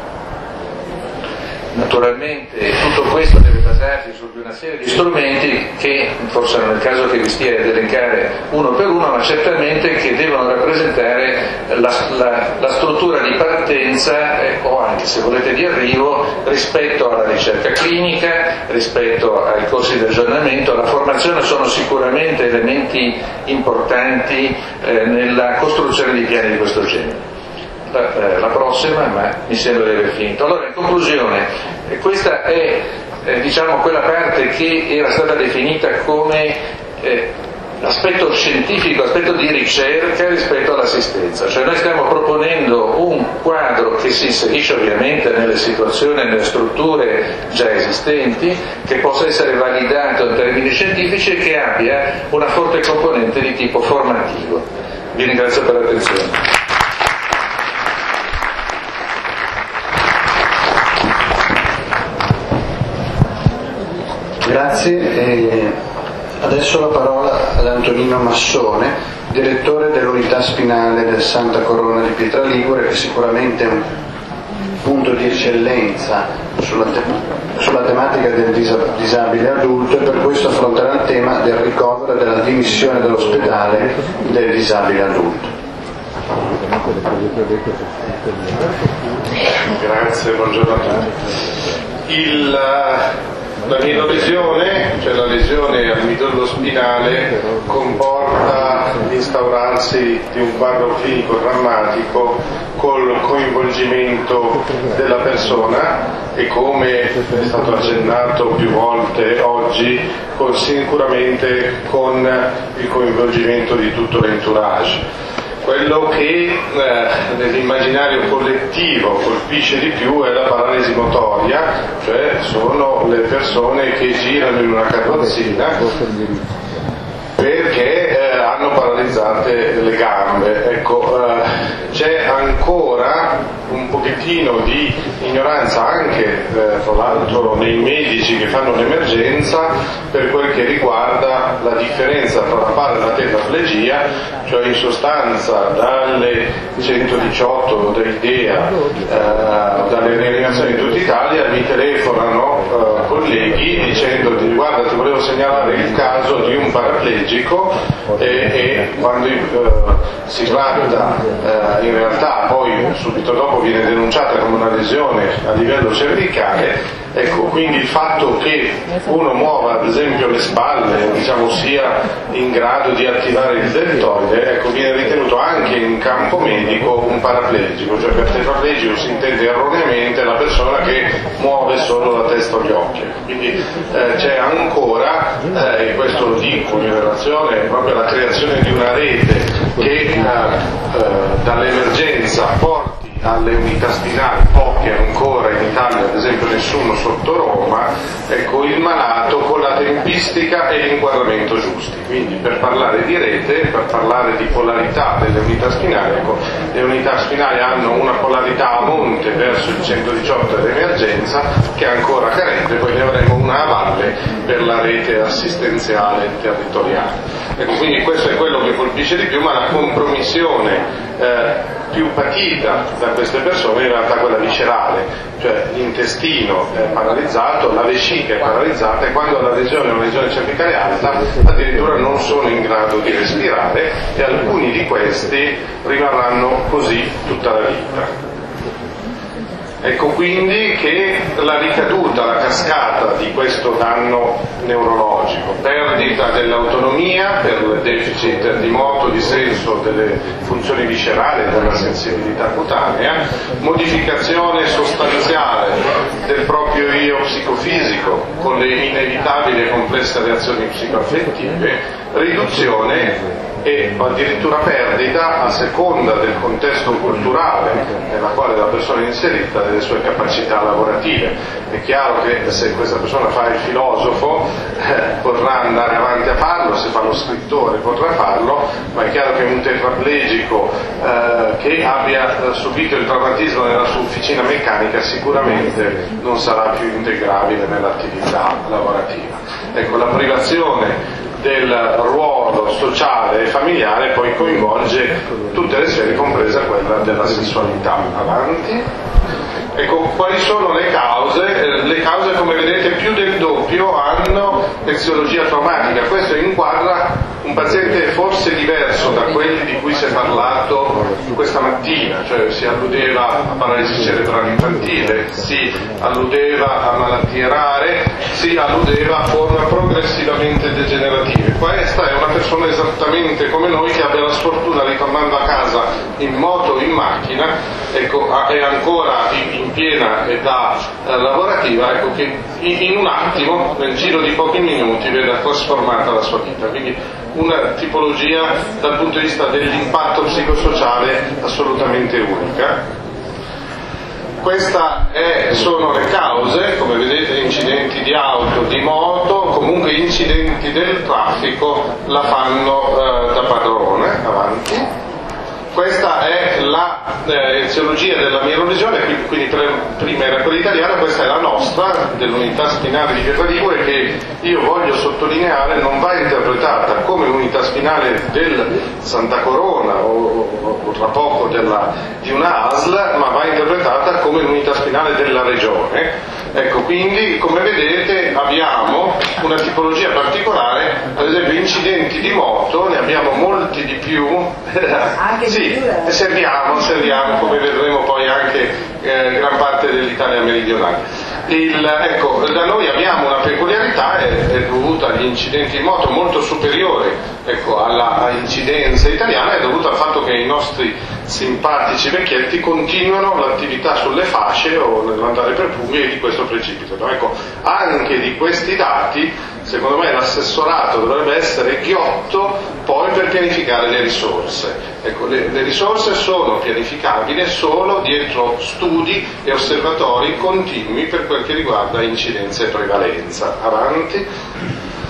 Naturalmente tutto questo deve basarsi su una serie di strumenti che forse non è il caso che vi stia ad elencare uno per uno, ma certamente che devono rappresentare la, la, la struttura di partenza eh, o anche se volete di arrivo rispetto alla ricerca clinica, rispetto ai corsi di aggiornamento. La formazione sono sicuramente elementi importanti eh, nella costruzione di piani di questo genere. La, la prossima, ma mi sembra di aver finito. Allora, in conclusione, questa è eh, diciamo quella parte che era stata definita come eh, aspetto scientifico, aspetto di ricerca rispetto all'assistenza, cioè noi stiamo proponendo un quadro che si inserisce ovviamente nelle situazioni e nelle strutture già esistenti, che possa essere validato in termini scientifici e che abbia una forte componente di tipo formativo. Vi ringrazio per l'attenzione. Grazie, e adesso la parola ad Antonino Massone, direttore dell'unità spinale del Santa Corona di Pietraligure, che sicuramente è un punto di eccellenza sulla, te- sulla tematica del dis- disabile adulto e per questo affronterà il tema del ricovero e della dimissione dall'ospedale del disabile adulto. Grazie, buongiorno a tutti. Il, La mia lesione, cioè la lesione al midollo spinale, comporta l'instaurarsi di un quadro clinico drammatico col coinvolgimento della persona e, come è stato accennato più volte oggi, con, sicuramente con il coinvolgimento di tutto l'entourage. Quello che eh, nell'immaginario collettivo colpisce di più è la paralisi motoria, cioè sono le persone che girano in una carrozzina perché eh, hanno paralizzate le gambe. Ecco, eh, c'è ancora un pochettino di ignoranza anche, eh, tra l'altro, nei medici che fanno l'emergenza per quel che riguarda la differenza tra la para e la tetraplegia, cioè in sostanza dalle centodiciotto dell'IDEA, eh, dalle rianimazioni in tutta Italia, mi telefonano eh, colleghi dicendo: guarda, ti volevo segnalare il caso di un paraplegico, e, e quando eh, si tratta eh, in realtà poi subito dopo viene denunciata come una lesione a livello cervicale. Ecco, quindi il fatto che uno muova ad esempio le spalle, diciamo, sia in grado di attivare il deltoide, ecco, viene ritenuto anche in campo medico un paraplegico, cioè per tetraplegico si intende erroneamente la persona che muove solo la testa o gli occhi. Quindi eh, c'è ancora, eh, e questo lo dico in relazione proprio alla creazione di una rete che eh, eh, dall'emergenza porti alle unità spinali, poche ancora in Italia, ad esempio nessuno sotto Roma, ecco, il malato con la tempistica e l'inquadramento giusti. Quindi per parlare di rete, per parlare di polarità delle unità spinali, ecco, le unità spinali hanno una polarità a monte verso il centodiciotto dell'emergenza che è ancora carente, poi ne avremo una a valle per la rete assistenziale territoriale. Ecco, quindi questo è quello che colpisce di più, ma la compromissione eh, più patita da queste persone è in realtà quella viscerale, cioè l'intestino è paralizzato, la vescica è paralizzata, e quando la lesione è una lesione cervicale alta addirittura non sono in grado di respirare, e alcuni di questi rimarranno così tutta la vita. Ecco quindi che la ricaduta, la cascata di questo danno neurologico, perdita dell'autonomia per deficit di moto, di senso delle funzioni viscerali e della sensibilità cutanea, modificazione sostanziale del proprio io psicofisico con le inevitabili e complesse reazioni psicoaffettive, riduzione e addirittura perdita, a seconda del contesto culturale nella quale la persona è inserita, delle sue capacità lavorative. È chiaro che se questa persona fa il filosofo eh, potrà andare avanti a farlo, se fa lo scrittore potrà farlo, ma è chiaro che un tetraplegico eh, che abbia subito il traumatismo nella sua officina meccanica sicuramente non sarà più integrabile nell'attività lavorativa. Ecco, la privazione del ruolo sociale e familiare poi coinvolge tutte le sfere, compresa quella della sessualità. Avanti. Ecco, quali sono le cause? Le cause, come vedete, più del doppio hanno eziologia traumatica. Questo inquadra un paziente forse diverso da quelli di cui si è parlato questa mattina, cioè si alludeva a paralisi cerebrale infantile, si alludeva a malattie rare, si alludeva a forme progressivamente degenerative. Questa è una persona esattamente come noi che abbia la sfortuna, ritornando a casa in moto o in macchina, ecco, è ancora in piena età eh, lavorativa, ecco, che in un attimo, nel giro di pochi minuti, vede trasformata la sua vita. Quindi una tipologia dal punto di vista dell'impatto psicosociale assolutamente unica. Queste sono le cause, come vedete, incidenti di auto, di moto, comunque incidenti del traffico la fanno eh, da padrone. Avanti. Questa è la eh, eziologia della mielolesione, quindi, quindi pre, prima era quella italiana, questa è la nostra, dell'unità spinale di Pietradigore, che io voglio sottolineare non va interpretata come l'unità spinale del Santa Corona o, o, o tra poco della, di una A S L, ma va interpretata come l'unità spinale della regione. Ecco, quindi come vedete abbiamo una tipologia particolare, ad esempio incidenti di moto, ne abbiamo molti di più. Anche sì, e serviamo, serviamo, come vedremo poi anche eh, gran parte dell'Italia meridionale. Il, ecco, da noi abbiamo una peculiarità, è, è dovuta agli incidenti in moto molto superiori, ecco, alla incidenza italiana, è dovuta al fatto che i nostri simpatici vecchietti continuano l'attività sulle fasce o nell'andare per Puglia e di questo precipitano. Ecco, anche di questi dati, secondo me l'assessorato dovrebbe essere ghiotto poi per pianificare le risorse. Ecco, le, le risorse sono pianificabili solo dietro studi e osservatori continui per quel che riguarda incidenza e prevalenza. Avanti.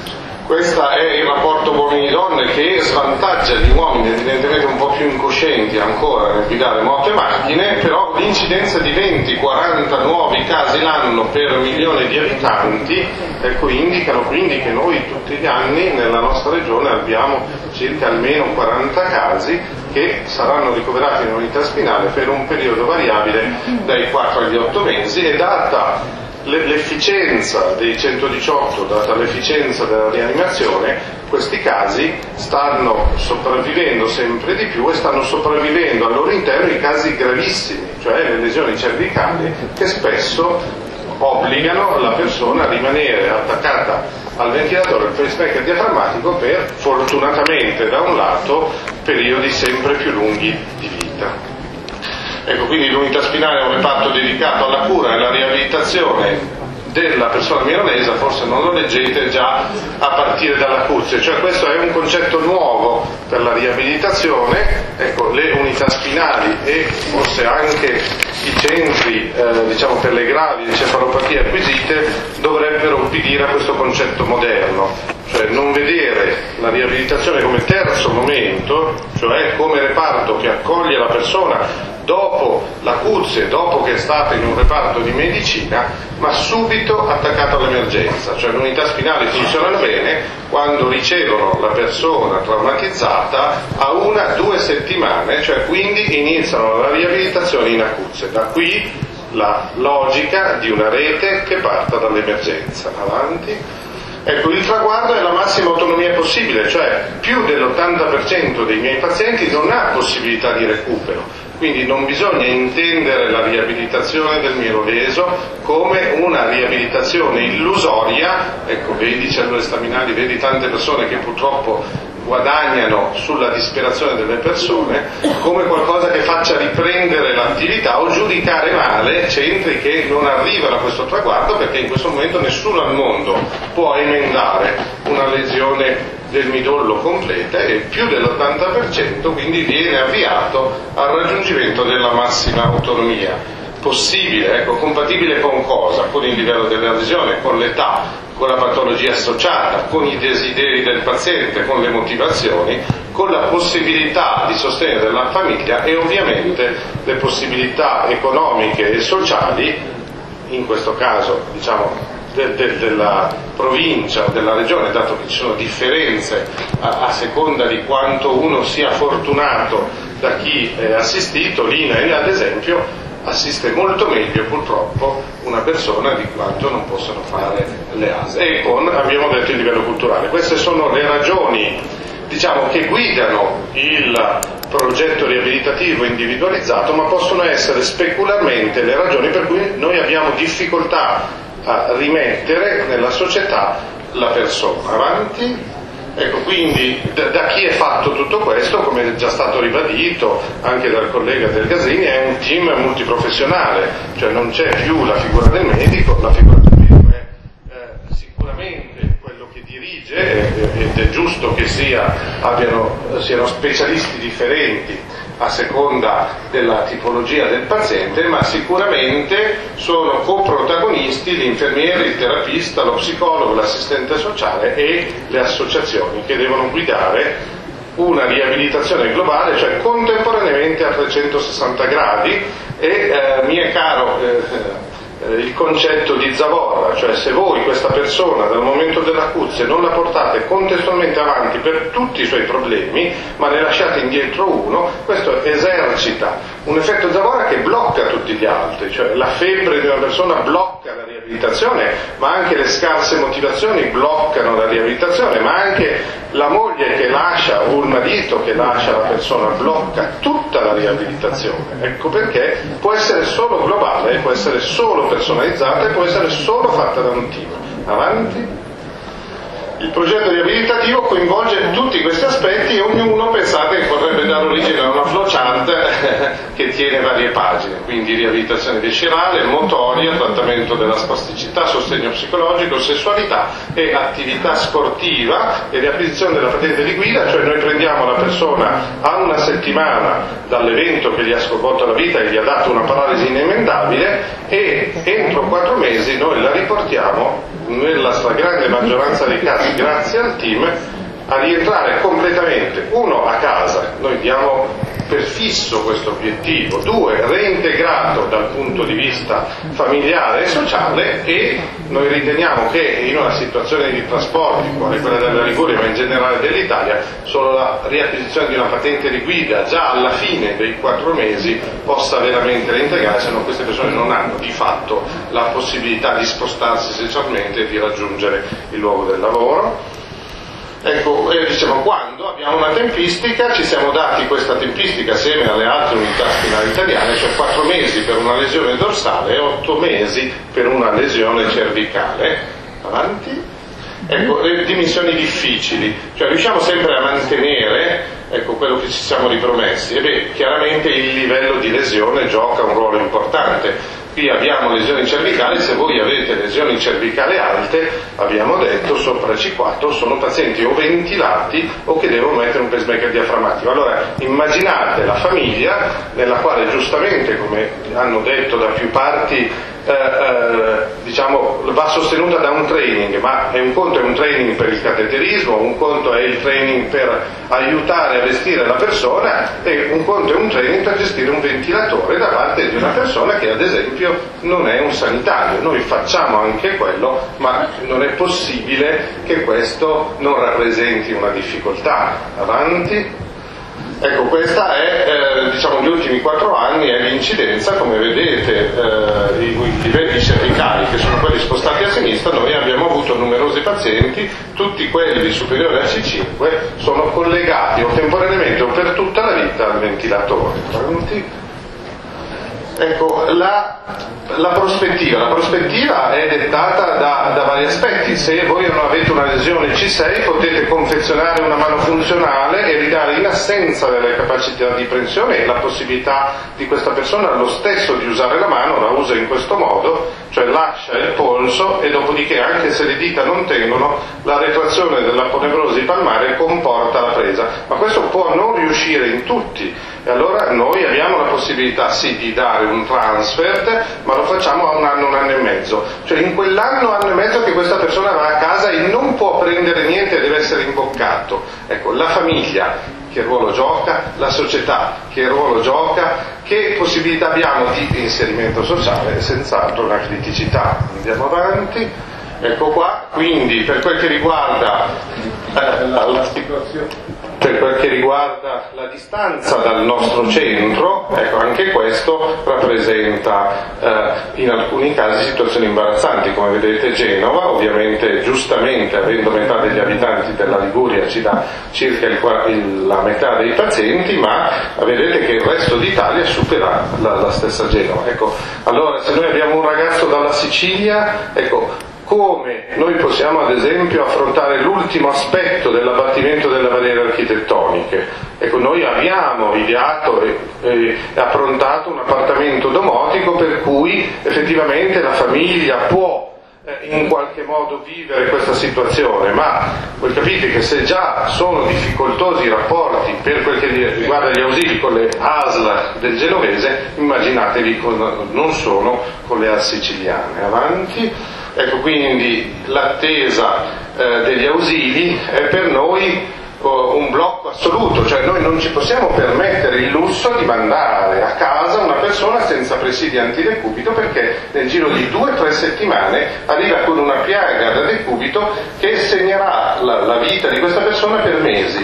Questo è il rapporto uomini-donne che svantaggia gli uomini evidentemente un po' più incoscienti ancora nel guidare moto e macchine, però l'incidenza di venti quaranta nuovi casi l'anno per milione di abitanti, ecco, indicano quindi che noi tutti gli anni nella nostra regione abbiamo circa almeno quaranta casi che saranno ricoverati in unità spinale per un periodo variabile dai quattro agli otto mesi, e data l'efficienza dei centodiciotto, data l'efficienza della rianimazione, questi casi stanno sopravvivendo sempre di più e stanno sopravvivendo al loro interno i casi gravissimi, cioè le lesioni cervicali che spesso obbligano la persona a rimanere attaccata al ventilatore, al pacemaker diaframmatico per, fortunatamente da un lato, periodi sempre più lunghi di vita. Ecco, quindi l'unità spinale è un reparto dedicato alla cura e alla riabilitazione della persona milanese, forse non lo leggete già a partire dall'acuzia, cioè questo è un concetto nuovo per la riabilitazione. Ecco, le unità spinali e forse anche i centri eh, diciamo per le gravi encefalopatie acquisite dovrebbero ubbidire a questo concetto moderno, cioè non vedere la riabilitazione come terzo momento, cioè come reparto che accoglie la persona dopo l'acuzia, dopo che è stata in un reparto di medicina, ma subito attaccato all'emergenza, cioè le unità spinali funzionano bene quando ricevono la persona traumatizzata a una, due settimane, cioè quindi iniziano la riabilitazione in acuzia. Da qui la logica di una rete che parta dall'emergenza. Avanti. Ecco, il traguardo è la massima autonomia possibile, cioè più dell'ottanta per cento dei miei pazienti non ha possibilità di recupero. Quindi non bisogna intendere la riabilitazione del mieloleso come una riabilitazione illusoria, ecco, vedi cellule staminali, vedi tante persone che purtroppo guadagnano sulla disperazione delle persone, come qualcosa che faccia riprendere l'attività o giudicare male centri che non arrivano a questo traguardo, perché in questo momento nessuno al mondo può emendare una lesione del midollo completa e più dell'ottanta per cento quindi viene avviato al raggiungimento della massima autonomia possibile, ecco, compatibile con cosa? Con il livello della lesione, con l'età, con la patologia associata, con i desideri del paziente, con le motivazioni, con la possibilità di sostegno della famiglia e ovviamente le possibilità economiche e sociali, in questo caso diciamo de, de, della provincia o della regione, dato che ci sono differenze a, a seconda di quanto uno sia fortunato da chi è assistito. L'I N A I ad esempio assiste molto meglio purtroppo una persona di quanto non possono fare le A S E, e con, abbiamo detto, il livello culturale. Queste sono le ragioni, diciamo, che guidano il progetto riabilitativo individualizzato, ma possono essere specularmente le ragioni per cui noi abbiamo difficoltà a rimettere nella società la persona. Avanti. Ecco, quindi da, da chi è fatto tutto questo, come è già stato ribadito anche dal collega Del Gasini, è un team multiprofessionale, cioè non c'è più la figura del medico, la figura del medico è eh, sicuramente quello che dirige, ed è giusto che sia, abbiano, siano specialisti differenti a seconda della tipologia del paziente, ma sicuramente sono coprotagonisti l'infermiere, il terapista, lo psicologo, l'assistente sociale e le associazioni che devono guidare una riabilitazione globale, cioè contemporaneamente a trecentosessanta gradi. E eh, mi è caro eh, il concetto di zavorra, cioè se voi questa persona dal momento dell'acuzia non la portate contestualmente avanti per tutti i suoi problemi, ma ne lasciate indietro uno, questo esercita un effetto zavorra che blocca tutti gli altri, cioè la febbre di una persona blocca la riabilitazione riabilitazione, ma anche le scarse motivazioni bloccano la riabilitazione, ma anche la moglie che lascia o il marito che lascia la persona blocca tutta la riabilitazione. Ecco perché può essere solo globale, può essere solo personalizzata e può essere solo fatta da un team. Avanti. Il progetto riabilitativo coinvolge tutti questi aspetti e ognuno, pensate, che potrebbe dare origine a una flowchart che tiene varie pagine, quindi riabilitazione viscerale, motoria, trattamento della spasticità, sostegno psicologico, sessualità e attività sportiva e riacquisizione della patente di guida, cioè noi prendiamo la persona a una settimana dall'evento che gli ha sconvolto la vita e gli ha dato una paralisi inemendabile e entro quattro mesi noi la riportiamo nella stragrande maggioranza dei casi, grazie al team, a rientrare completamente, uno, a casa, noi diamo per fisso questo obiettivo, due, reintegrato dal punto di vista familiare e sociale, e noi riteniamo che in una situazione di trasporti quale quella della Liguria, ma in generale dell'Italia, solo la riacquisizione di una patente di guida già alla fine dei quattro mesi possa veramente reintegrare, se no queste persone non hanno di fatto la possibilità di spostarsi socialmente e di raggiungere il luogo del lavoro. Ecco, eh, diciamo, quando abbiamo una tempistica, ci siamo dati questa tempistica assieme alle altre unità spinali italiane, cioè quattro mesi per una lesione dorsale e otto mesi per una lesione cervicale. Avanti. Ecco, le dimensioni difficili, cioè riusciamo sempre a mantenere, ecco, quello che ci siamo ripromessi, e beh, chiaramente il livello di lesione gioca un ruolo importante. Qui abbiamo lesioni cervicali, se voi avete lesioni cervicali alte, abbiamo detto, sopra C quattro, sono pazienti o ventilati o che devono mettere un pacemaker diaframmatico. Allora immaginate la famiglia nella quale giustamente, come hanno detto da più parti, eh, eh, diciamo, va sostenuta da un training, ma è un conto è un training per il cateterismo, un conto è il training per aiutare a vestire la persona e un conto è un training per gestire un ventilatore da parte di una persona che ad esempio non è un sanitario. Noi facciamo anche quello, ma non è possibile che questo non rappresenti una difficoltà. Avanti. Ecco, questa è, eh, diciamo, gli ultimi quattro anni è l'incidenza, come vedete, eh, i, i livelli cervicali che sono quelli spostati a sinistra, noi abbiamo avuto numerosi pazienti, tutti quelli superiori a C cinque sono collegati o temporaneamente o per tutta la vita al ventilatore. Avanti. Ecco, la, la prospettiva. La prospettiva è dettata da, da vari aspetti. Se voi non avete una lesione C sei potete confezionare una mano funzionale e ridare, in assenza delle capacità di prensione, la possibilità di questa persona lo stesso di usare la mano, la usa in questo modo, cioè lascia il polso e dopodiché, anche se le dita non tengono, la retrazione dell'aponeurosi palmare comporta la presa. Ma questo può non riuscire in tutti. E allora noi abbiamo la possibilità sì di dare un transfert, ma lo facciamo a un anno, un anno e mezzo. Cioè in quell'anno, anno e mezzo che questa persona va a casa e non può prendere niente e deve essere imboccato. Ecco, la famiglia che ruolo gioca, la società che ruolo gioca, che possibilità abbiamo di inserimento sociale? Senz'altro una criticità. Andiamo avanti. Ecco qua, quindi per quel che riguarda eh, la, la situazione. Per quel che riguarda la distanza dal nostro centro, ecco, anche questo rappresenta eh, in alcuni casi situazioni imbarazzanti. Come vedete Genova, ovviamente giustamente avendo metà degli abitanti della Liguria ci dà circa il, il, la metà dei pazienti, ma vedete che il resto d'Italia supera la, la stessa Genova. Ecco, allora se noi abbiamo un ragazzo dalla Sicilia, ecco, come noi possiamo ad esempio affrontare l'ultimo aspetto dell'abbattimento delle barriere architettoniche? Ecco, noi abbiamo ideato e, e approntato un appartamento domotico per cui effettivamente la famiglia può eh, in qualche modo vivere questa situazione, ma voi capite che se già sono difficoltosi i rapporti per quel che riguarda gli ausili con le A S L del genovese, immaginatevi con, non sono con le A S L siciliane. Avanti. Ecco, quindi l'attesa eh, degli ausili è per noi oh, un blocco assoluto, cioè noi non ci possiamo permettere il lusso di mandare a casa una persona senza presidi antidecubito, perché nel giro di due o tre settimane arriva con una piaga da decubito che segnerà la, la vita di questa persona per mesi.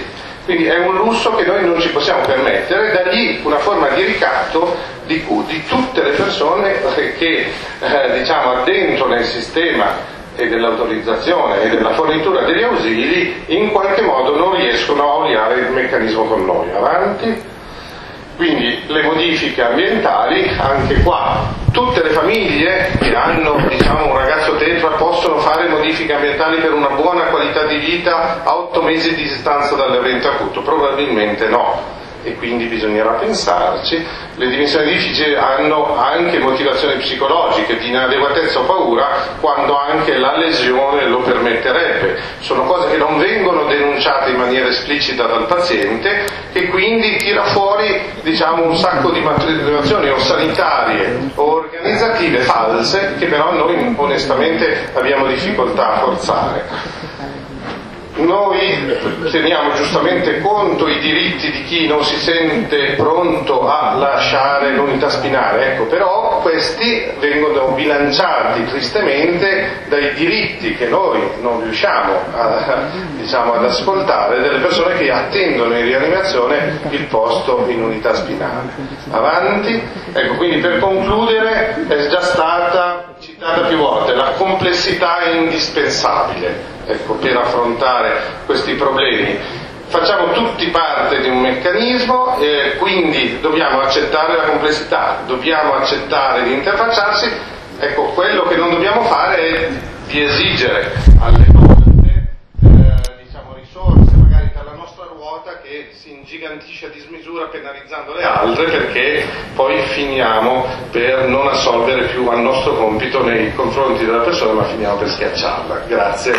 Quindi è un lusso che noi non ci possiamo permettere, da lì una forma di ricatto di, di tutte le persone che eh, diciamo addentro nel sistema e dell'autorizzazione e della fornitura degli ausili in qualche modo non riescono a oliare il meccanismo con noi. Avanti. Quindi le modifiche ambientali, anche qua, tutte le famiglie che hanno diciamo, un ragazzo tetra possono fare modifiche ambientali per una buona qualità di vita a otto mesi di distanza dall'evento acuto? Probabilmente no. E quindi bisognerà pensarci. Le dimensioni difficili hanno anche motivazioni psicologiche di inadeguatezza o paura quando anche la lesione lo permetterebbe. Sono cose che non vengono denunciate in maniera esplicita dal paziente e quindi tira fuori diciamo, un sacco di motivazioni o sanitarie o organizzative false che però noi onestamente abbiamo difficoltà a forzare. Noi teniamo giustamente conto i diritti di chi non si sente pronto a lasciare l'unità spinale, ecco, però questi vengono bilanciati tristemente dai diritti che noi non riusciamo a, diciamo, ad ascoltare delle persone che attendono in rianimazione il posto in unità spinale. Avanti. Ecco, quindi per concludere è già stata citata più volte la complessità è indispensabile. Ecco, per affrontare questi problemi. Facciamo tutti parte di un meccanismo, eh, quindi dobbiamo accettare la complessità, dobbiamo accettare di interfacciarsi. Ecco, quello che non dobbiamo fare è di esigere alle volte eh, diciamo, risorse magari dalla nostra ruota che si ingigantisce a dismisura penalizzando le altre, perché poi finiamo per non assolvere più al nostro compito nei confronti della persona, ma finiamo per schiacciarla. Grazie.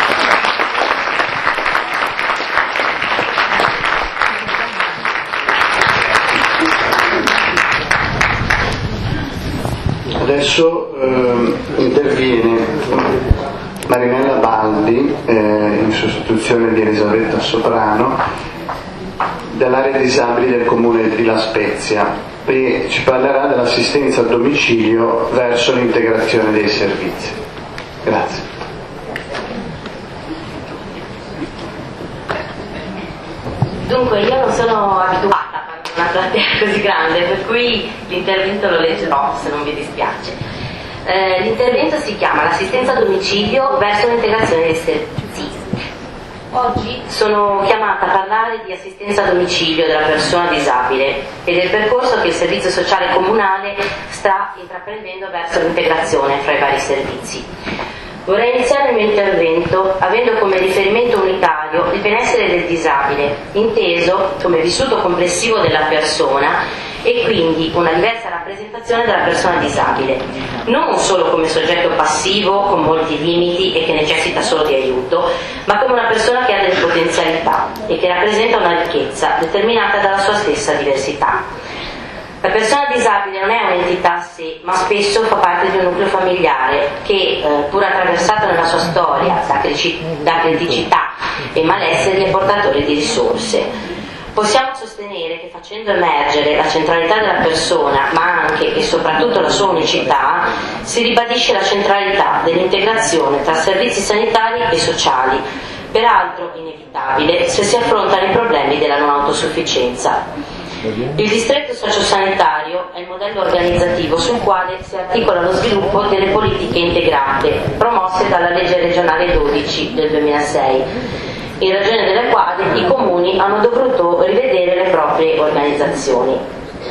Adesso eh, interviene Marinella Baldi eh, in sostituzione di Elisabetta Soprano dell'area disabili del comune di La Spezia e ci parlerà dell'assistenza a domicilio verso l'integrazione dei servizi. Grazie. Dunque, io non sono abituata una platea così grande, per cui l'intervento lo leggerò se non vi dispiace. Eh, l'intervento si chiama l'assistenza a domicilio verso l'integrazione dei servizi. Oggi sono chiamata a parlare di assistenza a domicilio della persona disabile e del percorso che il servizio sociale comunale sta intraprendendo verso l'integrazione fra i vari servizi. Vorrei iniziare il mio intervento avendo come riferimento unitario il benessere del disabile, inteso come vissuto complessivo della persona e quindi una diversa rappresentazione della persona disabile, non solo come soggetto passivo con molti limiti e che necessita solo di aiuto, ma come una persona che ha delle potenzialità e che rappresenta una ricchezza determinata dalla sua stessa diversità. La persona disabile non è un'entità a sé, ma spesso fa parte di un nucleo familiare che, eh, pur attraversato nella sua storia da, crici- da criticità e malesseri, è portatore di risorse. Possiamo sostenere che facendo emergere la centralità della persona, ma anche e soprattutto la sua unicità, si ribadisce la centralità dell'integrazione tra servizi sanitari e sociali, peraltro inevitabile se si affrontano i problemi della non autosufficienza. Il distretto sociosanitario è il modello organizzativo sul quale si articola lo sviluppo delle politiche integrate promosse dalla legge regionale dodici del duemilasei, in ragione delle quali i comuni hanno dovuto rivedere le proprie organizzazioni.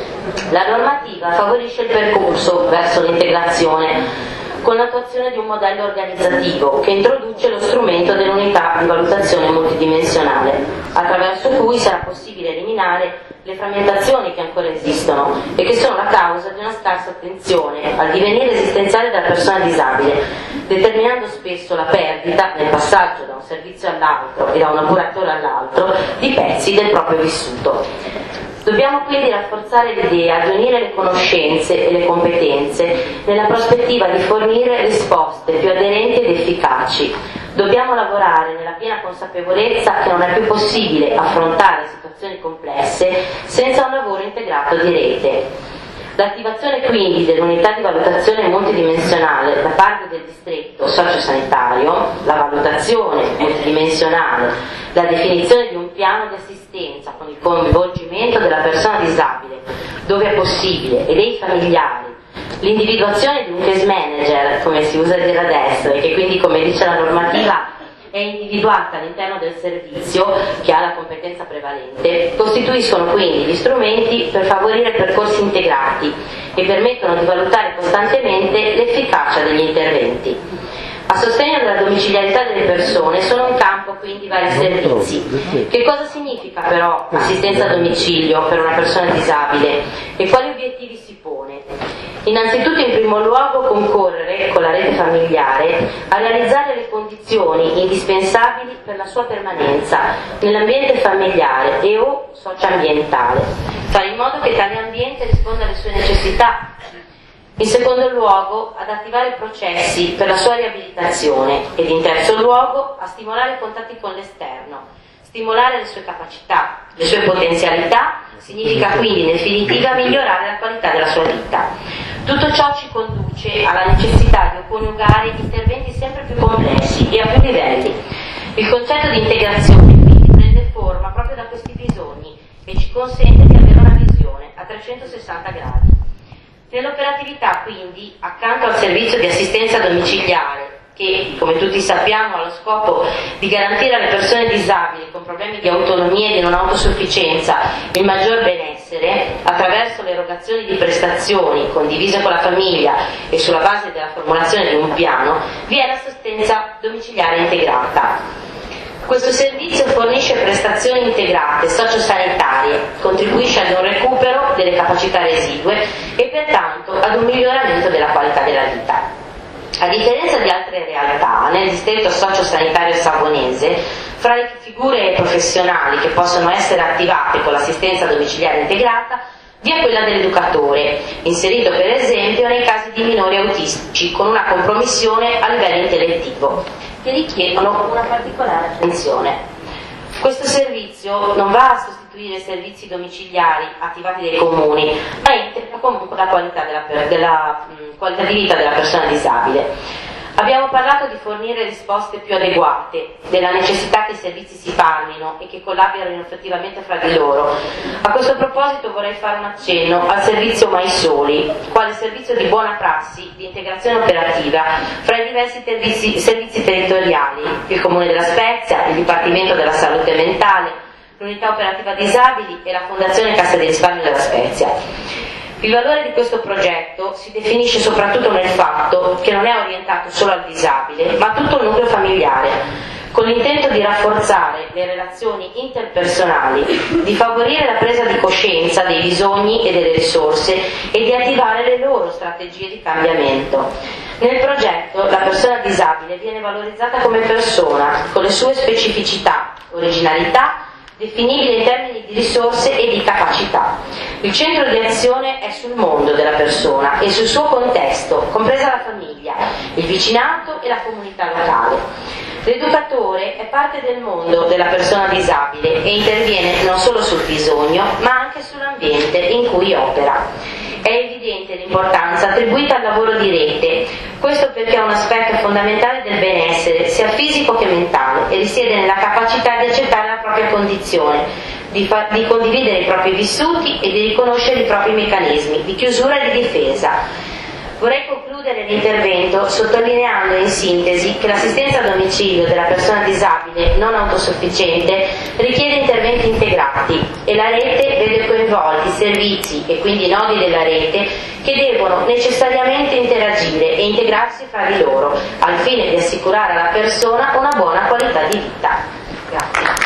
La normativa favorisce il percorso verso l'integrazione con l'attuazione di un modello organizzativo che introduce lo strumento dell'unità di valutazione multidimensionale, attraverso cui sarà possibile eliminare le frammentazioni che ancora esistono e che sono la causa di una scarsa attenzione al divenire esistenziale della persona disabile, determinando spesso la perdita, nel passaggio da un servizio all'altro e da un curatore all'altro, di pezzi del proprio vissuto. Dobbiamo quindi rafforzare l'idea di unire le conoscenze e le competenze nella prospettiva di fornire risposte più aderenti ed efficaci. Dobbiamo lavorare nella piena consapevolezza che non è più possibile affrontare situazioni complesse senza un lavoro integrato di rete. L'attivazione quindi dell'unità di valutazione multidimensionale da parte del distretto sociosanitario, la valutazione multidimensionale, la definizione di un piano di assistenza con il coinvolgimento della persona disabile, dove è possibile, e dei familiari, l'individuazione di un case manager, come si usa dire adesso, e che quindi, come dice la normativa, è individuata all'interno del servizio che ha la competenza prevalente, costituiscono quindi gli strumenti per favorire percorsi integrati e permettono di valutare costantemente l'efficacia degli interventi. A sostegno della domiciliarità delle persone sono in campo quindi vari servizi. Che cosa significa però assistenza a domicilio per una persona disabile e quali obiettivi si pone? Innanzitutto, in primo luogo, concorrere con la rete familiare a realizzare le condizioni indispensabili per la sua permanenza nell'ambiente familiare e o socioambientale, fare in modo che tale ambiente risponda alle sue necessità. In secondo luogo, ad attivare processi per la sua riabilitazione ed in terzo luogo a stimolare i contatti con l'esterno, stimolare le sue capacità, le sue potenzialità, significa quindi in definitiva migliorare la qualità della sua vita. Tutto ciò ci conduce alla necessità di coniugare interventi sempre più complessi e a più livelli. Il concetto di integrazione quindi prende forma proprio da questi bisogni e ci consente di avere una visione a trecentosessanta gradi. Nell'operatività quindi, accanto al servizio di assistenza domiciliare, che come tutti sappiamo ha lo scopo di garantire alle persone disabili con problemi di autonomia e di non autosufficienza il maggior benessere attraverso l'erogazione di prestazioni condivise con la famiglia e sulla base della formulazione di un piano, vi è l'assistenza domiciliare integrata. Questo servizio fornisce prestazioni integrate sociosanitarie, contribuisce ad un recupero delle capacità residue e pertanto ad un miglioramento della qualità della vita. A differenza di altre realtà, nel distretto sociosanitario savonese, fra le figure professionali che possono essere attivate con l'assistenza domiciliare integrata, vi è quella dell'educatore, inserito per esempio nei casi di minori autistici con una compromissione a livello intellettivo, che richiedono una particolare attenzione. Questo servizio non va a sostituire servizi domiciliari attivati dai comuni, ma integra comunque la qualità, della, della mh, qualità di vita della persona disabile. Abbiamo parlato di fornire risposte più adeguate, della necessità che i servizi si parlino e che collaborino effettivamente fra di loro. A questo proposito vorrei fare un accenno al servizio Mai Soli, quale servizio di buona prassi di integrazione operativa fra i diversi servizi, servizi territoriali, il Comune della Spezia, il Dipartimento della Salute Mentale, l'Unità Operativa Disabili e la Fondazione Cassa di Risparmio della Spezia. Il valore di questo progetto si definisce soprattutto nel fatto che non è orientato solo al disabile, ma a tutto il nucleo familiare, con l'intento di rafforzare le relazioni interpersonali, di favorire la presa di coscienza dei bisogni e delle risorse e di attivare le loro strategie di cambiamento. Nel progetto la persona disabile viene valorizzata come persona, con le sue specificità, originalità, definibile in termini di risorse e di capacità. Il centro di azione è sul mondo della persona e sul suo contesto, compresa la famiglia, il vicinato e la comunità locale. L'educatore è parte del mondo della persona disabile e interviene non solo sul bisogno, ma anche sull'ambiente in cui opera. È evidente l'importanza attribuita al lavoro di rete, questo perché è un aspetto fondamentale del benessere, sia fisico che mentale, e risiede nella capacità di accettare la propria condizione, di, fa- di condividere i propri vissuti e di riconoscere i propri meccanismi di chiusura e di difesa. Vorrei concludere l'intervento sottolineando in sintesi che l'assistenza a domicilio della persona disabile non autosufficiente richiede interventi integrati e la rete vede coinvolti servizi e quindi nodi della rete che devono necessariamente interagire e integrarsi fra di loro al fine di assicurare alla persona una buona qualità di vita. Grazie.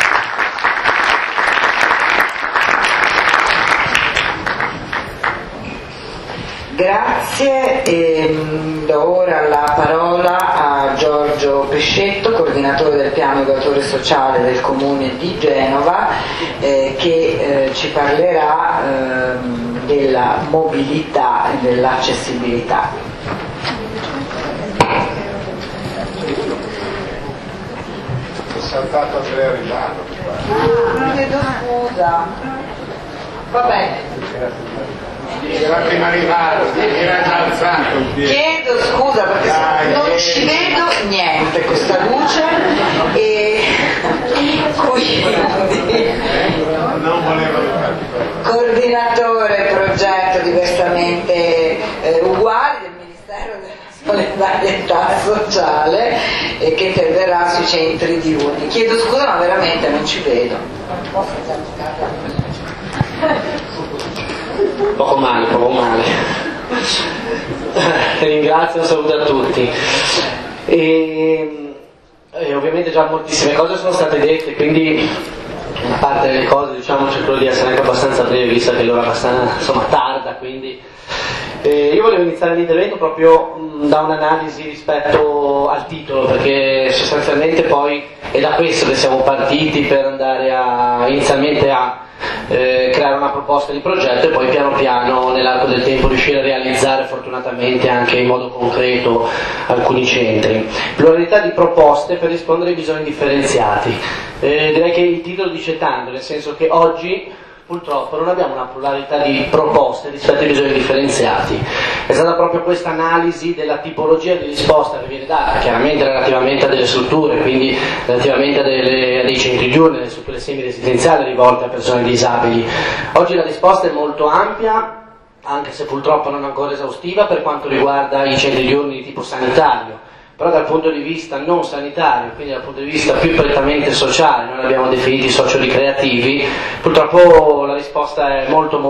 Grazie, e do ora la parola a Giorgio Pescetto, coordinatore del piano educatore sociale del Comune di Genova, eh, che eh, ci parlerà eh, della mobilità e dell'accessibilità. Ho saltato Andrea Rillano. Ah, chiedo scusa. Va bene. Era appena arrivato, era già alzato. Chiedo scusa perché non ci vedo niente questa luce e quindi non volevo coordinatore progetto diversamente eh, uguali del Ministero della Solidarietà Sociale e che interverrà sui centri di Uni. Chiedo scusa ma veramente non ci vedo. Poco male, poco male. Ringrazio e saluto a tutti. E, e ovviamente già moltissime cose sono state dette, quindi una parte delle cose diciamo cerco di essere anche abbastanza breve, visto che l'ora è abbastanza insomma tarda, quindi eh, io volevo iniziare l'intervento proprio mh, da un'analisi rispetto al titolo, perché sostanzialmente poi è da questo che siamo partiti per andare a inizialmente a Eh, creare una proposta di progetto e poi piano piano nell'arco del tempo riuscire a realizzare fortunatamente anche in modo concreto alcuni centri. Pluralità di proposte per rispondere ai bisogni differenziati. Eh, direi che il titolo dice tanto, nel senso che oggi purtroppo non abbiamo una pluralità di proposte rispetto ai bisogni differenziati. È stata proprio questa analisi della tipologia di risposta che viene data, chiaramente relativamente a delle strutture, quindi relativamente a, delle, a dei centri diurni, delle strutture semi-residenziali rivolte a persone disabili. Oggi la risposta è molto ampia, anche se purtroppo non ancora esaustiva per quanto riguarda i centri diurni di tipo sanitario. Però dal punto di vista non sanitario, quindi dal punto di vista più prettamente sociale, noi li abbiamo definiti socio-ricreativi, purtroppo la risposta è molto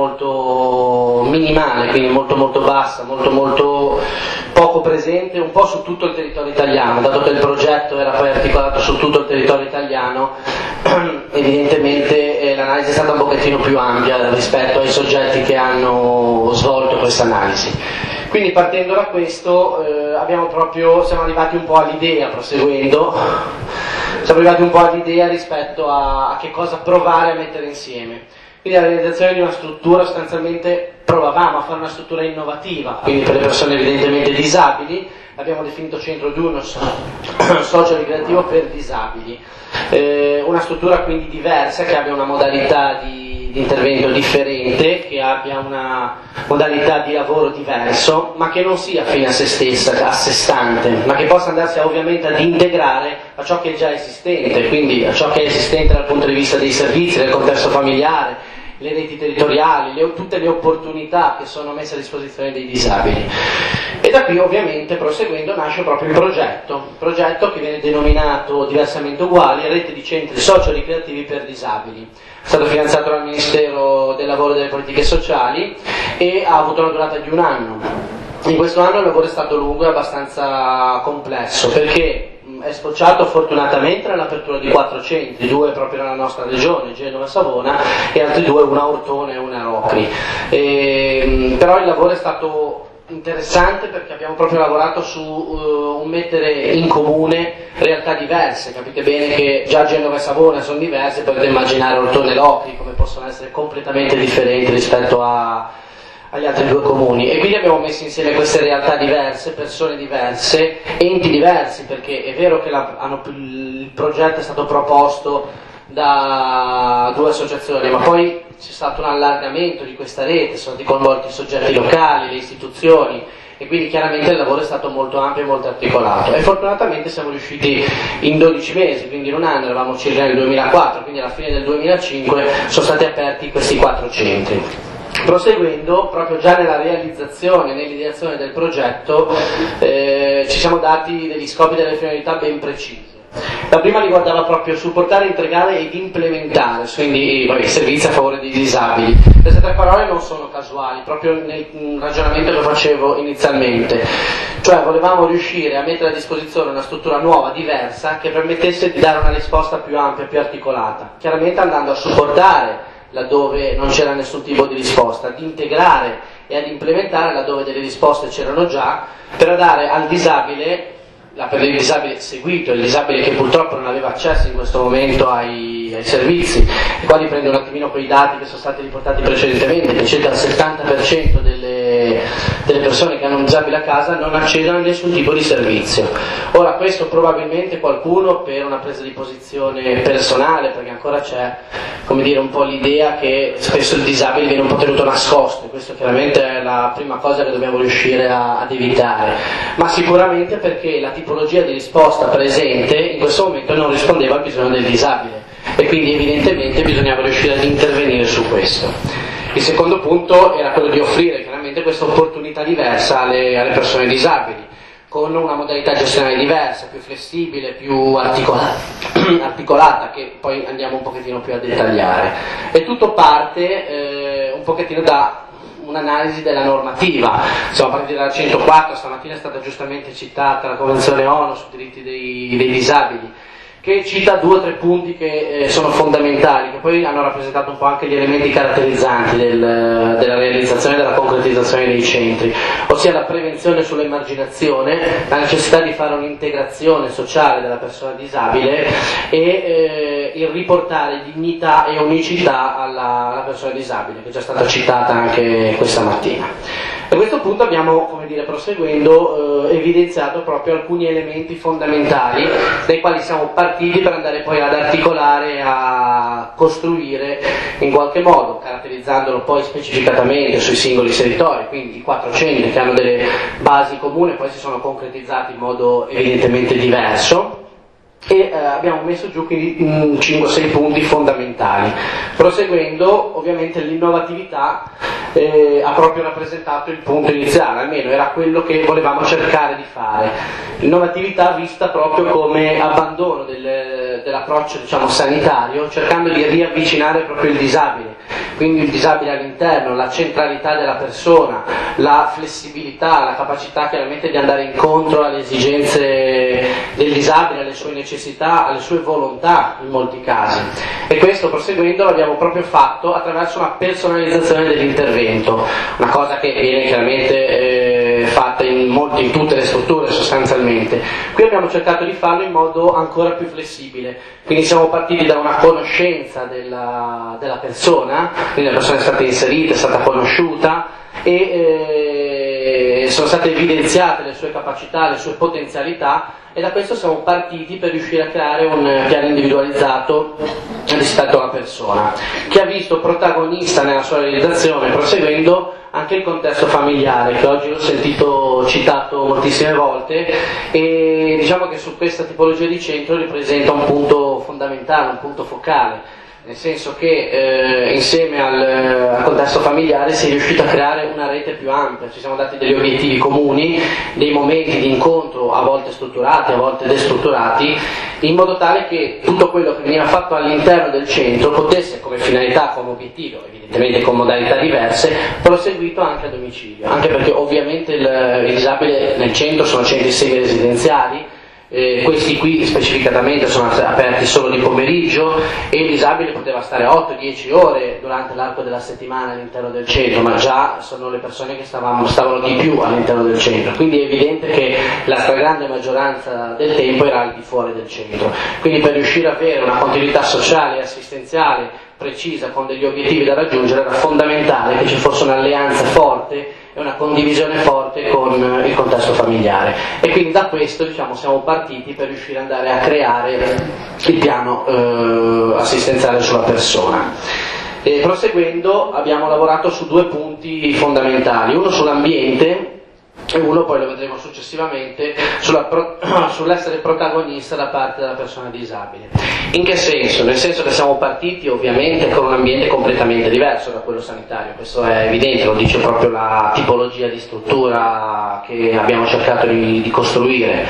molto minimale, quindi molto molto bassa, molto molto poco presente un po' su tutto il territorio italiano, dato che il progetto era poi articolato su tutto il territorio italiano, evidentemente eh, l'analisi è stata un pochettino più ampia rispetto ai soggetti che hanno svolto questa analisi. Quindi partendo da questo eh, abbiamo proprio, siamo arrivati un po' all'idea, proseguendo, siamo arrivati un po' all'idea rispetto a, a che cosa provare a mettere insieme. Quindi la realizzazione di una struttura, sostanzialmente provavamo a fare una struttura innovativa, quindi per le persone evidentemente disabili, l'abbiamo definito centro diurno socio-ricreativo per disabili. Eh, una struttura quindi diversa, che abbia una modalità di di intervento differente, che abbia una modalità di lavoro diverso, ma che non sia fine a se stessa, a sé stante, ma che possa andarsi ovviamente ad integrare a ciò che è già esistente, quindi a ciò che è esistente dal punto di vista dei servizi, del contesto familiare, le reti territoriali, le, tutte le opportunità che sono messe a disposizione dei disabili. E da qui ovviamente proseguendo nasce proprio il progetto, un progetto che viene denominato diversamente uguali Rete di Centri Socio-Ricreativi per Disabili. È stato finanziato dal Ministero del Lavoro e delle Politiche Sociali e ha avuto una durata di un anno. In questo anno il lavoro è stato lungo e abbastanza complesso, perché è sfociato fortunatamente nell'apertura di quattro centri, due proprio nella nostra regione, Genova e Savona, e altri due, una a Ortone e una a Rocri. E, però il lavoro è stato interessante perché abbiamo proprio lavorato su uh, un mettere in comune realtà diverse. Capite bene che già Genova e Savona sono diverse, potete immaginare Ortone e Rocri come possono essere completamente differenti rispetto a agli altri due comuni, e quindi abbiamo messo insieme queste realtà diverse, persone diverse, enti diversi, perché è vero che la, hanno, il progetto è stato proposto da due associazioni, ma poi c'è stato un allargamento di questa rete, sono stati coinvolti i soggetti locali, le istituzioni, e quindi chiaramente il lavoro è stato molto ampio e molto articolato, e fortunatamente siamo riusciti in dodici mesi, quindi in un anno, eravamo circa nel duemilaquattro, quindi alla fine del duemilacinque sono stati aperti questi quattro centri. Proseguendo, proprio già nella realizzazione, nell'ideazione del progetto, eh, ci siamo dati degli scopi e delle finalità ben precise. La prima riguardava proprio supportare, integrare ed implementare, quindi vabbè, servizi a favore dei disabili. Queste tre parole non sono casuali, proprio nel ragionamento che facevo inizialmente. Cioè volevamo riuscire a mettere a disposizione una struttura nuova, diversa, che permettesse di dare una risposta più ampia, più articolata. Chiaramente andando a supportare laddove non c'era nessun tipo di risposta, ad integrare e ad implementare laddove delle risposte c'erano già, per dare al disabile, per il disabile seguito, il disabile che purtroppo non aveva accesso in questo momento ai ai, ai servizi, e qua riprende un attimino quei dati che sono stati riportati precedentemente, che circa il settanta per cento delle, delle persone che hanno un disabile a casa non accedono a nessun tipo di servizio. Ora, questo probabilmente qualcuno per una presa di posizione personale, perché ancora c'è, come dire, un po' l'idea che spesso il disabile viene un po' tenuto nascosto, e questo chiaramente è la prima cosa che dobbiamo riuscire a, ad evitare, ma sicuramente perché la tipologia di risposta presente in questo momento non rispondeva al bisogno del disabile, e quindi evidentemente bisognava riuscire ad intervenire su questo. Il secondo punto era quello di offrire chiaramente questa opportunità diversa alle, alle persone disabili, con una modalità gestionale diversa, più flessibile, più articolata, articolata, che poi andiamo un pochettino più a dettagliare. E tutto parte eh, un pochettino da un'analisi della normativa. Siamo partiti dalla centoquattro, stamattina è stata giustamente citata la Convenzione ONU sui diritti dei, dei disabili, che cita due o tre punti che eh, sono fondamentali, che poi hanno rappresentato un po' anche gli elementi caratterizzanti del, della realizzazione e della concretizzazione dei centri, ossia la prevenzione sull'emarginazione, la necessità di fare un'integrazione sociale della persona disabile e eh, il riportare dignità e unicità alla, alla persona disabile, che è già stata citata anche questa mattina. A questo punto abbiamo, come dire, proseguendo, eh, evidenziato proprio alcuni elementi fondamentali dai quali siamo partiti per andare poi ad articolare, a costruire in qualche modo, caratterizzandolo poi specificatamente sui singoli territori, quindi i quattro centri che hanno delle basi comuni poi si sono concretizzati in modo evidentemente diverso. E eh, abbiamo messo giù quindi cinque sei punti fondamentali. Proseguendo, ovviamente l'innovatività eh, ha proprio rappresentato il punto iniziale, almeno era quello che volevamo cercare di fare. L'innovatività vista proprio come abbandono del, dell'approccio, diciamo, sanitario, cercando di riavvicinare proprio il disabile, quindi il disabile all'interno, la centralità della persona, la flessibilità, la capacità chiaramente di andare incontro alle esigenze del disabile, alle sue necessità, alle sue volontà in molti casi. E questo, proseguendo, l'abbiamo proprio fatto attraverso una personalizzazione dell'intervento, una cosa che viene chiaramente eh, fatta in, molti, in tutte le strutture sostanzialmente. Qui abbiamo cercato di farlo in modo ancora più flessibile, quindi siamo partiti da una conoscenza della, della persona, quindi la persona è stata inserita, è stata conosciuta e eh, sono state evidenziate le sue capacità, le sue potenzialità, e da questo siamo partiti per riuscire a creare un piano individualizzato rispetto alla persona, che ha visto protagonista nella sua realizzazione, proseguendo, anche il contesto familiare, che oggi ho sentito citato moltissime volte, e diciamo che su questa tipologia di centro rappresenta un punto fondamentale, un punto focale, nel senso che eh, insieme al, al contesto familiare si è riuscito a creare una rete più ampia, ci siamo dati degli obiettivi comuni, dei momenti di incontro a volte strutturati, a volte destrutturati, in modo tale che tutto quello che veniva fatto all'interno del centro potesse, come finalità, come obiettivo, evidentemente con modalità diverse, proseguito anche a domicilio, anche perché ovviamente il, il disabile nel centro sono centri semi-residenziali. Eh, questi qui specificatamente sono aperti solo di pomeriggio e il disabile poteva stare otto dieci ore durante l'arco della settimana all'interno del centro, ma già sono le persone che stavano, stavano di più all'interno del centro, quindi è evidente che la stragrande maggioranza del tempo era al di fuori del centro. Quindi per riuscire ad avere una continuità sociale e assistenziale precisa con degli obiettivi da raggiungere era fondamentale che ci fosse un'alleanza forte e una condivisione forte con il contesto familiare, e quindi da questo, diciamo, siamo partiti per riuscire ad andare a creare il piano eh, assistenziale sulla persona. E proseguendo abbiamo lavorato su due punti fondamentali, uno sull'ambiente e uno, poi lo vedremo successivamente, sulla pro, sull'essere protagonista da parte della persona disabile. In che senso? Nel senso che siamo partiti ovviamente con un ambiente completamente diverso da quello sanitario, questo è evidente, lo dice proprio la tipologia di struttura che abbiamo cercato di, di costruire.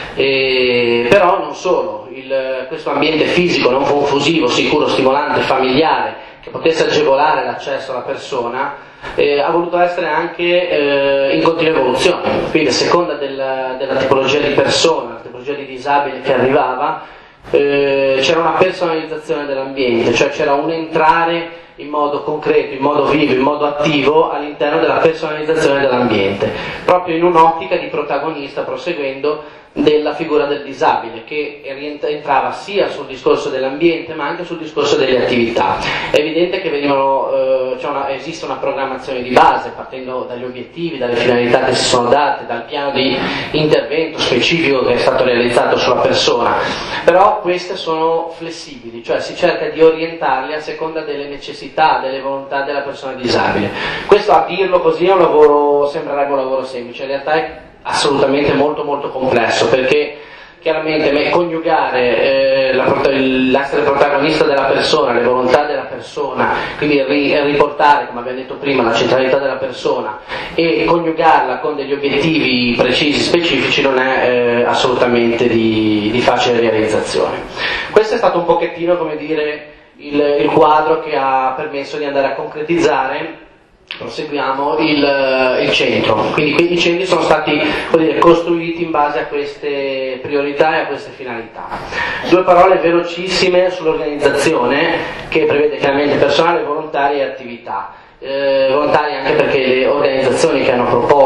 E, però non solo, il, questo ambiente fisico non confusivo, sicuro, stimolante, familiare, che potesse agevolare l'accesso alla persona, Eh, ha voluto essere anche eh, in continua evoluzione, quindi a seconda del, della tipologia di persona, la tipologia di disabile che arrivava, eh, c'era una personalizzazione dell'ambiente, cioè c'era un entrare in modo concreto, in modo vivo, in modo attivo all'interno della personalizzazione dell'ambiente, proprio in un'ottica di protagonista, proseguendo della figura del disabile, che entrava sia sul discorso dell'ambiente ma anche sul discorso delle attività. È evidente che venivano, eh, cioè una, esiste una programmazione di base partendo dagli obiettivi, dalle finalità che si sono date, dal piano di intervento specifico che è stato realizzato sulla persona, però queste sono flessibili, cioè si cerca di orientarli a seconda delle necessità, delle volontà della persona disabile. Questo, a dirlo così, è un lavoro, sembrerebbe un lavoro semplice, in realtà è assolutamente molto molto complesso, perché chiaramente coniugare eh, la, l'essere protagonista della persona, le volontà della persona, quindi ri, riportare, come abbiamo detto prima, la centralità della persona e coniugarla con degli obiettivi precisi, specifici, non è eh, assolutamente di, di facile realizzazione. Questo è stato un pochettino, come dire, il, il quadro che ha permesso di andare a concretizzare, proseguiamo, il, il centro. Quindi i centri sono stati, vuol dire, costruiti in base a queste priorità e a queste finalità. Due parole velocissime sull'organizzazione, che prevede chiaramente personale, volontari e attività. Eh, volontari anche perché le organizzazioni che hanno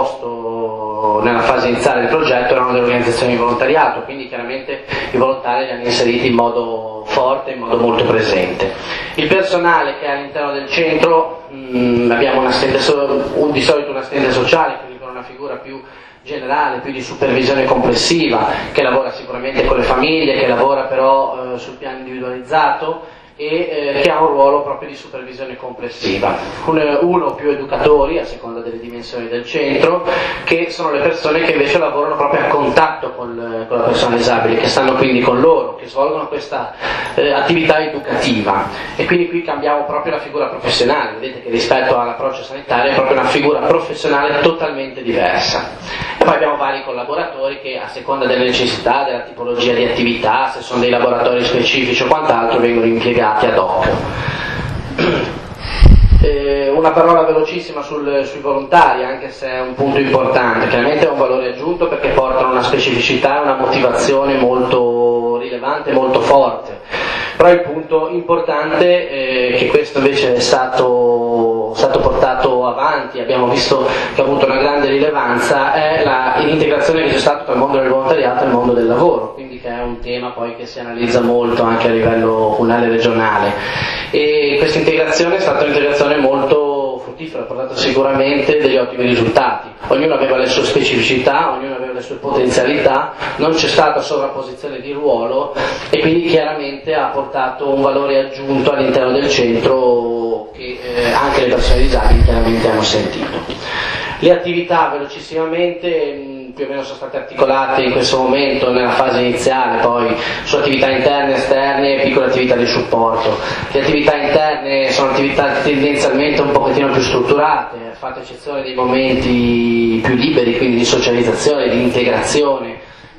proposto nella fase iniziale del progetto erano delle organizzazioni di volontariato, quindi chiaramente i volontari li hanno inseriti in modo forte, in modo molto presente. Il personale che è all'interno del centro, mh, abbiamo un assistente so- un, di solito un assistente sociale, quindi con una figura più generale, più di supervisione complessiva, che lavora sicuramente con le famiglie, che lavora però eh, sul piano individualizzato e eh, che ha un ruolo proprio di supervisione complessiva. Un, uno o più educatori, a seconda delle dimensioni del centro, che sono le persone che invece lavorano proprio a contatto con, con la persona disabile, che stanno quindi con loro, che svolgono questa eh, attività educativa. E quindi qui cambiamo proprio la figura professionale, vedete che rispetto all'approccio sanitario è proprio una figura professionale totalmente diversa. E poi abbiamo vari collaboratori che, a seconda delle necessità, della tipologia di attività, se sono dei laboratori specifici o quant'altro, vengono impiegati ad hoc. Eh, una parola velocissima sul, sui volontari, anche se è un punto importante. Chiaramente è un valore aggiunto perché portano una specificità e una motivazione molto rilevante, molto forte. Però il punto importante è che questo invece è stato, stato portato avanti, abbiamo visto che ha avuto una grande rilevanza, è la, l'integrazione che c'è stata tra il mondo del volontariato e il mondo del lavoro, quindi che è un tema poi che si analizza molto anche a livello comunale e regionale. E questa integrazione è stata un'integrazione molto fruttifera, ha portato sicuramente degli ottimi risultati. Ognuno aveva le sue specificità, ognuno aveva le sue potenzialità, non c'è stata sovrapposizione di ruolo e quindi chiaramente ha portato un valore aggiunto all'interno del centro che eh, anche le persone disabili chiaramente hanno sentito. Le attività velocissimamente più o meno sono state articolate in questo momento nella fase iniziale, poi su attività interne, esterne e piccole attività di supporto. Le attività interne sono attività tendenzialmente un pochettino più strutturate, fatta eccezione dei momenti più liberi, quindi di socializzazione, di integrazione,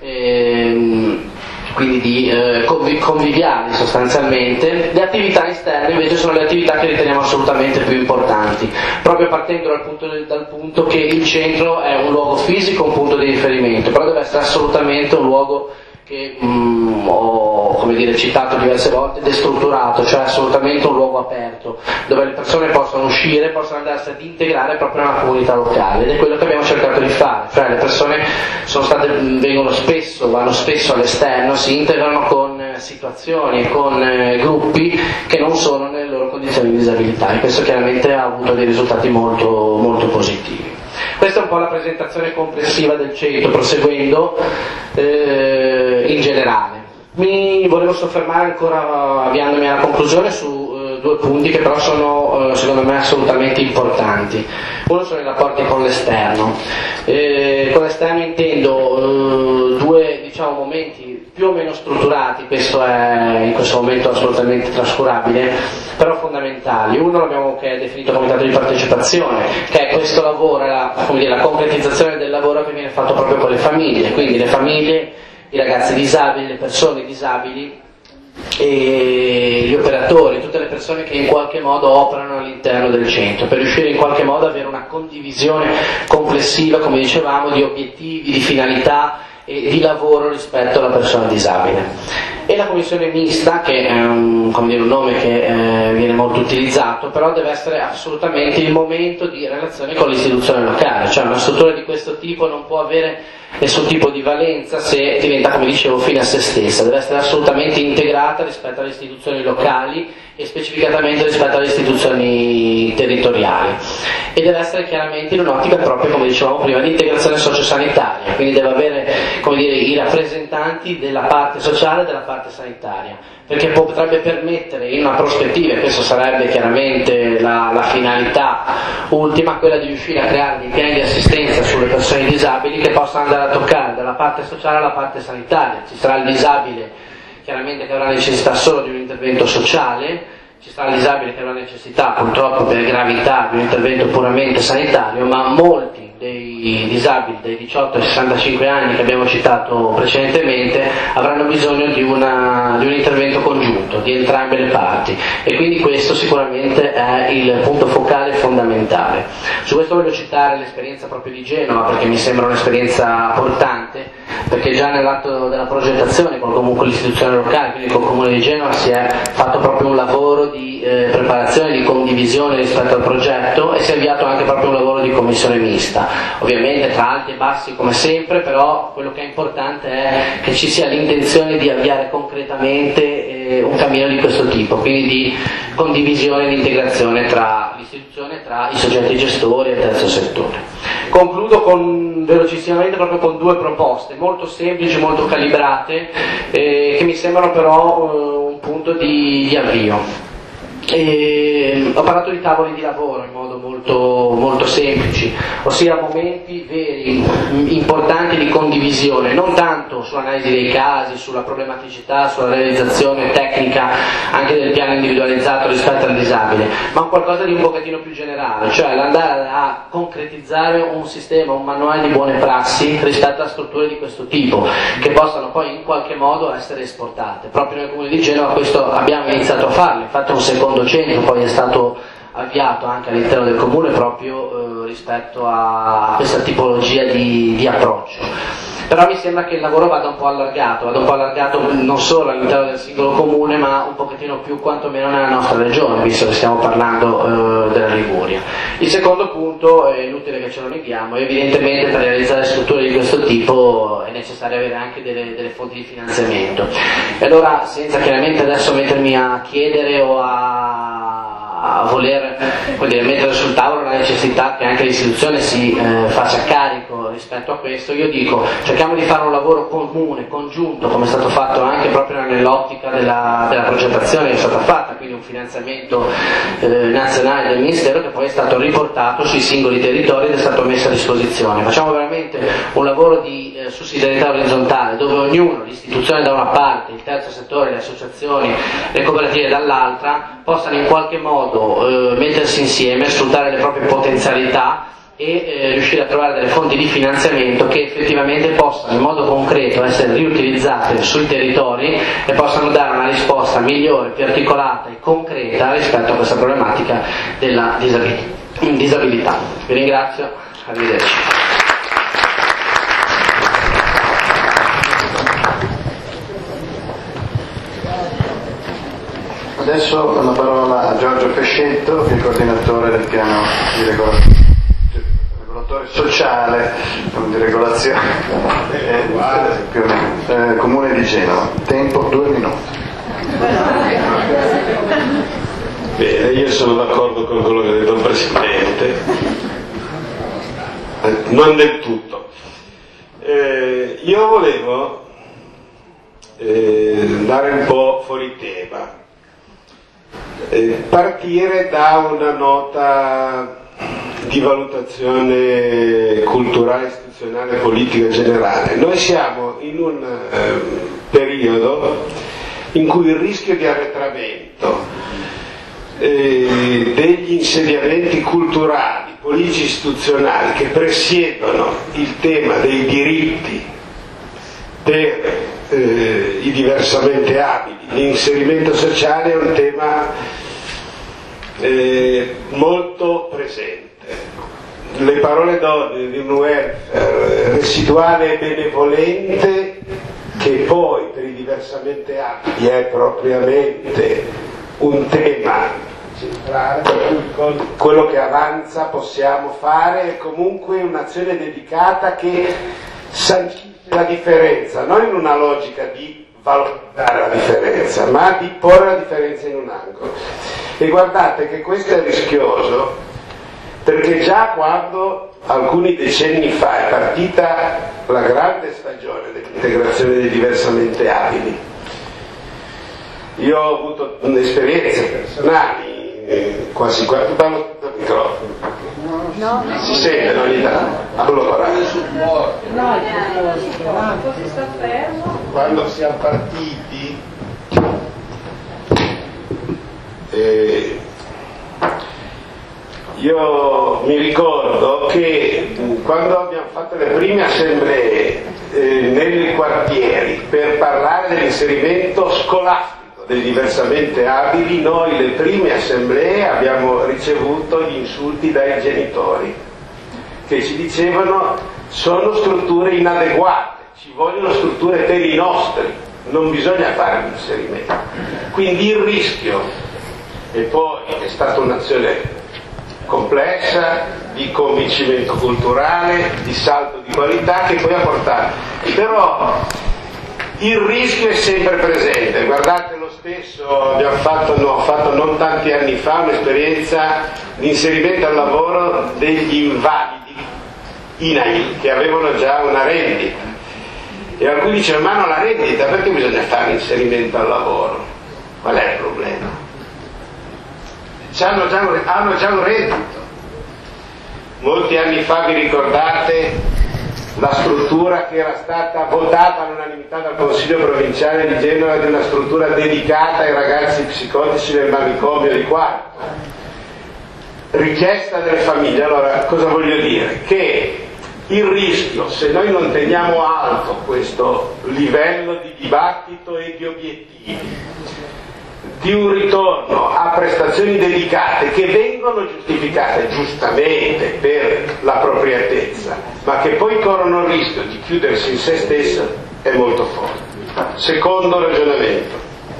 ehm, quindi di eh, conviviali sostanzialmente. Le attività esterne invece sono le attività che riteniamo assolutamente più importanti, proprio partendo dal punto, dal punto che il centro è un luogo fisico, un punto di riferimento, però deve essere assolutamente un luogo che mh, ho come dire, citato diverse volte, destrutturato, cioè assolutamente un luogo aperto, dove le persone possono uscire, possono andarsi ad integrare proprio nella comunità locale, ed è quello che abbiamo cercato di fare, cioè le persone sono state, vengono spesso, vanno spesso all'esterno, si integrano con situazioni, con eh, gruppi che non sono nelle loro condizioni di disabilità, e questo chiaramente ha avuto dei risultati molto, molto positivi. Questa è un po' la presentazione complessiva del centro, proseguendo eh, in generale. Mi volevo soffermare ancora, avviandomi alla conclusione, su eh, due punti che però sono eh, secondo me assolutamente importanti. Uno sono i rapporti con l'esterno. Eh, con l'esterno intendo eh, due diciamo, momenti più o meno strutturati, questo è in questo momento assolutamente trascurabile, però fondamentali. Uno l'abbiamo che è definito comitato di partecipazione, che è questo lavoro, la, come dire, la concretizzazione del lavoro che viene fatto proprio con le famiglie, quindi le famiglie, i ragazzi disabili, le persone disabili e gli operatori, tutte le persone che in qualche modo operano all'interno del centro, per riuscire in qualche modo ad avere una condivisione complessiva, come dicevamo, di obiettivi, di finalità e di lavoro rispetto alla persona disabile. E la commissione mista, che è un, come dire, un nome che eh, viene molto utilizzato, però deve essere assolutamente il momento di relazione con l'istituzione locale, cioè una struttura di questo tipo non può avere nessun tipo di valenza se diventa, come dicevo, fine a se stessa, deve essere assolutamente integrata rispetto alle istituzioni locali e specificatamente rispetto alle istituzioni territoriali, e deve essere chiaramente in un'ottica proprio, come dicevamo prima, di integrazione sociosanitaria, quindi deve avere, come dire, i rappresentanti della parte sociale e della parte sanitaria, perché potrebbe permettere in una prospettiva, e questo sarebbe chiaramente la, la finalità ultima, quella di riuscire a creare dei piani di assistenza sulle persone disabili che possano andare a toccare dalla parte sociale alla parte sanitaria. Ci sarà il disabile chiaramente che avrà necessità solo di un intervento sociale, ci sarà il disabile che avrà necessità purtroppo per gravità di un intervento puramente sanitario, ma molti dei disabili dai diciotto ai sessantacinque anni che abbiamo citato precedentemente avranno bisogno di, una, di un intervento congiunto di entrambe le parti, e quindi questo sicuramente è il punto focale fondamentale. Su questo voglio citare l'esperienza proprio di Genova, perché mi sembra un'esperienza portante, perché già nell'atto della progettazione con comunque l'istituzione locale, quindi col Comune di Genova, si è fatto proprio un lavoro di eh, preparazione, di condivisione rispetto al progetto, e si è avviato anche proprio un lavoro di commissione mista, ovviamente tra alti e bassi come sempre, però quello che è importante è che ci sia l'intenzione di avviare concretamente eh, un cammino di questo tipo, quindi di condivisione e di integrazione tra l'istituzione, tra i soggetti gestori e il terzo settore. Concludo con, velocissimamente proprio con due proposte molto semplici, molto calibrate, eh, che mi sembrano però eh, un punto di, di avvio. E ho parlato di tavoli di lavoro in modo molto, molto semplici, ossia momenti veri, importanti di condivisione, non tanto sull'analisi dei casi, sulla problematicità, sulla realizzazione tecnica anche del piano individualizzato rispetto al disabile, ma qualcosa di un pochettino più generale, cioè l'andare a concretizzare un sistema, un manuale di buone prassi rispetto a strutture di questo tipo, che possano poi in qualche modo essere esportate. Proprio nel Comune di Genova questo abbiamo iniziato a farlo, infatti un secondo centro poi è stato avviato anche all'interno del Comune proprio eh, rispetto a questa tipologia di, di approccio. Però mi sembra che il lavoro vada un po' allargato, vada un po' allargato non solo all'interno del singolo comune, ma un pochettino più quantomeno nella nostra regione, visto che stiamo parlando eh, della Liguria. Il secondo punto, è inutile che ce lo neghiamo, evidentemente per realizzare strutture di questo tipo è necessario avere anche delle, delle fonti di finanziamento. E allora, senza chiaramente adesso mettermi a chiedere o a a voler dire, mettere sul tavolo la necessità che anche l'istituzione si eh, faccia carico rispetto a questo, io dico cerchiamo di fare un lavoro comune, congiunto, come è stato fatto anche proprio nell'ottica della, della progettazione che è stata fatta, quindi un finanziamento eh, nazionale del Ministero che poi è stato riportato sui singoli territori ed è stato messo a disposizione. Facciamo veramente un lavoro di eh, sussidiarietà orizzontale, dove ognuno, l'istituzione da una parte, il terzo settore, le associazioni, le cooperative dall'altra, possano in qualche modo eh, mettersi insieme, sfruttare le proprie potenzialità e eh, riuscire a trovare delle fonti di finanziamento che effettivamente possano in modo concreto essere riutilizzate sui territori e possano dare una risposta migliore, più articolata e concreta rispetto a questa problematica della disabilità. Vi ringrazio, arrivederci. Adesso la parola a Giorgio Pescetto, che è il coordinatore del piano di regolazione, regolatore sociale, di regolazione eh, più o meno, eh, Comune di Genova. Tempo due minuti. Bene, io sono d'accordo con quello che ha detto il Presidente, eh, non del tutto. Eh, io volevo eh, andare un po' fuori tema. Eh, partire da una nota di valutazione culturale, istituzionale, politica generale. Noi siamo in un eh, periodo in cui il rischio di arretramento eh, degli insediamenti culturali, politici, istituzionali che presiedono il tema dei diritti per eh, i diversamente abili, l'inserimento sociale è un tema eh, molto presente. le parole d'ordine di un welfare residuale e benevolente, che poi per i diversamente abili è propriamente un tema centrale, per cui quello che avanza possiamo fare è comunque un'azione dedicata che sancisce la differenza, non in una logica di valorizzare la differenza, ma di porre la differenza in un angolo. E guardate che questo è rischioso, perché già quando alcuni decenni fa è partita la grande stagione dell'integrazione dei diversamente abili, io ho avuto esperienze personali, eh, quasi quasi parlo dal microfono, no, si sente ogni tanto, allora no, si sta fermo. Quando siamo partiti eh, io mi ricordo che quando abbiamo fatto le prime assemblee eh, nei quartieri per parlare dell'inserimento scolastico dei diversamente abili, noi le prime assemblee abbiamo ricevuto gli insulti dai genitori che ci dicevano: sono strutture inadeguate, ci vogliono strutture per i nostri, non bisogna fare l'inserimento. Quindi il rischio, e poi è stata un'azione complessa di convincimento culturale, di salto di qualità che poi ha portato, però il rischio è sempre presente. Guardate, lo stesso abbiamo fatto, no, fatto non tanti anni fa un'esperienza di inserimento al lavoro degli invalidi I N A I che avevano già una rendita, e alcuni dicevano: ma non la rendita, perché bisogna fare l'inserimento al lavoro? Qual è il problema? Hanno già, un, hanno già un reddito. Molti anni fa, vi ricordate la struttura che era stata votata all'unanimità dal Consiglio provinciale di Genova, di una struttura dedicata ai ragazzi psicotici del manicomio di Quarto, richiesta delle famiglie? Allora, cosa voglio dire? Che il rischio, se noi non teniamo alto questo livello di dibattito e di obiettivi, di un ritorno a prestazioni dedicate che vengono giustificate giustamente per l'appropriatezza, ma che poi corrono il rischio di chiudersi in se stessa, è molto forte. Secondo ragionamento: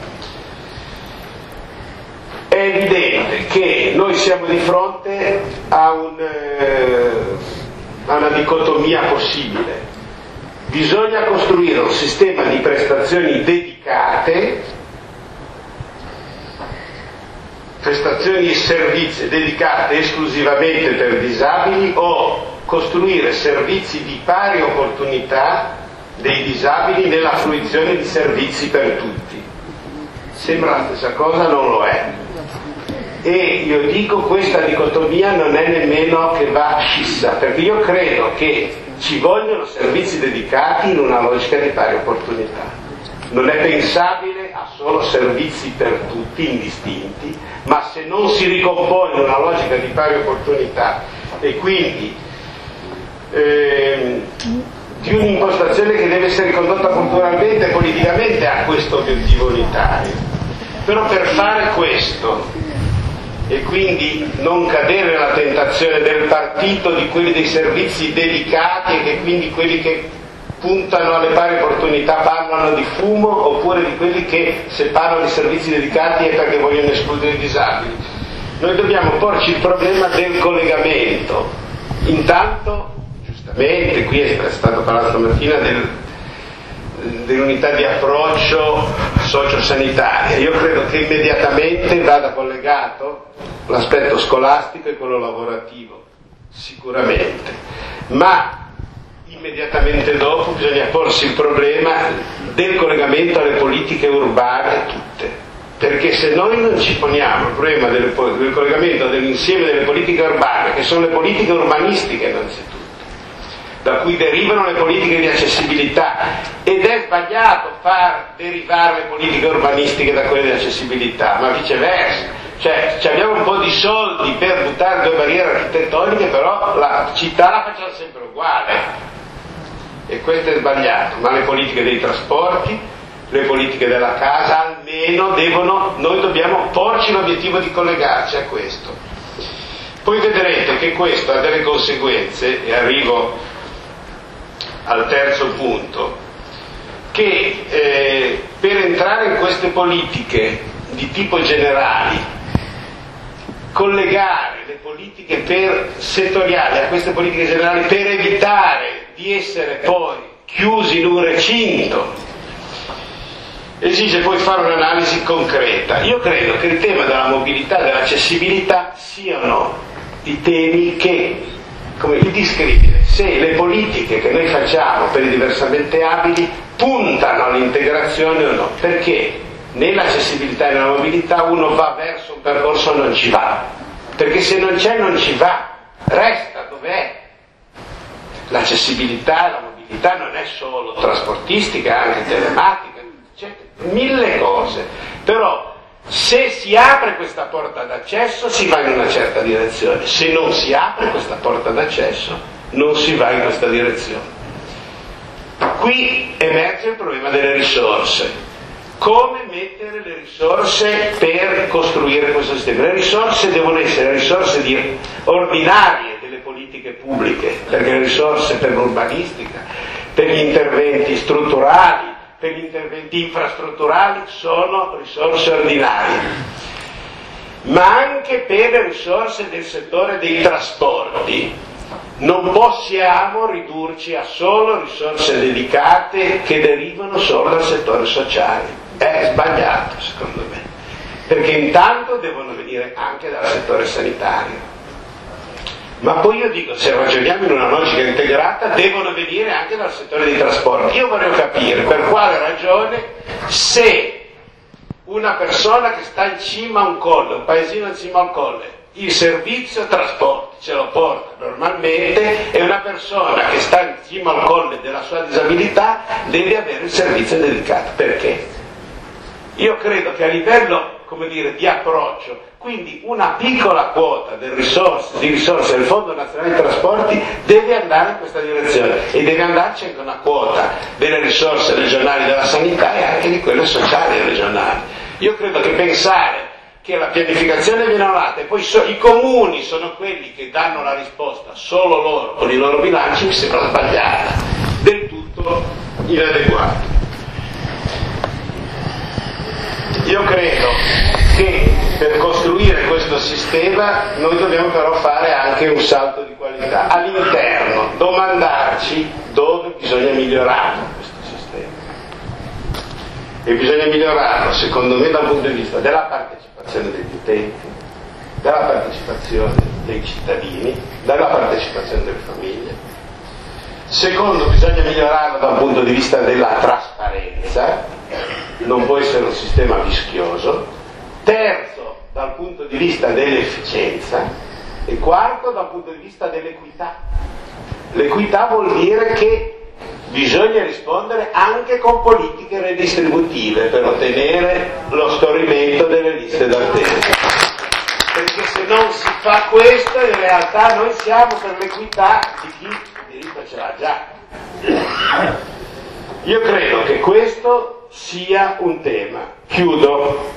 è evidente che noi siamo di fronte a, un, eh, a una dicotomia possibile. Bisogna costruire un sistema di prestazioni dedicate, prestazioni e servizi dedicate esclusivamente per disabili, o costruire servizi di pari opportunità dei disabili nella fruizione di servizi per tutti. Sembra la stessa cosa, non lo è. E io dico, questa dicotomia non è nemmeno che va scissa, perché io credo che ci vogliono servizi dedicati in una logica di pari opportunità. Non è pensabile a solo servizi per tutti indistinti, ma se non si ricompone una logica di pari opportunità e quindi ehm, di un'impostazione che deve essere ricondotta culturalmente e politicamente a questo obiettivo unitario. Però per fare questo, e quindi non cadere nella tentazione del partito di quelli dei servizi dedicati, e che quindi quelli che puntano alle pari opportunità parlano di fumo, oppure di quelli che, se parlano di servizi dedicati, è perché vogliono escludere i disabili. Noi dobbiamo porci il problema del collegamento. Intanto, giustamente, qui è stato parlato stamattina del, dell'unità di approccio sociosanitaria. Io credo che immediatamente vada collegato l'aspetto scolastico e quello lavorativo, sicuramente, ma immediatamente dopo bisogna porsi il problema del collegamento alle politiche urbane tutte, perché se noi non ci poniamo il problema del, del collegamento dell'insieme delle politiche urbane, che sono le politiche urbanistiche innanzitutto, da cui derivano le politiche di accessibilità, ed è sbagliato far derivare le politiche urbanistiche da quelle di accessibilità, ma viceversa. Cioè, abbiamo un po' di soldi per buttare due barriere architettoniche, però la città la facciamo sempre uguale. E questo è sbagliato, ma le politiche dei trasporti, le politiche della casa almeno devono, noi dobbiamo porci l'obiettivo di collegarci a questo. Poi vedrete che questo ha delle conseguenze, e arrivo al terzo punto, che eh, per entrare in queste politiche di tipo generali, collegare le politiche per settoriali a queste politiche generali per evitare di essere poi chiusi in un recinto, esige poi fare un'analisi concreta. Io credo che il tema della mobilità e dell'accessibilità siano i temi che, come il discrimine, se le politiche che noi facciamo per i diversamente abili puntano all'integrazione o no, perché nell'accessibilità e nella mobilità uno va verso un percorso o non ci va, perché se non c'è non ci va, resta dov'è. L'accessibilità e la mobilità non è solo trasportistica, è anche telematica, c'è mille cose, però se si apre questa porta d'accesso si va in una certa direzione, se non si apre questa porta d'accesso non si va in questa direzione. Qui emerge il problema delle risorse. Come mettere le risorse per costruire questo sistema? Le risorse devono essere risorse di ordinarie delle politiche pubbliche, perché le risorse per l'urbanistica, per gli interventi strutturali, per gli interventi infrastrutturali sono risorse ordinarie, ma anche per le risorse del settore dei trasporti. Non possiamo ridurci a solo risorse dedicate che derivano solo dal settore sociale. È sbagliato, secondo me, perché intanto devono venire anche dal settore sanitario. Ma poi io dico, se ragioniamo in una logica integrata, devono venire anche dal settore dei trasporti. Io vorrei capire per quale ragione, se una persona che sta in cima a un colle, un paesino in cima al colle, il servizio trasporti ce lo porta normalmente, e una persona che sta in cima al colle della sua disabilità deve avere il servizio dedicato. Perché? Io credo che a livello, come dire, di approccio, quindi una piccola quota del risorse, di risorse del Fondo Nazionale dei Trasporti deve andare in questa direzione, e deve andarci anche una quota delle risorse regionali della sanità e anche di quelle sociali regionali. Io credo che pensare che la pianificazione viene data e poi so, i comuni sono quelli che danno la risposta solo loro con i loro bilanci mi sembra sbagliata, del tutto inadeguata. Io credo che per costruire questo sistema noi dobbiamo però fare anche un salto di qualità all'interno, domandarci dove bisogna migliorare questo sistema, e bisogna migliorarlo secondo me dal punto di vista della partecipazione degli utenti, della partecipazione dei cittadini, della partecipazione delle famiglie. Secondo, bisogna migliorarlo dal punto di vista della trasparenza, non può essere un sistema vischioso. Terzo, dal punto di vista dell'efficienza. E quarto, dal punto di vista dell'equità. L'equità vuol dire che bisogna rispondere anche con politiche redistributive per ottenere lo scorrimento delle liste d'attesa, perché se non si fa questo in realtà noi siamo per l'equità di chi il diritto ce l'ha già. Io credo che questo sia un tema. Chiudo.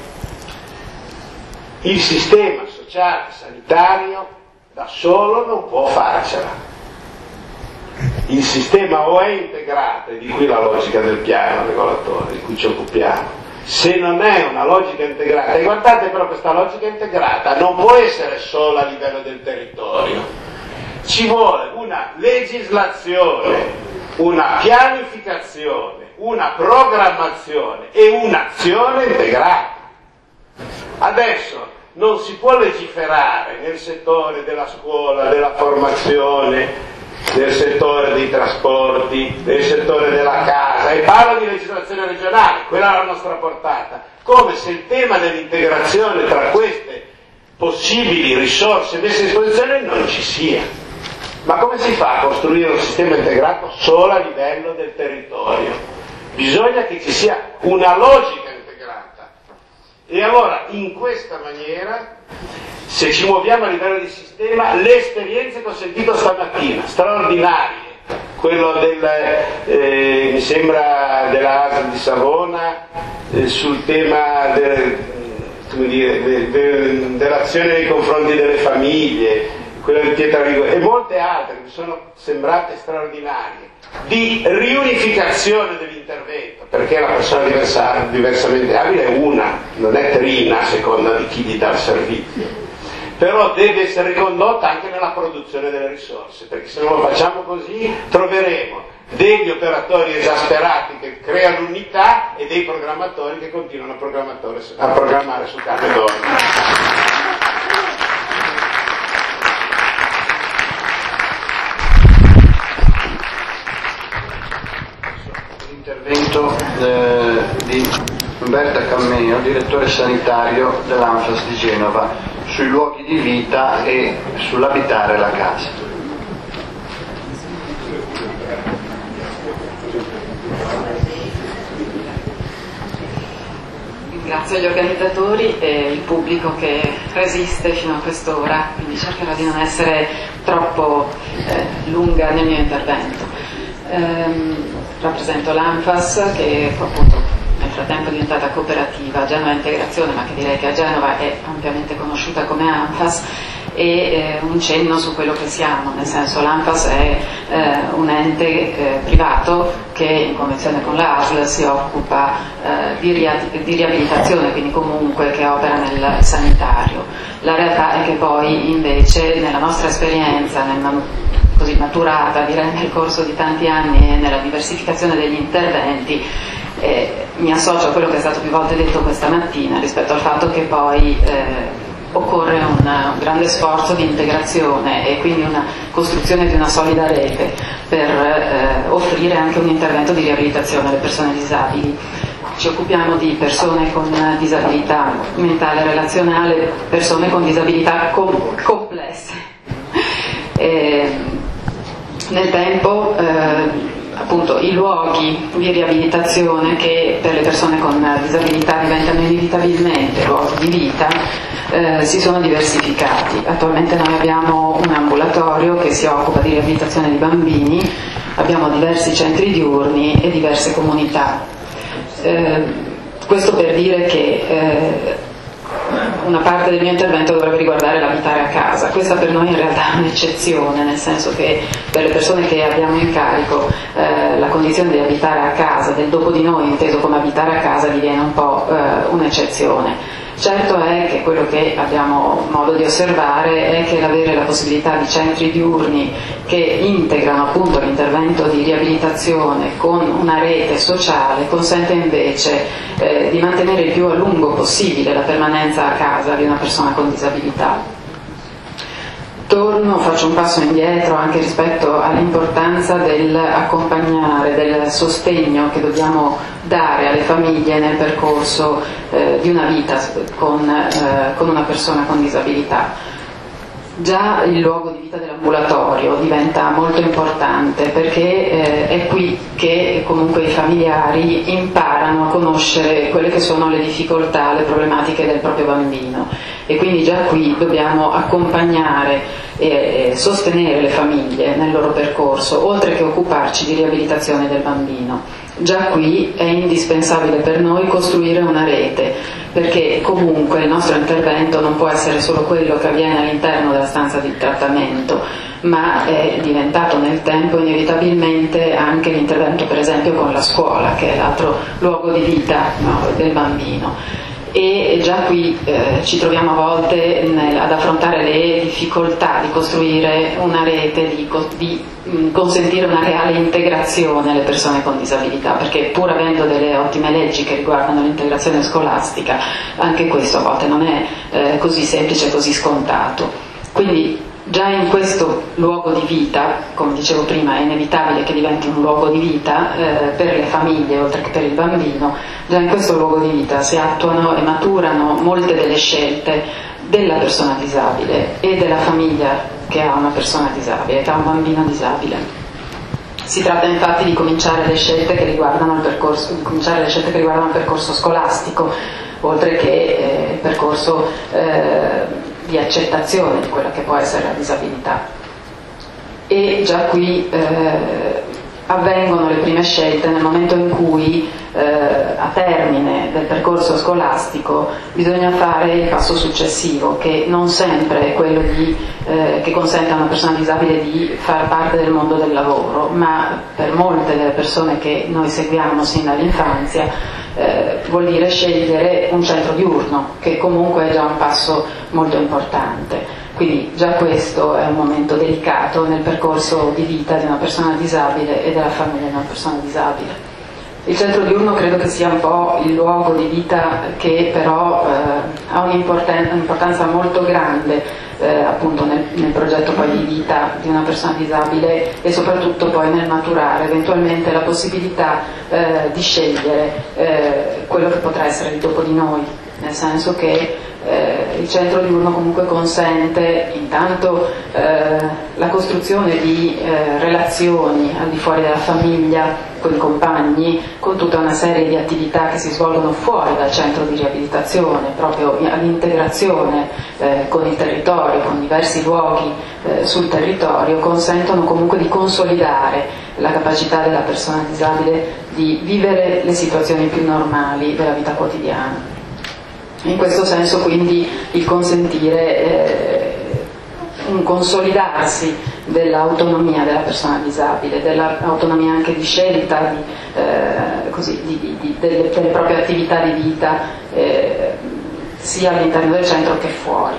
Il sistema sociale sanitario da solo non può farcela. Il sistema o è integrato, e di qui la logica del piano regolatore di cui ci occupiamo. Se non è una logica integrata, e guardate però questa logica integrata non può essere solo a livello del territorio, ci vuole una legislazione, una pianificazione, una programmazione e un'azione integrata. Adesso non si può legiferare nel settore della scuola, della formazione, nel settore dei trasporti, nel settore della casa, e parlo di legislazione regionale, quella è la nostra portata, come se il tema dell'integrazione tra queste possibili risorse messe a disposizione non ci sia. Ma come si fa a costruire un sistema integrato solo a livello del territorio? Bisogna che ci sia una logica integrata. E allora, in questa maniera, se ci muoviamo a livello di sistema, le esperienze che ho sentito stamattina, straordinarie, quello del, eh, mi sembra della A S L di Savona, eh, sul tema del, come dire, de, de, dell'azione nei confronti delle famiglie, quella di Pietrarigo e molte altre che mi sono sembrate straordinarie, di riunificazione dell'intervento, perché la persona diversa, diversamente abile è una, non è trina a seconda di chi gli dà il servizio, però deve essere ricondotta anche nella produzione delle risorse, perché se non lo facciamo così troveremo degli operatori esasperati che creano unità e dei programmatori che continuano a, a programmare su carne d'oro. L'intervento eh, di Umberto Cammeo, direttore sanitario dell'Anfas di Genova, sui luoghi di vita e sull'abitare la casa. Ringrazio gli organizzatori e il pubblico che resiste fino a quest'ora, quindi cercherò di non essere troppo eh, lunga nel mio intervento. Ehm, rappresento l'Anfas, che appunto nel frattempo è diventata cooperativa Genova Integrazione, ma che direi che a Genova è ampiamente conosciuta come Anfas, e eh, un cenno su quello che siamo, nel senso l'Anfas è eh, un ente eh, privato che in convenzione con l'A S L si occupa eh, di, ria- di riabilitazione, quindi comunque che opera nel sanitario. La realtà è che poi invece nella nostra esperienza, nel, così maturata direi nel corso di tanti anni e nella diversificazione degli interventi, eh, mi associo a quello che è stato più volte detto questa mattina rispetto al fatto che poi eh, occorre un, un grande sforzo di integrazione e quindi una costruzione di una solida rete per eh, offrire anche un intervento di riabilitazione alle persone disabili. Ci occupiamo di persone con disabilità mentale e relazionale, persone con disabilità com- complesse. E, nel tempo eh, appunto i luoghi di riabilitazione che per le persone con disabilità diventano inevitabilmente luoghi di vita eh, si sono diversificati. Attualmente noi abbiamo un ambulatorio che si occupa di riabilitazione di bambini, abbiamo diversi centri diurni e diverse comunità. Eh, questo per dire che eh, una parte del mio intervento dovrebbe riguardare l'abitare a casa. Questa per noi in realtà è un'eccezione, nel senso che per le persone che abbiamo in carico eh, la condizione di abitare a casa, del dopo di noi inteso come abitare a casa, diviene un po' eh, un'eccezione. Certo è che quello che abbiamo modo di osservare è che l'avere la possibilità di centri diurni che integrano appunto l'intervento di riabilitazione con una rete sociale consente invece eh, di mantenere il più a lungo possibile la permanenza a casa di una persona con disabilità. Torno, faccio un passo indietro anche rispetto all'importanza dell'accompagnare, del sostegno che dobbiamo dare alle famiglie nel percorso eh, di una vita con, eh, con una persona con disabilità. Già il luogo di vita dell'ambulatorio diventa molto importante perché eh, è qui che comunque i familiari imparano a conoscere quelle che sono le difficoltà, le problematiche del proprio bambino, e quindi già qui dobbiamo accompagnare e sostenere le famiglie nel loro percorso, oltre che occuparci di riabilitazione del bambino. Già qui è indispensabile per noi costruire una rete, perché comunque il nostro intervento non può essere solo quello che avviene all'interno della stanza di trattamento, ma è diventato nel tempo inevitabilmente anche l'intervento per esempio con la scuola, che è l'altro luogo di vita, no, del bambino. E già qui eh, ci troviamo a volte nel, ad affrontare le difficoltà di costruire una rete, di, di mh, consentire una reale integrazione alle persone con disabilità, perché pur avendo delle ottime leggi che riguardano l'integrazione scolastica, anche questo a volte non è eh, così semplice, così scontato. Quindi già in questo luogo di vita, come dicevo prima, è inevitabile che diventi un luogo di vita eh, per le famiglie oltre che per il bambino. Già in questo luogo di vita si attuano e maturano molte delle scelte della persona disabile e della famiglia che ha una persona disabile, che ha un bambino disabile. Si tratta infatti di cominciare le scelte che riguardano il percorso, di cominciare le scelte che riguardano il percorso scolastico, oltre che eh, il percorso eh, di accettazione di quella che può essere la disabilità. E già qui eh, avvengono le prime scelte nel momento in cui eh, a termine del percorso scolastico bisogna fare il passo successivo, che non sempre è quello di, eh, che consente a una persona disabile di far parte del mondo del lavoro, ma per molte delle persone che noi seguiamo sin dall'infanzia eh, vuol dire scegliere un centro diurno, che comunque è già un passo molto importante. Quindi già questo è un momento delicato nel percorso di vita di una persona disabile e della famiglia di una persona disabile. Il centro diurno credo che sia un po' il luogo di vita che però eh, ha un'importanza molto grande eh, appunto nel, nel progetto poi di vita di una persona disabile e soprattutto poi nel maturare eventualmente la possibilità eh, di scegliere eh, quello che potrà essere il dopo di noi, nel senso che Eh, il centro diurno comunque consente intanto eh, la costruzione di eh, relazioni al di fuori della famiglia, con i compagni, con tutta una serie di attività che si svolgono fuori dal centro di riabilitazione, proprio all'integrazione eh, con il territorio, con diversi luoghi eh, sul territorio, consentono comunque di consolidare la capacità della persona disabile di vivere le situazioni più normali della vita quotidiana. In questo senso quindi il consentire eh, un consolidarsi dell'autonomia della persona disabile, dell'autonomia anche di scelta di, eh, così, di, di, di, delle, delle proprie attività di vita eh, sia all'interno del centro che fuori.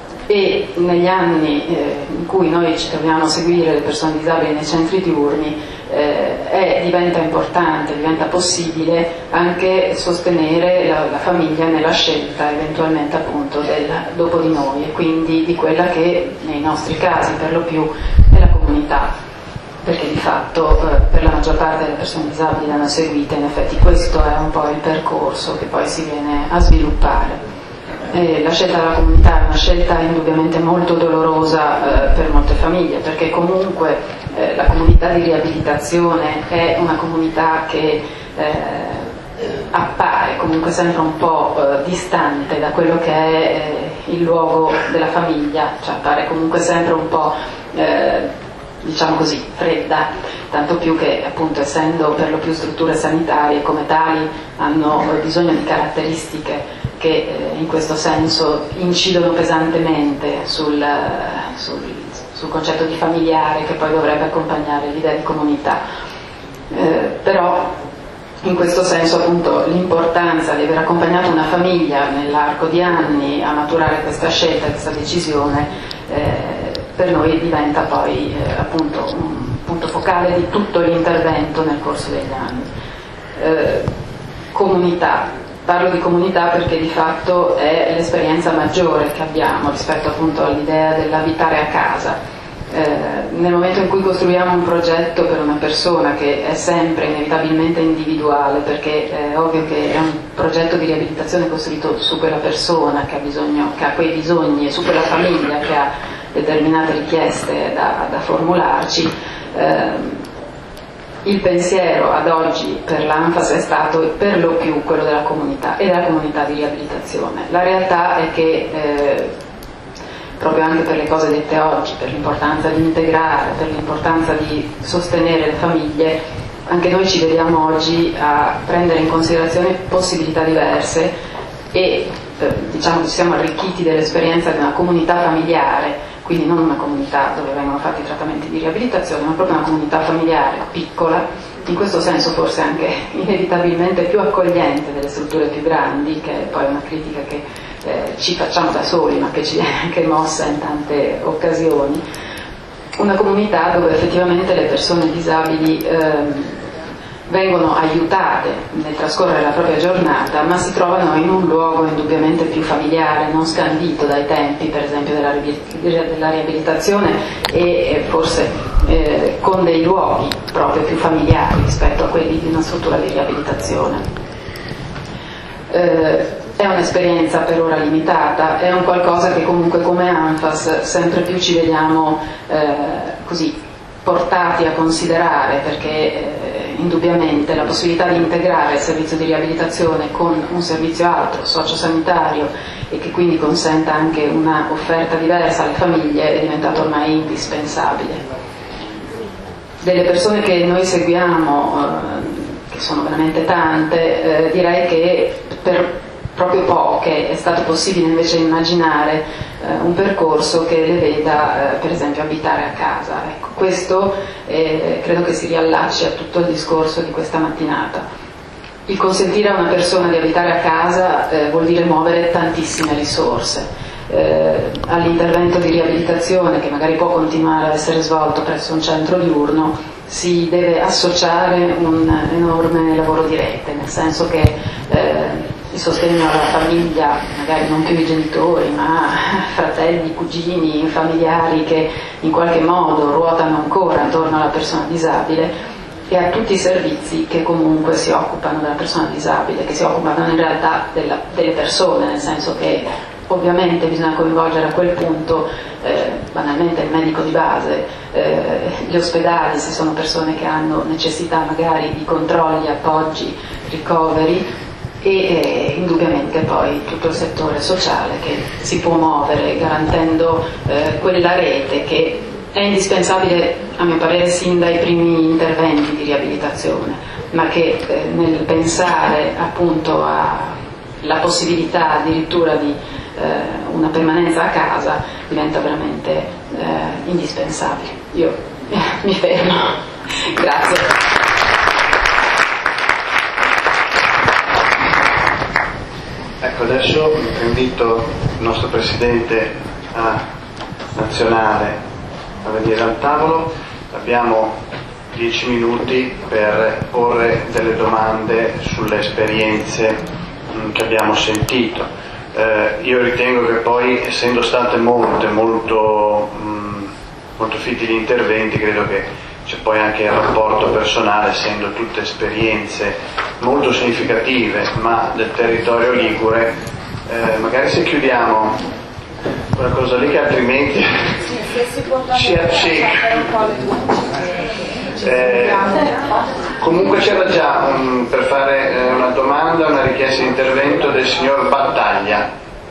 E negli anni eh, in cui noi ci troviamo a seguire le persone disabili nei centri diurni eh, è, diventa importante, diventa possibile anche sostenere la, la famiglia nella scelta eventualmente appunto del dopo di noi e quindi di quella che nei nostri casi per lo più è la comunità, perché di fatto eh, per la maggior parte delle persone disabili da noi seguite in effetti questo è un po' il percorso che poi si viene a sviluppare. Eh, la scelta della comunità è una scelta indubbiamente molto dolorosa eh, per molte famiglie, perché comunque eh, la comunità di riabilitazione è una comunità che eh, appare comunque sempre un po' eh, distante da quello che è eh, il luogo della famiglia, cioè appare comunque sempre un po' eh, diciamo così, fredda, tanto più che appunto essendo per lo più strutture sanitarie come tali hanno bisogno di caratteristiche che eh, in questo senso incidono pesantemente sul, sul, sul concetto di familiare che poi dovrebbe accompagnare l'idea di comunità. Eh, però in questo senso appunto l'importanza di aver accompagnato una famiglia nell'arco di anni a maturare questa scelta, questa decisione, eh, per noi diventa poi eh, appunto un punto focale di tutto l'intervento nel corso degli anni. Eh, comunità. Parlo di comunità perché di fatto è l'esperienza maggiore che abbiamo rispetto appunto all'idea dell'abitare a casa. Eh, nel momento in cui costruiamo un progetto per una persona che è sempre inevitabilmente individuale, perché è ovvio che è un progetto di riabilitazione costruito su quella persona che ha bisogno, che ha quei bisogni e su quella famiglia che ha determinate richieste da, da formularci, eh, il pensiero ad oggi per l'ANFAS è stato per lo più quello della comunità e della comunità di riabilitazione. La realtà è che eh, proprio anche per le cose dette oggi, per l'importanza di integrare, per l'importanza di sostenere le famiglie, anche noi ci vediamo oggi a prendere in considerazione possibilità diverse e eh, diciamo che ci siamo arricchiti dell'esperienza di una comunità familiare, quindi non una comunità dove vengono fatti i trattamenti di riabilitazione, ma proprio una comunità familiare piccola, in questo senso forse anche inevitabilmente più accogliente delle strutture più grandi, che è poi una critica che eh, ci facciamo da soli ma che ci viene anche mossa in tante occasioni. Una comunità dove effettivamente le persone disabili eh, vengono aiutate nel trascorrere la propria giornata, ma si trovano in un luogo indubbiamente più familiare, non scandito dai tempi per esempio della, della riabilitazione e forse eh, con dei luoghi proprio più familiari rispetto a quelli di una struttura di riabilitazione. Eh, è un'esperienza per ora limitata, è un qualcosa che comunque come ANFAS sempre più ci vediamo eh, così portati a considerare, perché eh, indubbiamente la possibilità di integrare il servizio di riabilitazione con un servizio altro, sociosanitario, e che quindi consenta anche una offerta diversa alle famiglie è diventato ormai indispensabile. delle persone che noi seguiamo, eh, che sono veramente tante, eh, direi che per proprio poche è stato possibile invece immaginare eh, un percorso che le veda eh, per esempio abitare a casa. Ecco, questo eh, credo che si riallacci a tutto il discorso di questa mattinata. Il consentire a una persona di abitare a casa eh, vuol dire muovere tantissime risorse. Eh, all'intervento di riabilitazione, che magari può continuare ad essere svolto presso un centro diurno, si deve associare un enorme lavoro di rete, nel senso che eh, il sostegno alla famiglia, magari non più i genitori, ma fratelli, cugini, familiari che in qualche modo ruotano ancora attorno alla persona disabile, e a tutti i servizi che comunque si occupano della persona disabile, che si occupano in realtà della, delle persone, nel senso che ovviamente bisogna coinvolgere a quel punto eh, banalmente il medico di base, eh, gli ospedali se sono persone che hanno necessità magari di controlli, appoggi, ricoveri, e eh, indubbiamente poi tutto il settore sociale che si può muovere garantendo eh, quella rete che è indispensabile a mio parere sin dai primi interventi di riabilitazione, ma che eh, nel pensare appunto alla possibilità addirittura di eh, una permanenza a casa diventa veramente eh, indispensabile. Io eh, mi fermo. Grazie. Ecco, adesso invito il nostro Presidente a, nazionale a venire al tavolo. Abbiamo dieci minuti per porre delle domande sulle esperienze mh, che abbiamo sentito. Eh, io ritengo che poi, essendo state molte, molto, mh, molto fitti gli interventi, credo che c'è poi anche il rapporto personale, essendo tutte esperienze molto significative, ma del territorio ligure, eh, magari se chiudiamo quella cosa lì che altrimenti ci acceca. Eh, comunque c'era già um, per fare eh, una domanda, una richiesta di intervento del signor Battaglia,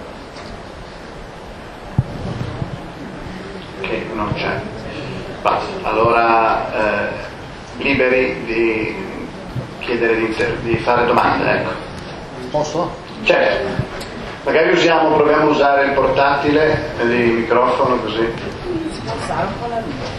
che non c'è. Basta. Allora eh, liberi di chiedere di, inter- di fare domande, ecco. Posso? Certo. Magari usiamo, proviamo a usare il portatile, il microfono così. Alzare un po' la vita.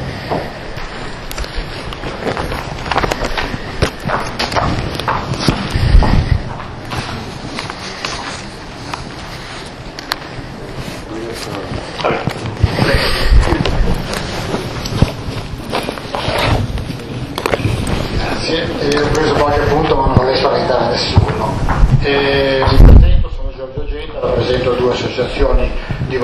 Grazie, eh, ho preso qualche punto ma non vorrei spaventare nessuno. Eh, mi presento, sono Giorgio Genta, rappresento due associazioni